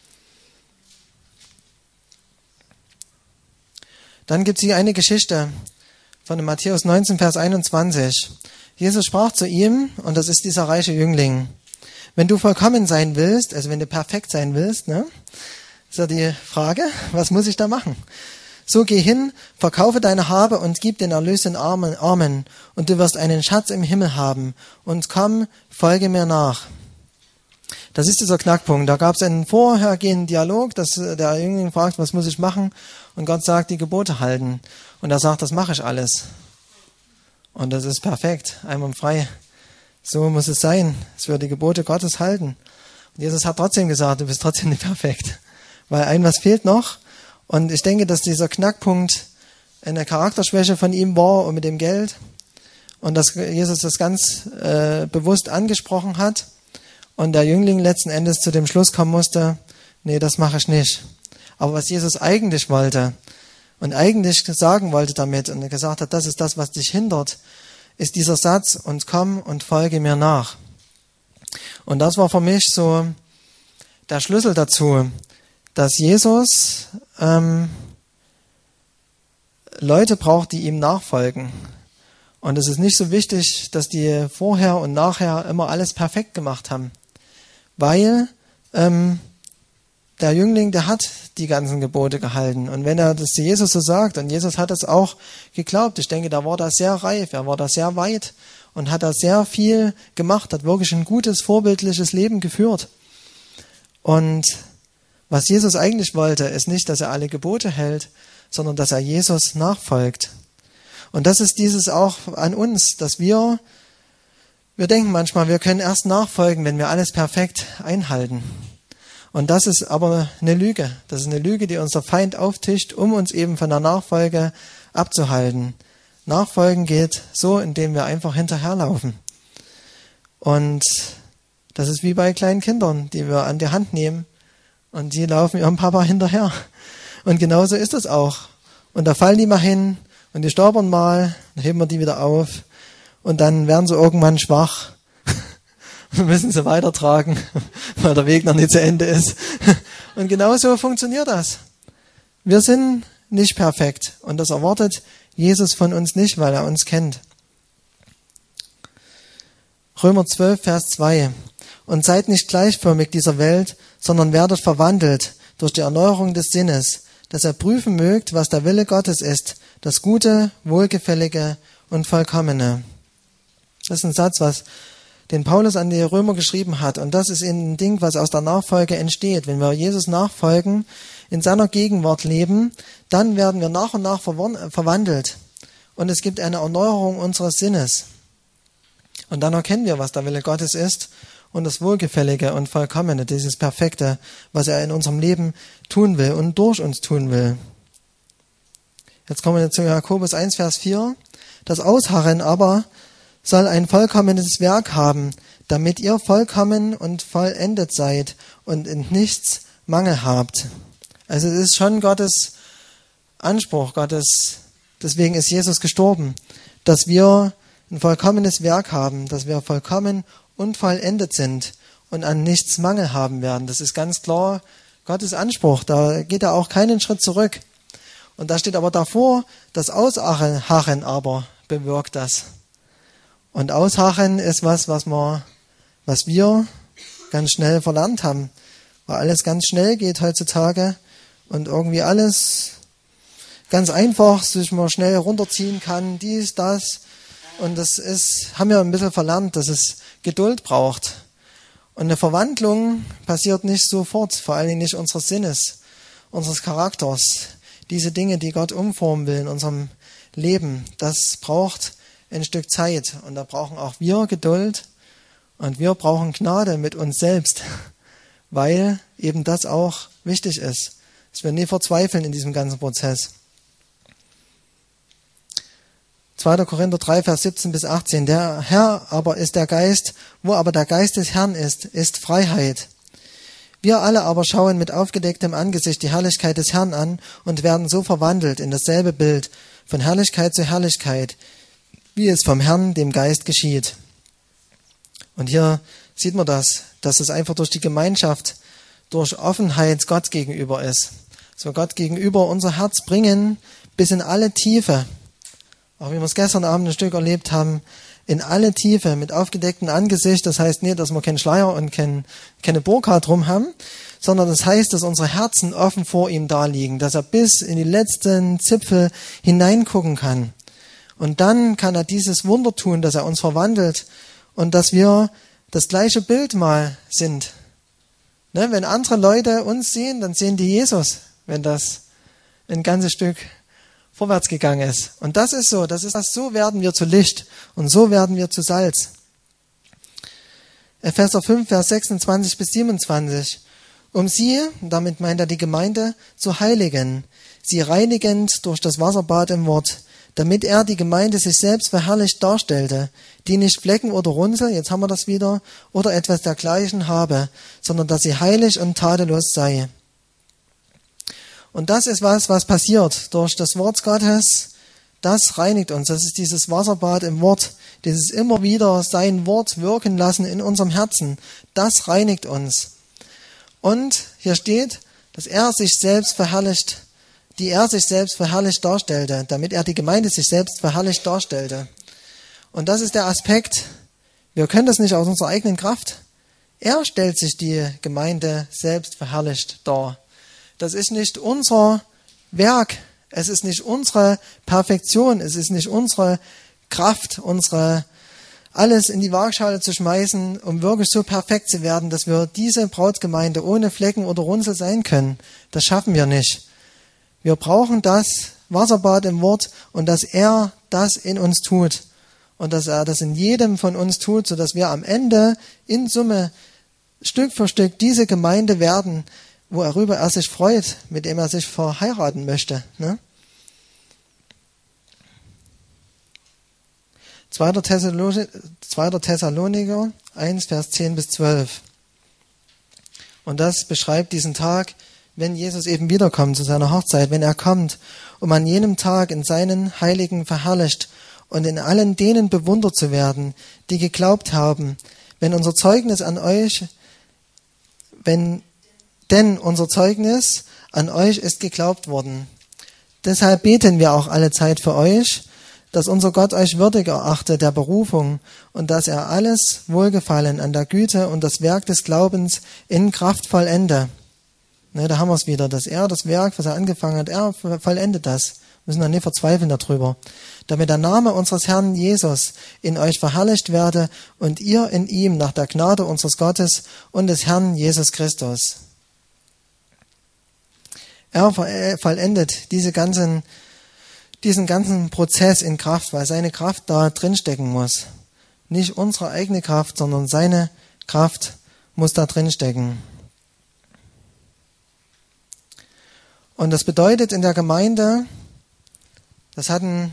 Dann gibt es hier eine Geschichte von Matthäus neunzehn, Vers einundzwanzig. Jesus sprach zu ihm, und das ist dieser reiche Jüngling, wenn du vollkommen sein willst, also wenn du perfekt sein willst, ne, ist ja die Frage, was muss ich da machen? So geh hin, verkaufe deine Habe und gib den Erlös den Armen, Armen, und du wirst einen Schatz im Himmel haben. Und komm, folge mir nach. Das ist dieser Knackpunkt. Da gab es einen vorhergehenden Dialog, dass der Jüngling fragt, was muss ich machen? Und Gott sagt, die Gebote halten. Und er sagt, das mache ich alles. Und das ist perfekt, einwandfrei. So muss es sein. Es wird die Gebote Gottes halten. Und Jesus hat trotzdem gesagt, du bist trotzdem nicht perfekt. Weil ein was fehlt noch. Und ich denke, dass dieser Knackpunkt eine Charakterschwäche von ihm war und mit dem Geld. Und dass Jesus das ganz äh, bewusst angesprochen hat. Und der Jüngling letzten Endes zu dem Schluss kommen musste, nee, das mache ich nicht. Aber was Jesus eigentlich wollte und eigentlich sagen wollte damit und er gesagt hat, das ist das, was dich hindert, ist dieser Satz, und komm und folge mir nach. Und das war für mich so der Schlüssel dazu, dass Jesus ähm, Leute braucht, die ihm nachfolgen. Und es ist nicht so wichtig, dass die vorher und nachher immer alles perfekt gemacht haben. Weil ähm, der Jüngling, der hat die ganzen Gebote gehalten. Und wenn er das zu Jesus so sagt, und Jesus hat es auch geglaubt, ich denke, da war da sehr reif, er war da sehr weit und hat da sehr viel gemacht, hat wirklich ein gutes, vorbildliches Leben geführt. Und was Jesus eigentlich wollte, ist nicht, dass er alle Gebote hält, sondern dass er Jesus nachfolgt. Und das ist dieses auch an uns, dass wir, wir denken manchmal, wir können erst nachfolgen, wenn wir alles perfekt einhalten. Und das ist aber eine Lüge. Das ist eine Lüge, die unser Feind auftischt, um uns eben von der Nachfolge abzuhalten. Nachfolgen geht so, indem wir einfach hinterherlaufen. Und das ist wie bei kleinen Kindern, die wir an die Hand nehmen und die laufen ihrem Papa hinterher. Und genauso ist es auch. Und da fallen die mal hin und die stolpern mal, dann heben wir die wieder auf und dann werden sie irgendwann schwach. Wir müssen sie weitertragen, weil der Weg noch nicht zu Ende ist. Und genauso funktioniert das. Wir sind nicht perfekt und das erwartet Jesus von uns nicht, weil er uns kennt. Römer zwölf, Vers zwei. Und seid nicht gleichförmig dieser Welt, sondern werdet verwandelt durch die Erneuerung des Sinnes, dass ihr prüfen mögt, was der Wille Gottes ist, das Gute, Wohlgefällige und Vollkommene. Das ist ein Satz, was den Paulus an die Römer geschrieben hat. Und das ist ein Ding, was aus der Nachfolge entsteht. Wenn wir Jesus nachfolgen, in seiner Gegenwart leben, dann werden wir nach und nach verwandelt. Und es gibt eine Erneuerung unseres Sinnes. Und dann erkennen wir, was der Wille Gottes ist und das Wohlgefällige und Vollkommene, dieses Perfekte, was er in unserem Leben tun will und durch uns tun will. Jetzt kommen wir zu Jakobus eins, Vers vier. Das Ausharren aber soll ein vollkommenes Werk haben, damit ihr vollkommen und vollendet seid und in nichts Mangel habt. Also es ist schon Gottes Anspruch, Gottes, deswegen ist Jesus gestorben, dass wir ein vollkommenes Werk haben, dass wir vollkommen und vollendet sind und an nichts Mangel haben werden. Das ist ganz klar Gottes Anspruch, da geht er auch keinen Schritt zurück. Und da steht aber davor, das Ausharren aber bewirkt das. Und Ausharren ist was, was wir, was wir ganz schnell verlernt haben, weil alles ganz schnell geht heutzutage und irgendwie alles ganz einfach sich mal schnell runterziehen kann, dies, das. Und das ist, haben wir ein bisschen verlernt, dass es Geduld braucht. Und eine Verwandlung passiert nicht sofort, vor allen Dingen nicht unseres Sinnes, unseres Charakters. Diese Dinge, die Gott umformen will in unserem Leben, das braucht ein Stück Zeit. Und da brauchen auch wir Geduld und wir brauchen Gnade mit uns selbst, weil eben das auch wichtig ist, dass wir nie verzweifeln in diesem ganzen Prozess. zweiter Korinther drei, Vers siebzehn bis achtzehn. Der Herr aber ist der Geist, wo aber der Geist des Herrn ist, ist Freiheit. Wir alle aber schauen mit aufgedecktem Angesicht die Herrlichkeit des Herrn an und werden so verwandelt in dasselbe Bild, von Herrlichkeit zu Herrlichkeit, wie es vom Herrn, dem Geist, geschieht. Und hier sieht man das, dass es einfach durch die Gemeinschaft, durch Offenheit Gott gegenüber ist. So Gott gegenüber unser Herz bringen bis in alle Tiefe. Auch wie wir es gestern Abend ein Stück erlebt haben, in alle Tiefe, mit aufgedecktem Angesicht. Das heißt nicht, dass wir keinen Schleier und kein, keine Burka drum haben, sondern das heißt, dass unsere Herzen offen vor ihm da liegen, dass er bis in die letzten Zipfel hineingucken kann. Und dann kann er dieses Wunder tun, dass er uns verwandelt und dass wir das gleiche Bild mal sind. Ne, wenn andere Leute uns sehen, dann sehen die Jesus, wenn das ein ganzes Stück vorwärts gegangen ist. Und das ist so, das ist das, so werden wir zu Licht und so werden wir zu Salz. Epheser fünf, Vers sechsundzwanzig bis siebenundzwanzig. Um sie, damit meint er die Gemeinde, zu heiligen, sie reinigend durch das Wasserbad im Wort, damit er die Gemeinde sich selbst verherrlicht darstellte, die nicht Flecken oder Runzel, jetzt haben wir das wieder, oder etwas dergleichen habe, sondern dass sie heilig und tadellos sei. Und das ist was, was passiert durch das Wort Gottes. Das reinigt uns. Das ist dieses Wasserbad im Wort. Dieses immer wieder sein Wort wirken lassen in unserem Herzen. Das reinigt uns. Und hier steht, dass er sich selbst verherrlicht, die er sich selbst verherrlicht darstellte, damit er die Gemeinde sich selbst verherrlicht darstellte. Und das ist der Aspekt. Wir können das nicht aus unserer eigenen Kraft. Er stellt sich die Gemeinde selbst verherrlicht dar. Das ist nicht unser Werk, es ist nicht unsere Perfektion, es ist nicht unsere Kraft, unsere alles in die Waagschale zu schmeißen, um wirklich so perfekt zu werden, dass wir diese Brautgemeinde ohne Flecken oder Runzel sein können. Das schaffen wir nicht. Wir brauchen das Wasserbad im Wort und dass er das in uns tut und dass er das in jedem von uns tut, sodass wir am Ende in Summe Stück für Stück diese Gemeinde werden, worüber er sich freut, mit dem er sich verheiraten möchte. Ne? zweiter. Thessaloniker eins, Vers zehn bis zwölf. Und das beschreibt diesen Tag, wenn Jesus eben wiederkommt zu seiner Hochzeit, wenn er kommt, um an jenem Tag in seinen Heiligen verherrlicht und in allen denen bewundert zu werden, die geglaubt haben, wenn unser Zeugnis an euch, wenn, denn unser Zeugnis an euch ist geglaubt worden. Deshalb beten wir auch alle Zeit für euch, dass unser Gott euch würdig erachte der Berufung und dass er alles Wohlgefallen an der Güte und das Werk des Glaubens in Kraft vollende. Ne, da haben wir es wieder, dass er das Werk, was er angefangen hat, er vollendet das. Wir müssen dann nicht verzweifeln darüber. Damit der Name unseres Herrn Jesus in euch verherrlicht werde und ihr in ihm nach der Gnade unseres Gottes und des Herrn Jesus Christus. Er vollendet diese ganzen diesen ganzen Prozess in Kraft, weil seine Kraft da drinstecken muss. Nicht unsere eigene Kraft, sondern seine Kraft muss da drinstecken. Und das bedeutet in der Gemeinde, das hat einen,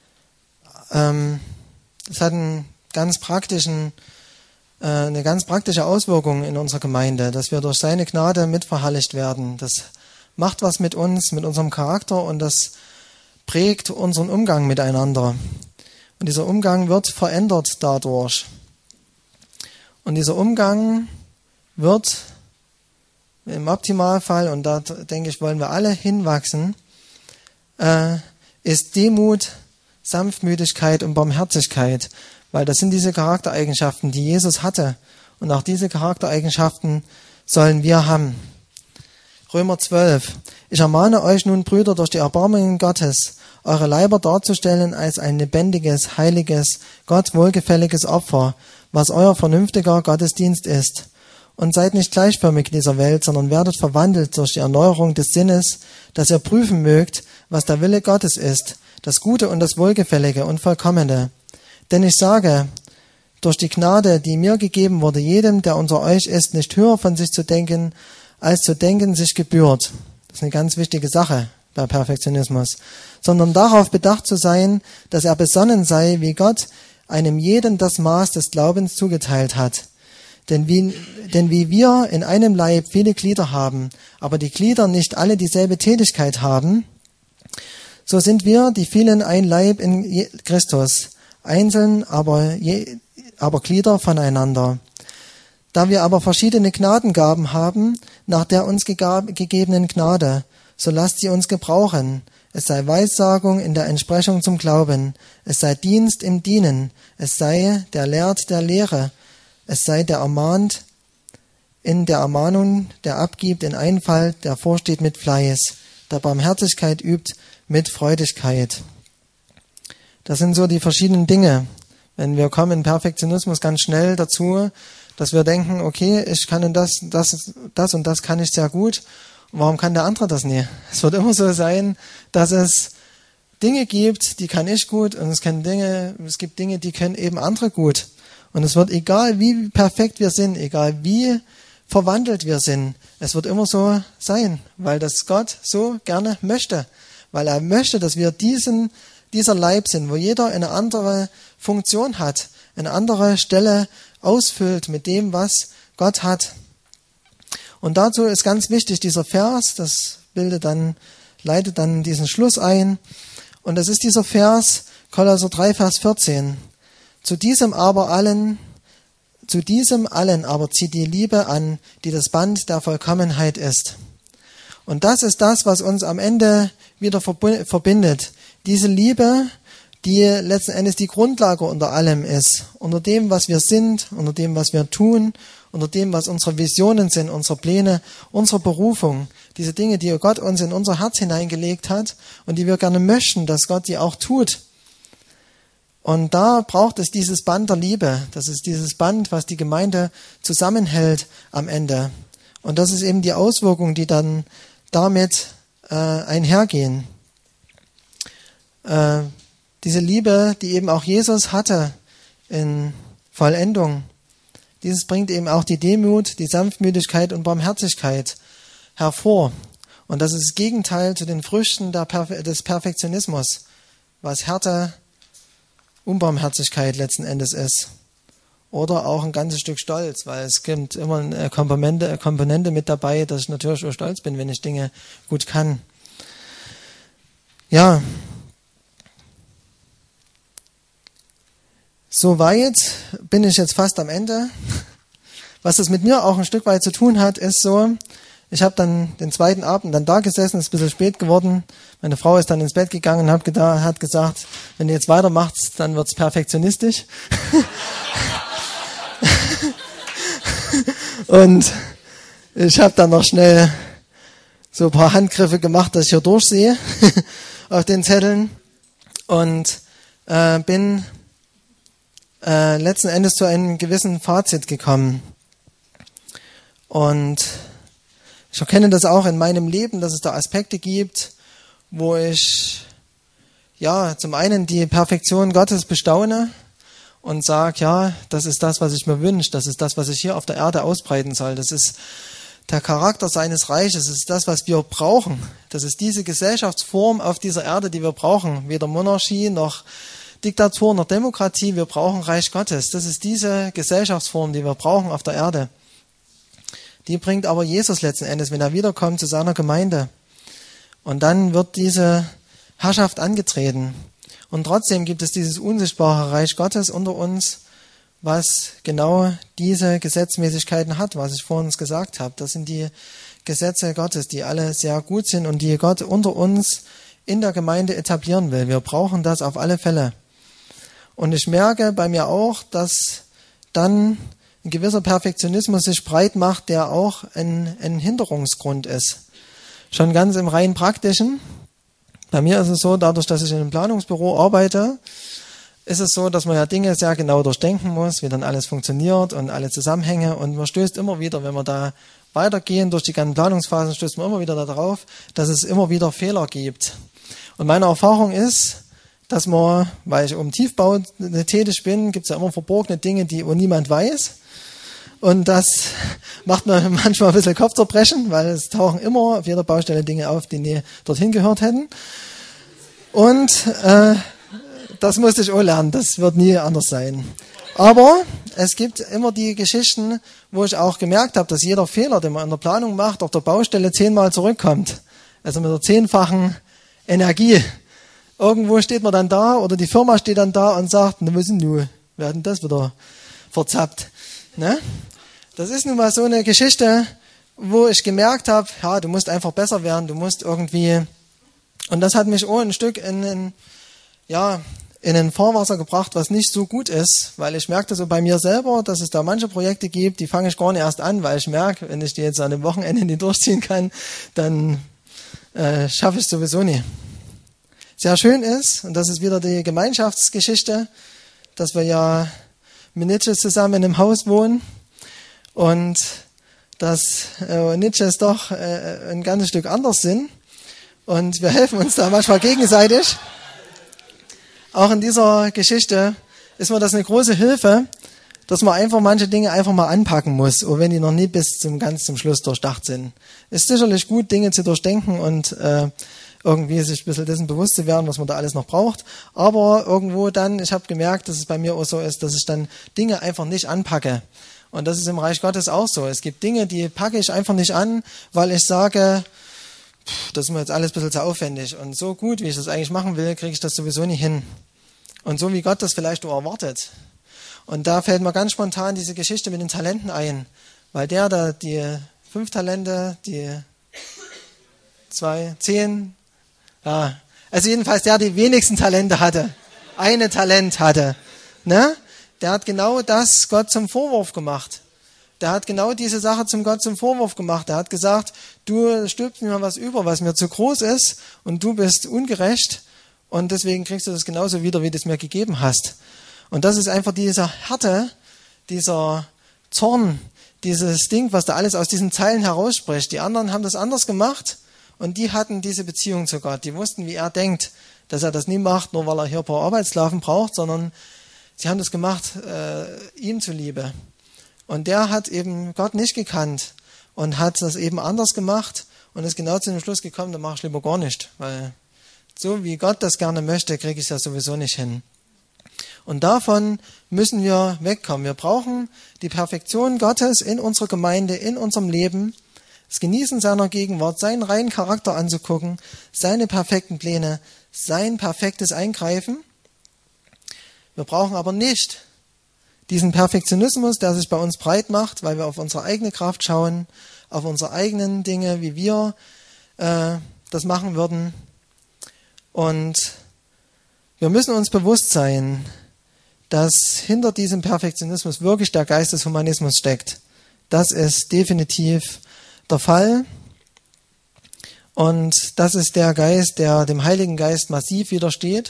ähm, das hat einen ganz praktischen, äh, eine ganz praktische Auswirkung in unserer Gemeinde, dass wir durch seine Gnade mitverherrlicht werden. Das macht was mit uns, mit unserem Charakter und das prägt unseren Umgang miteinander. Und dieser Umgang wird verändert dadurch. Und dieser Umgang wird im Optimalfall, und da denke ich, wollen wir alle hinwachsen, äh, ist Demut, Sanftmütigkeit und Barmherzigkeit. Weil das sind diese Charaktereigenschaften, die Jesus hatte. Und auch diese Charaktereigenschaften sollen wir haben. Römer zwölf. Ich ermahne euch nun, Brüder, durch die Erbarmungen Gottes, eure Leiber darzustellen als ein lebendiges, heiliges, Gott wohlgefälliges Opfer, was euer vernünftiger Gottesdienst ist. Und seid nicht gleichförmig dieser Welt, sondern werdet verwandelt durch die Erneuerung des Sinnes, dass ihr prüfen mögt, was der Wille Gottes ist, das Gute und das Wohlgefällige und Vollkommene. Denn ich sage, durch die Gnade, die mir gegeben wurde, jedem, der unter euch ist, nicht höher von sich zu denken, als zu denken sich gebührt. Das ist eine ganz wichtige Sache bei Perfektionismus. Sondern darauf bedacht zu sein, dass er besonnen sei, wie Gott einem jeden das Maß des Glaubens zugeteilt hat. Denn wie, denn wie wir in einem Leib viele Glieder haben, aber die Glieder nicht alle dieselbe Tätigkeit haben, so sind wir, die vielen, ein Leib in Christus, einzeln, aber, je, aber Glieder voneinander. Da wir aber verschiedene Gnadengaben haben, nach der uns gegebenen Gnade, so lasst sie uns gebrauchen. Es sei Weissagung in der Entsprechung zum Glauben, es sei Dienst im Dienen, es sei der lehrt der Lehre, es sei der ermahnt in der Ermahnung, der abgibt in Einfall, der vorsteht mit Fleiß, der Barmherzigkeit übt mit Freudigkeit. Das sind so die verschiedenen Dinge. Wenn wir kommen in Perfektionismus ganz schnell dazu, dass wir denken, okay, ich kann das, das, das und das kann ich sehr gut. Und warum kann der andere das nie? Es wird immer so sein, dass es Dinge gibt, die kann ich gut, und es kann Dinge, es gibt Dinge, die können eben andere gut. Und es wird, egal wie perfekt wir sind, egal wie verwandelt wir sind, es wird immer so sein, weil das Gott so gerne möchte. Weil er möchte, dass wir diesen, dieser Leib sind, wo jeder eine andere Funktion hat, eine andere Stelle ausfüllt mit dem, was Gott hat. Und dazu ist ganz wichtig dieser Vers, das bildet dann, leitet dann diesen Schluss ein. Und das ist dieser Vers, Kolosser drei, Vers vierzehn. Zu diesem aber allen, zu diesem allen aber zieht die Liebe an, die das Band der Vollkommenheit ist. Und das ist das, was uns am Ende wieder verbindet. Diese Liebe, die letzten Endes die Grundlage unter allem ist. Unter dem, was wir sind, unter dem, was wir tun, unter dem, was unsere Visionen sind, unsere Pläne, unsere Berufung. Diese Dinge, die Gott uns in unser Herz hineingelegt hat und die wir gerne möchten, dass Gott die auch tut. Und da braucht es dieses Band der Liebe. Das ist dieses Band, was die Gemeinde zusammenhält am Ende. Und das ist eben die Auswirkungen, die dann damit äh, einhergehen. Äh, diese Liebe, die eben auch Jesus hatte in Vollendung, dieses bringt eben auch die Demut, die Sanftmütigkeit und Barmherzigkeit hervor. Und das ist das Gegenteil zu den Früchten der Perfe- des Perfektionismus, was Härte, Unbarmherzigkeit letzten Endes ist. Oder auch ein ganzes Stück Stolz, weil es gibt immer eine Komponente, eine Komponente mit dabei, dass ich natürlich auch stolz bin, wenn ich Dinge gut kann. Ja, soweit bin ich jetzt fast am Ende. Was das mit mir auch ein Stück weit zu tun hat, ist so, ich habe dann den zweiten Abend dann da gesessen, ist ein bisschen spät geworden. Meine Frau ist dann ins Bett gegangen und hat, gedacht, hat gesagt, wenn du jetzt weitermachst, dann wird's perfektionistisch. Und ich habe dann noch schnell so ein paar Handgriffe gemacht, dass ich hier durchsehe auf den Zetteln und äh, bin äh, letzten Endes zu einem gewissen Fazit gekommen. Und ich erkenne das auch in meinem Leben, dass es da Aspekte gibt, wo ich ja zum einen die Perfektion Gottes bestaune und sage, ja, das ist das, was ich mir wünsche, das ist das, was ich hier auf der Erde ausbreiten soll, das ist der Charakter seines Reiches, das ist das, was wir brauchen, das ist diese Gesellschaftsform auf dieser Erde, die wir brauchen, weder Monarchie noch Diktatur noch Demokratie, wir brauchen Reich Gottes, das ist diese Gesellschaftsform, die wir brauchen auf der Erde. Die bringt aber Jesus letzten Endes, wenn er wiederkommt, zu seiner Gemeinde. Und dann wird diese Herrschaft angetreten. Und trotzdem gibt es dieses unsichtbare Reich Gottes unter uns, was genau diese Gesetzmäßigkeiten hat, was ich vorhin gesagt habe. Das sind die Gesetze Gottes, die alle sehr gut sind und die Gott unter uns in der Gemeinde etablieren will. Wir brauchen das auf alle Fälle. Und ich merke bei mir auch, dass dann ein gewisser Perfektionismus sich breit macht, der auch ein, ein Hinderungsgrund ist. Schon ganz im rein praktischen. Bei mir ist es so, dadurch, dass ich in einem Planungsbüro arbeite, ist es so, dass man ja Dinge sehr genau durchdenken muss, wie dann alles funktioniert und alle Zusammenhänge. Und man stößt immer wieder, wenn wir da weitergehen durch die ganzen Planungsphasen, stößt man immer wieder darauf, dass es immer wieder Fehler gibt. Und meine Erfahrung ist, dass man, weil ich um Tiefbau tätig bin, gibt es ja immer verborgene Dinge, die wo niemand weiß. Und das macht mir manchmal ein bisschen Kopfzerbrechen, weil es tauchen immer auf jeder Baustelle Dinge auf, die nie dorthin gehört hätten. Und äh, das musste ich auch lernen, das wird nie anders sein. Aber es gibt immer die Geschichten, wo ich auch gemerkt habe, dass jeder Fehler, den man in der Planung macht, auf der Baustelle zehnmal zurückkommt. Also mit der zehnfachen Energie. Irgendwo steht man dann da oder die Firma steht dann da und sagt, na, was denn nun? Wir hatten das wieder verzappt. Ne? Das ist nun mal so eine Geschichte, wo ich gemerkt habe, ja, du musst einfach besser werden, du musst irgendwie, und das hat mich auch ein Stück in, in, ja, in ein Fahrwasser gebracht, was nicht so gut ist, weil ich merkte so bei mir selber, dass es da manche Projekte gibt, die fange ich gar nicht erst an, weil ich merke, wenn ich die jetzt an dem Wochenende nicht durchziehen kann, dann äh, schaffe ich es sowieso nie. Sehr schön ist, und das ist wieder die Gemeinschaftsgeschichte, dass wir ja mit Nietzsche zusammen in einem Haus wohnen und dass äh, Nietzsches doch äh, ein ganzes Stück anders sind und wir helfen uns da manchmal gegenseitig. Auch in dieser Geschichte ist mir das eine große Hilfe, dass man einfach manche Dinge einfach mal anpacken muss, auch wenn die noch nie bis zum ganz zum Schluss durchdacht sind. Ist sicherlich gut, Dinge zu durchdenken und äh, irgendwie sich ein bisschen dessen bewusst zu werden, was man da alles noch braucht. Aber irgendwo dann, ich habe gemerkt, dass es bei mir auch so ist, dass ich dann Dinge einfach nicht anpacke. Und das ist im Reich Gottes auch so. Es gibt Dinge, die packe ich einfach nicht an, weil ich sage, pff, das ist mir jetzt alles ein bisschen zu aufwendig. Und so gut, wie ich das eigentlich machen will, kriege ich das sowieso nicht hin. Und so wie Gott das vielleicht auch erwartet. Und da fällt mir ganz spontan diese Geschichte mit den Talenten ein. Weil der da die fünf Talente, die zwei, zehn, ja, also jedenfalls der die wenigsten Talente hatte. eine Talent hatte. Ne? Der hat genau das Gott zum Vorwurf gemacht. Der hat genau diese Sache zum Gott zum Vorwurf gemacht. Er hat gesagt, du stülpst mir was über, was mir zu groß ist und du bist ungerecht und deswegen kriegst du das genauso wieder, wie du es mir gegeben hast. Und das ist einfach diese Härte, dieser Zorn, dieses Ding, was da alles aus diesen Zeilen herausspricht. Die anderen haben das anders gemacht und die hatten diese Beziehung zu Gott. Die wussten, wie er denkt, dass er das nie macht, nur weil er hier ein paar Arbeitssklaven braucht, sondern sie haben das gemacht, äh, ihm zuliebe. Und der hat eben Gott nicht gekannt und hat das eben anders gemacht und ist genau zu dem Schluss gekommen, da mache ich lieber gar nicht, weil so wie Gott das gerne möchte, kriege ich es ja sowieso nicht hin. Und davon müssen wir wegkommen. Wir brauchen die Perfektion Gottes in unserer Gemeinde, in unserem Leben, das Genießen seiner Gegenwart, seinen reinen Charakter anzugucken, seine perfekten Pläne, sein perfektes Eingreifen. Wir brauchen aber nicht diesen Perfektionismus, der sich bei uns breit macht, weil wir auf unsere eigene Kraft schauen, auf unsere eigenen Dinge, wie wir äh, das machen würden. Und wir müssen uns bewusst sein, dass hinter diesem Perfektionismus wirklich der Geist des Humanismus steckt. Das ist definitiv der Fall. Und das ist der Geist, der dem Heiligen Geist massiv widersteht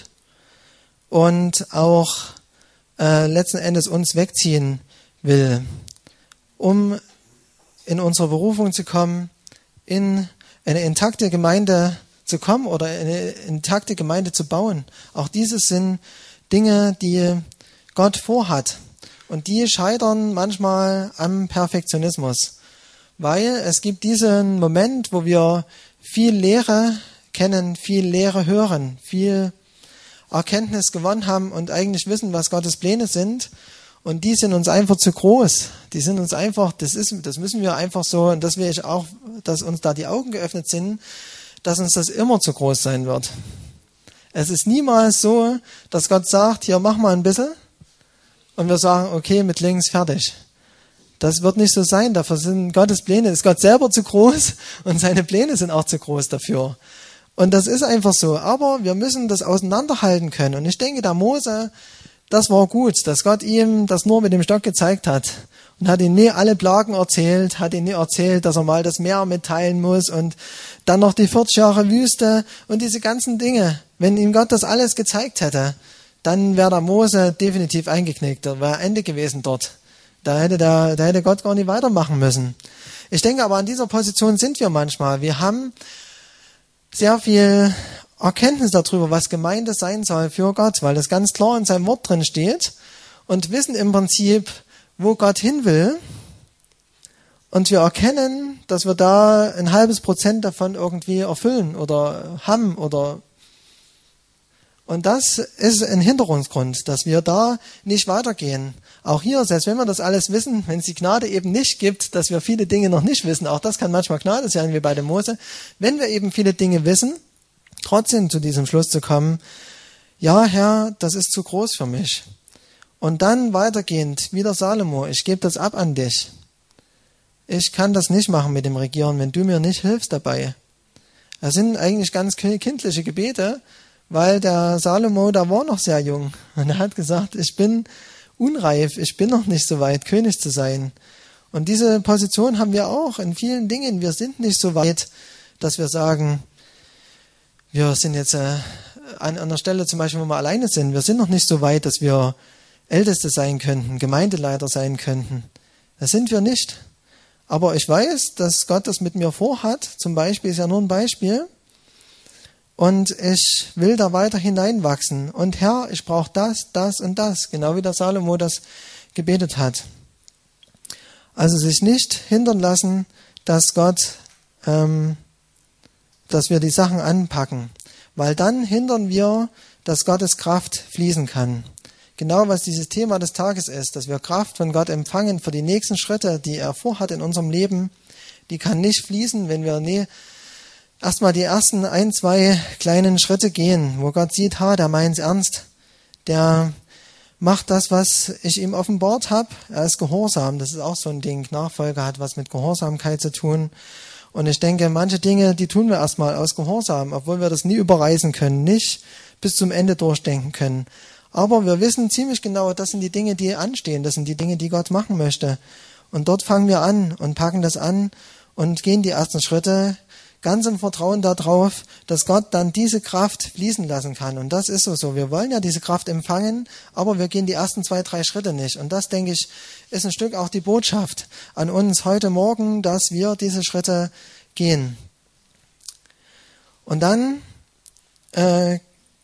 und auch äh, letzten Endes uns wegziehen will, um in unsere Berufung zu kommen, in eine intakte Gemeinde zu kommen oder eine intakte Gemeinde zu bauen. Auch dieses sind Dinge, die Gott vorhat. Und die scheitern manchmal am Perfektionismus. Weil es gibt diesen Moment, wo wir viel Lehre kennen, viel Lehre hören, viel Erkenntnis gewonnen haben und eigentlich wissen, was Gottes Pläne sind. Und die sind uns einfach zu groß. Die sind uns einfach, das ist, das müssen wir einfach so, und das will ich auch, dass uns da die Augen geöffnet sind, dass uns das immer zu groß sein wird. Es ist niemals so, dass Gott sagt, hier mach mal ein bisschen, und wir sagen, okay, mit links fertig. Das wird nicht so sein, dafür sind Gottes Pläne, ist Gott selber zu groß und seine Pläne sind auch zu groß dafür. Und das ist einfach so, aber wir müssen das auseinanderhalten können. Und ich denke, der Mose, das war gut, dass Gott ihm das nur mit dem Stock gezeigt hat und hat ihm nie alle Plagen erzählt, hat ihm nie erzählt, dass er mal das Meer mitteilen muss und dann noch die vierzig Jahre Wüste und diese ganzen Dinge. Wenn ihm Gott das alles gezeigt hätte, dann wäre der Mose definitiv eingeknickt, da wäre Ende gewesen dort. Da hätte, der, da hätte Gott gar nicht weitermachen müssen. Ich denke aber, an dieser Position sind wir manchmal. Wir haben sehr viel Erkenntnis darüber, was Gemeinde sein soll für Gott, weil das ganz klar in seinem Wort drin steht und wissen im Prinzip, wo Gott hin will. Und wir erkennen, dass wir da ein halbes Prozent davon irgendwie erfüllen oder haben oder und das ist ein Hinderungsgrund, dass wir da nicht weitergehen. Auch hier, selbst wenn wir das alles wissen, wenn es die Gnade eben nicht gibt, dass wir viele Dinge noch nicht wissen, auch das kann manchmal Gnade sein, wie bei dem Mose, wenn wir eben viele Dinge wissen, trotzdem zu diesem Schluss zu kommen, ja Herr, das ist zu groß für mich. Und dann weitergehend, wieder Salomo, ich gebe das ab an dich. Ich kann das nicht machen mit dem Regieren, wenn du mir nicht hilfst dabei. Das sind eigentlich ganz kindliche Gebete, weil der Salomo, der war noch sehr jung. Und er hat gesagt, ich bin unreif, ich bin noch nicht so weit, König zu sein. Und diese Position haben wir auch in vielen Dingen. Wir sind nicht so weit, dass wir sagen, wir sind jetzt äh, an einer Stelle zum Beispiel, wo wir alleine sind. Wir sind noch nicht so weit, dass wir Älteste sein könnten, Gemeindeleiter sein könnten. Das sind wir nicht. Aber ich weiß, dass Gott das mit mir vorhat. Zum Beispiel ist ja nur ein Beispiel. Und ich will da weiter hineinwachsen. Und Herr, ich brauche das, das und das. Genau wie der Salomo das gebetet hat. Also sich nicht hindern lassen, dass Gott, ähm, dass wir die Sachen anpacken. Weil dann hindern wir, dass Gottes Kraft fließen kann. Genau was dieses Thema des Tages ist, dass wir Kraft von Gott empfangen für die nächsten Schritte, die er vorhat in unserem Leben. Die kann nicht fließen, wenn wir nie erstmal die ersten ein, zwei kleinen Schritte gehen, wo Gott sieht, ha, der meint's ernst, der macht das, was ich ihm offenbart habe, er ist gehorsam, das ist auch so ein Ding, Nachfolge hat was mit Gehorsamkeit zu tun und ich denke, manche Dinge, die tun wir erstmal aus Gehorsam, obwohl wir das nie überreißen können, nicht bis zum Ende durchdenken können, Aber wir wissen ziemlich genau, das sind die Dinge, die anstehen, das sind die Dinge, die Gott machen möchte. Und dort fangen wir an und packen das an und gehen die ersten Schritte ganz im Vertrauen darauf, dass Gott dann diese Kraft fließen lassen kann. Und das ist so so. Wir wollen ja diese Kraft empfangen, aber wir gehen die ersten zwei, drei Schritte nicht. Und das, denke ich, ist ein Stück auch die Botschaft an uns heute Morgen, dass wir diese Schritte gehen. Und dann äh,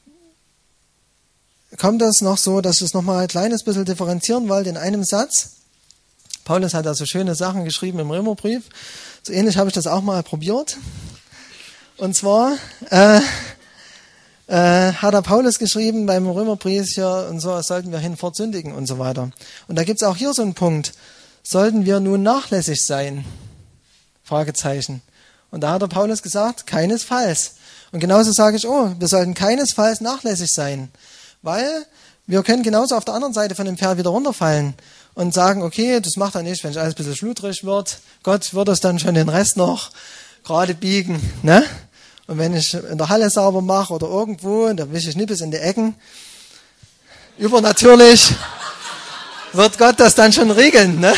kommt das noch so, dass ich es nochmal ein kleines bisschen differenzieren wollte in einem Satz. Paulus hat da so schöne Sachen geschrieben im Römerbrief. So ähnlich habe ich das auch mal probiert. Und zwar äh, äh, hat der Paulus geschrieben beim Römerbrief hier und so, sollten wir hinfort sündigen und so weiter. Und da gibt es auch hier so einen Punkt. Sollten wir nun nachlässig sein? Fragezeichen. Und da hat der Paulus gesagt, keinesfalls. Und genauso sage ich, oh, wir sollten keinesfalls nachlässig sein. Weil wir können genauso auf der anderen Seite von dem Pferd wieder runterfallen und sagen, okay, das macht er nicht, wenn ich alles ein bisschen schludrig wird. Gott wird es dann schon den Rest noch gerade biegen, ne? Und wenn ich in der Halle sauber mache oder irgendwo, da wische ich nicht bis in die Ecken. Übernatürlich wird Gott das dann schon regeln, ne?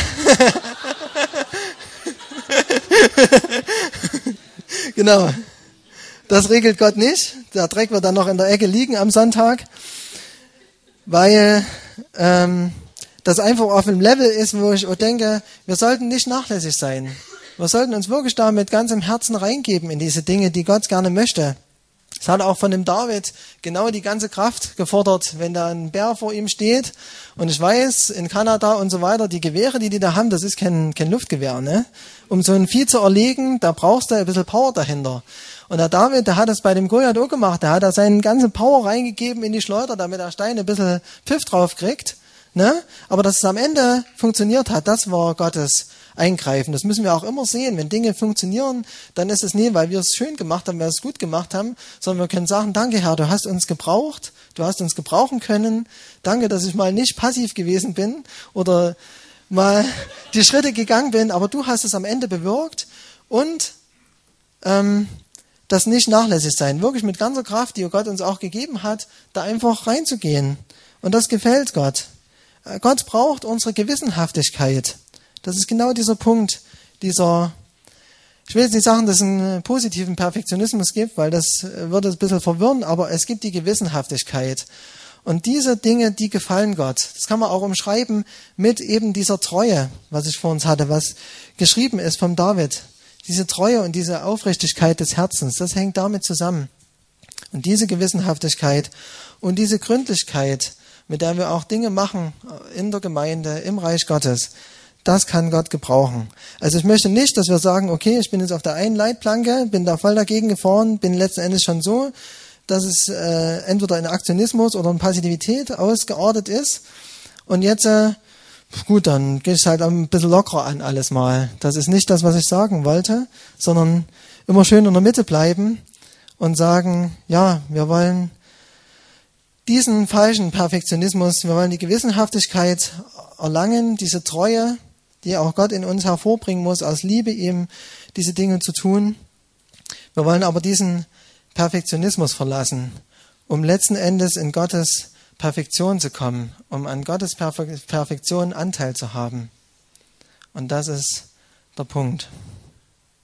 Genau. Das regelt Gott nicht. Der Dreck wird dann noch in der Ecke liegen am Sonntag, weil ähm, das einfach auf einem Level ist, wo ich denke, wir sollten nicht nachlässig sein. Wir sollten uns wirklich da mit ganzem Herzen reingeben in diese Dinge, die Gott gerne möchte. Es hat auch von dem David genau die ganze Kraft gefordert, wenn da ein Bär vor ihm steht. Und ich weiß, in Kanada und so weiter, die Gewehre, die die da haben, das ist kein, kein Luftgewehr, ne? Um so ein Vieh zu erlegen, da brauchst du ein bisschen Power dahinter. Und der David, der hat das bei dem Goliath auch gemacht. Der hat da seinen ganzen Power reingegeben in die Schleuder, damit der Stein ein bisschen Pfiff drauf kriegt. Ne? Aber dass es am Ende funktioniert hat, das war Gottes Eingreifen. Das müssen wir auch immer sehen. Wenn Dinge funktionieren, dann ist es nie, weil wir es schön gemacht haben, weil wir es gut gemacht haben, sondern wir können sagen, danke Herr, du hast uns gebraucht, du hast uns gebrauchen können. Danke, dass ich mal nicht passiv gewesen bin oder mal die Schritte gegangen bin, aber du hast es am Ende bewirkt. Und ähm, das nicht nachlässig sein, wirklich mit ganzer Kraft, die Gott uns auch gegeben hat, da einfach reinzugehen. Und das gefällt Gott. Gott braucht unsere Gewissenhaftigkeit. Das ist genau dieser Punkt, dieser, ich will jetzt nicht sagen, dass es einen positiven Perfektionismus gibt, weil das würde ein bisschen verwirren, aber es gibt die Gewissenhaftigkeit. Und diese Dinge, die gefallen Gott. Das kann man auch umschreiben mit eben dieser Treue, was ich vor uns hatte, was geschrieben ist vom David. Diese Treue und diese Aufrichtigkeit des Herzens, das hängt damit zusammen. Und diese Gewissenhaftigkeit und diese Gründlichkeit, mit der wir auch Dinge machen in der Gemeinde, im Reich Gottes, das kann Gott gebrauchen. Also ich möchte nicht, dass wir sagen, okay, ich bin jetzt auf der einen Leitplanke, bin da voll dagegen gefahren, bin letzten Endes schon so, dass es äh, entweder in Aktionismus oder in Passivität ausgeartet ist. Und jetzt, äh, gut, dann gehe ich halt ein bisschen lockerer an alles mal. Das ist nicht das, was ich sagen wollte, sondern immer schön in der Mitte bleiben und sagen, ja, wir wollen diesen falschen Perfektionismus, wir wollen die Gewissenhaftigkeit erlangen, diese Treue, die auch Gott in uns hervorbringen muss, aus Liebe ihm diese Dinge zu tun. Wir wollen aber diesen Perfektionismus verlassen, um letzten Endes in Gottes Perfektion zu kommen, um an Gottes Perfe- Perfektion Anteil zu haben. Und das ist der Punkt.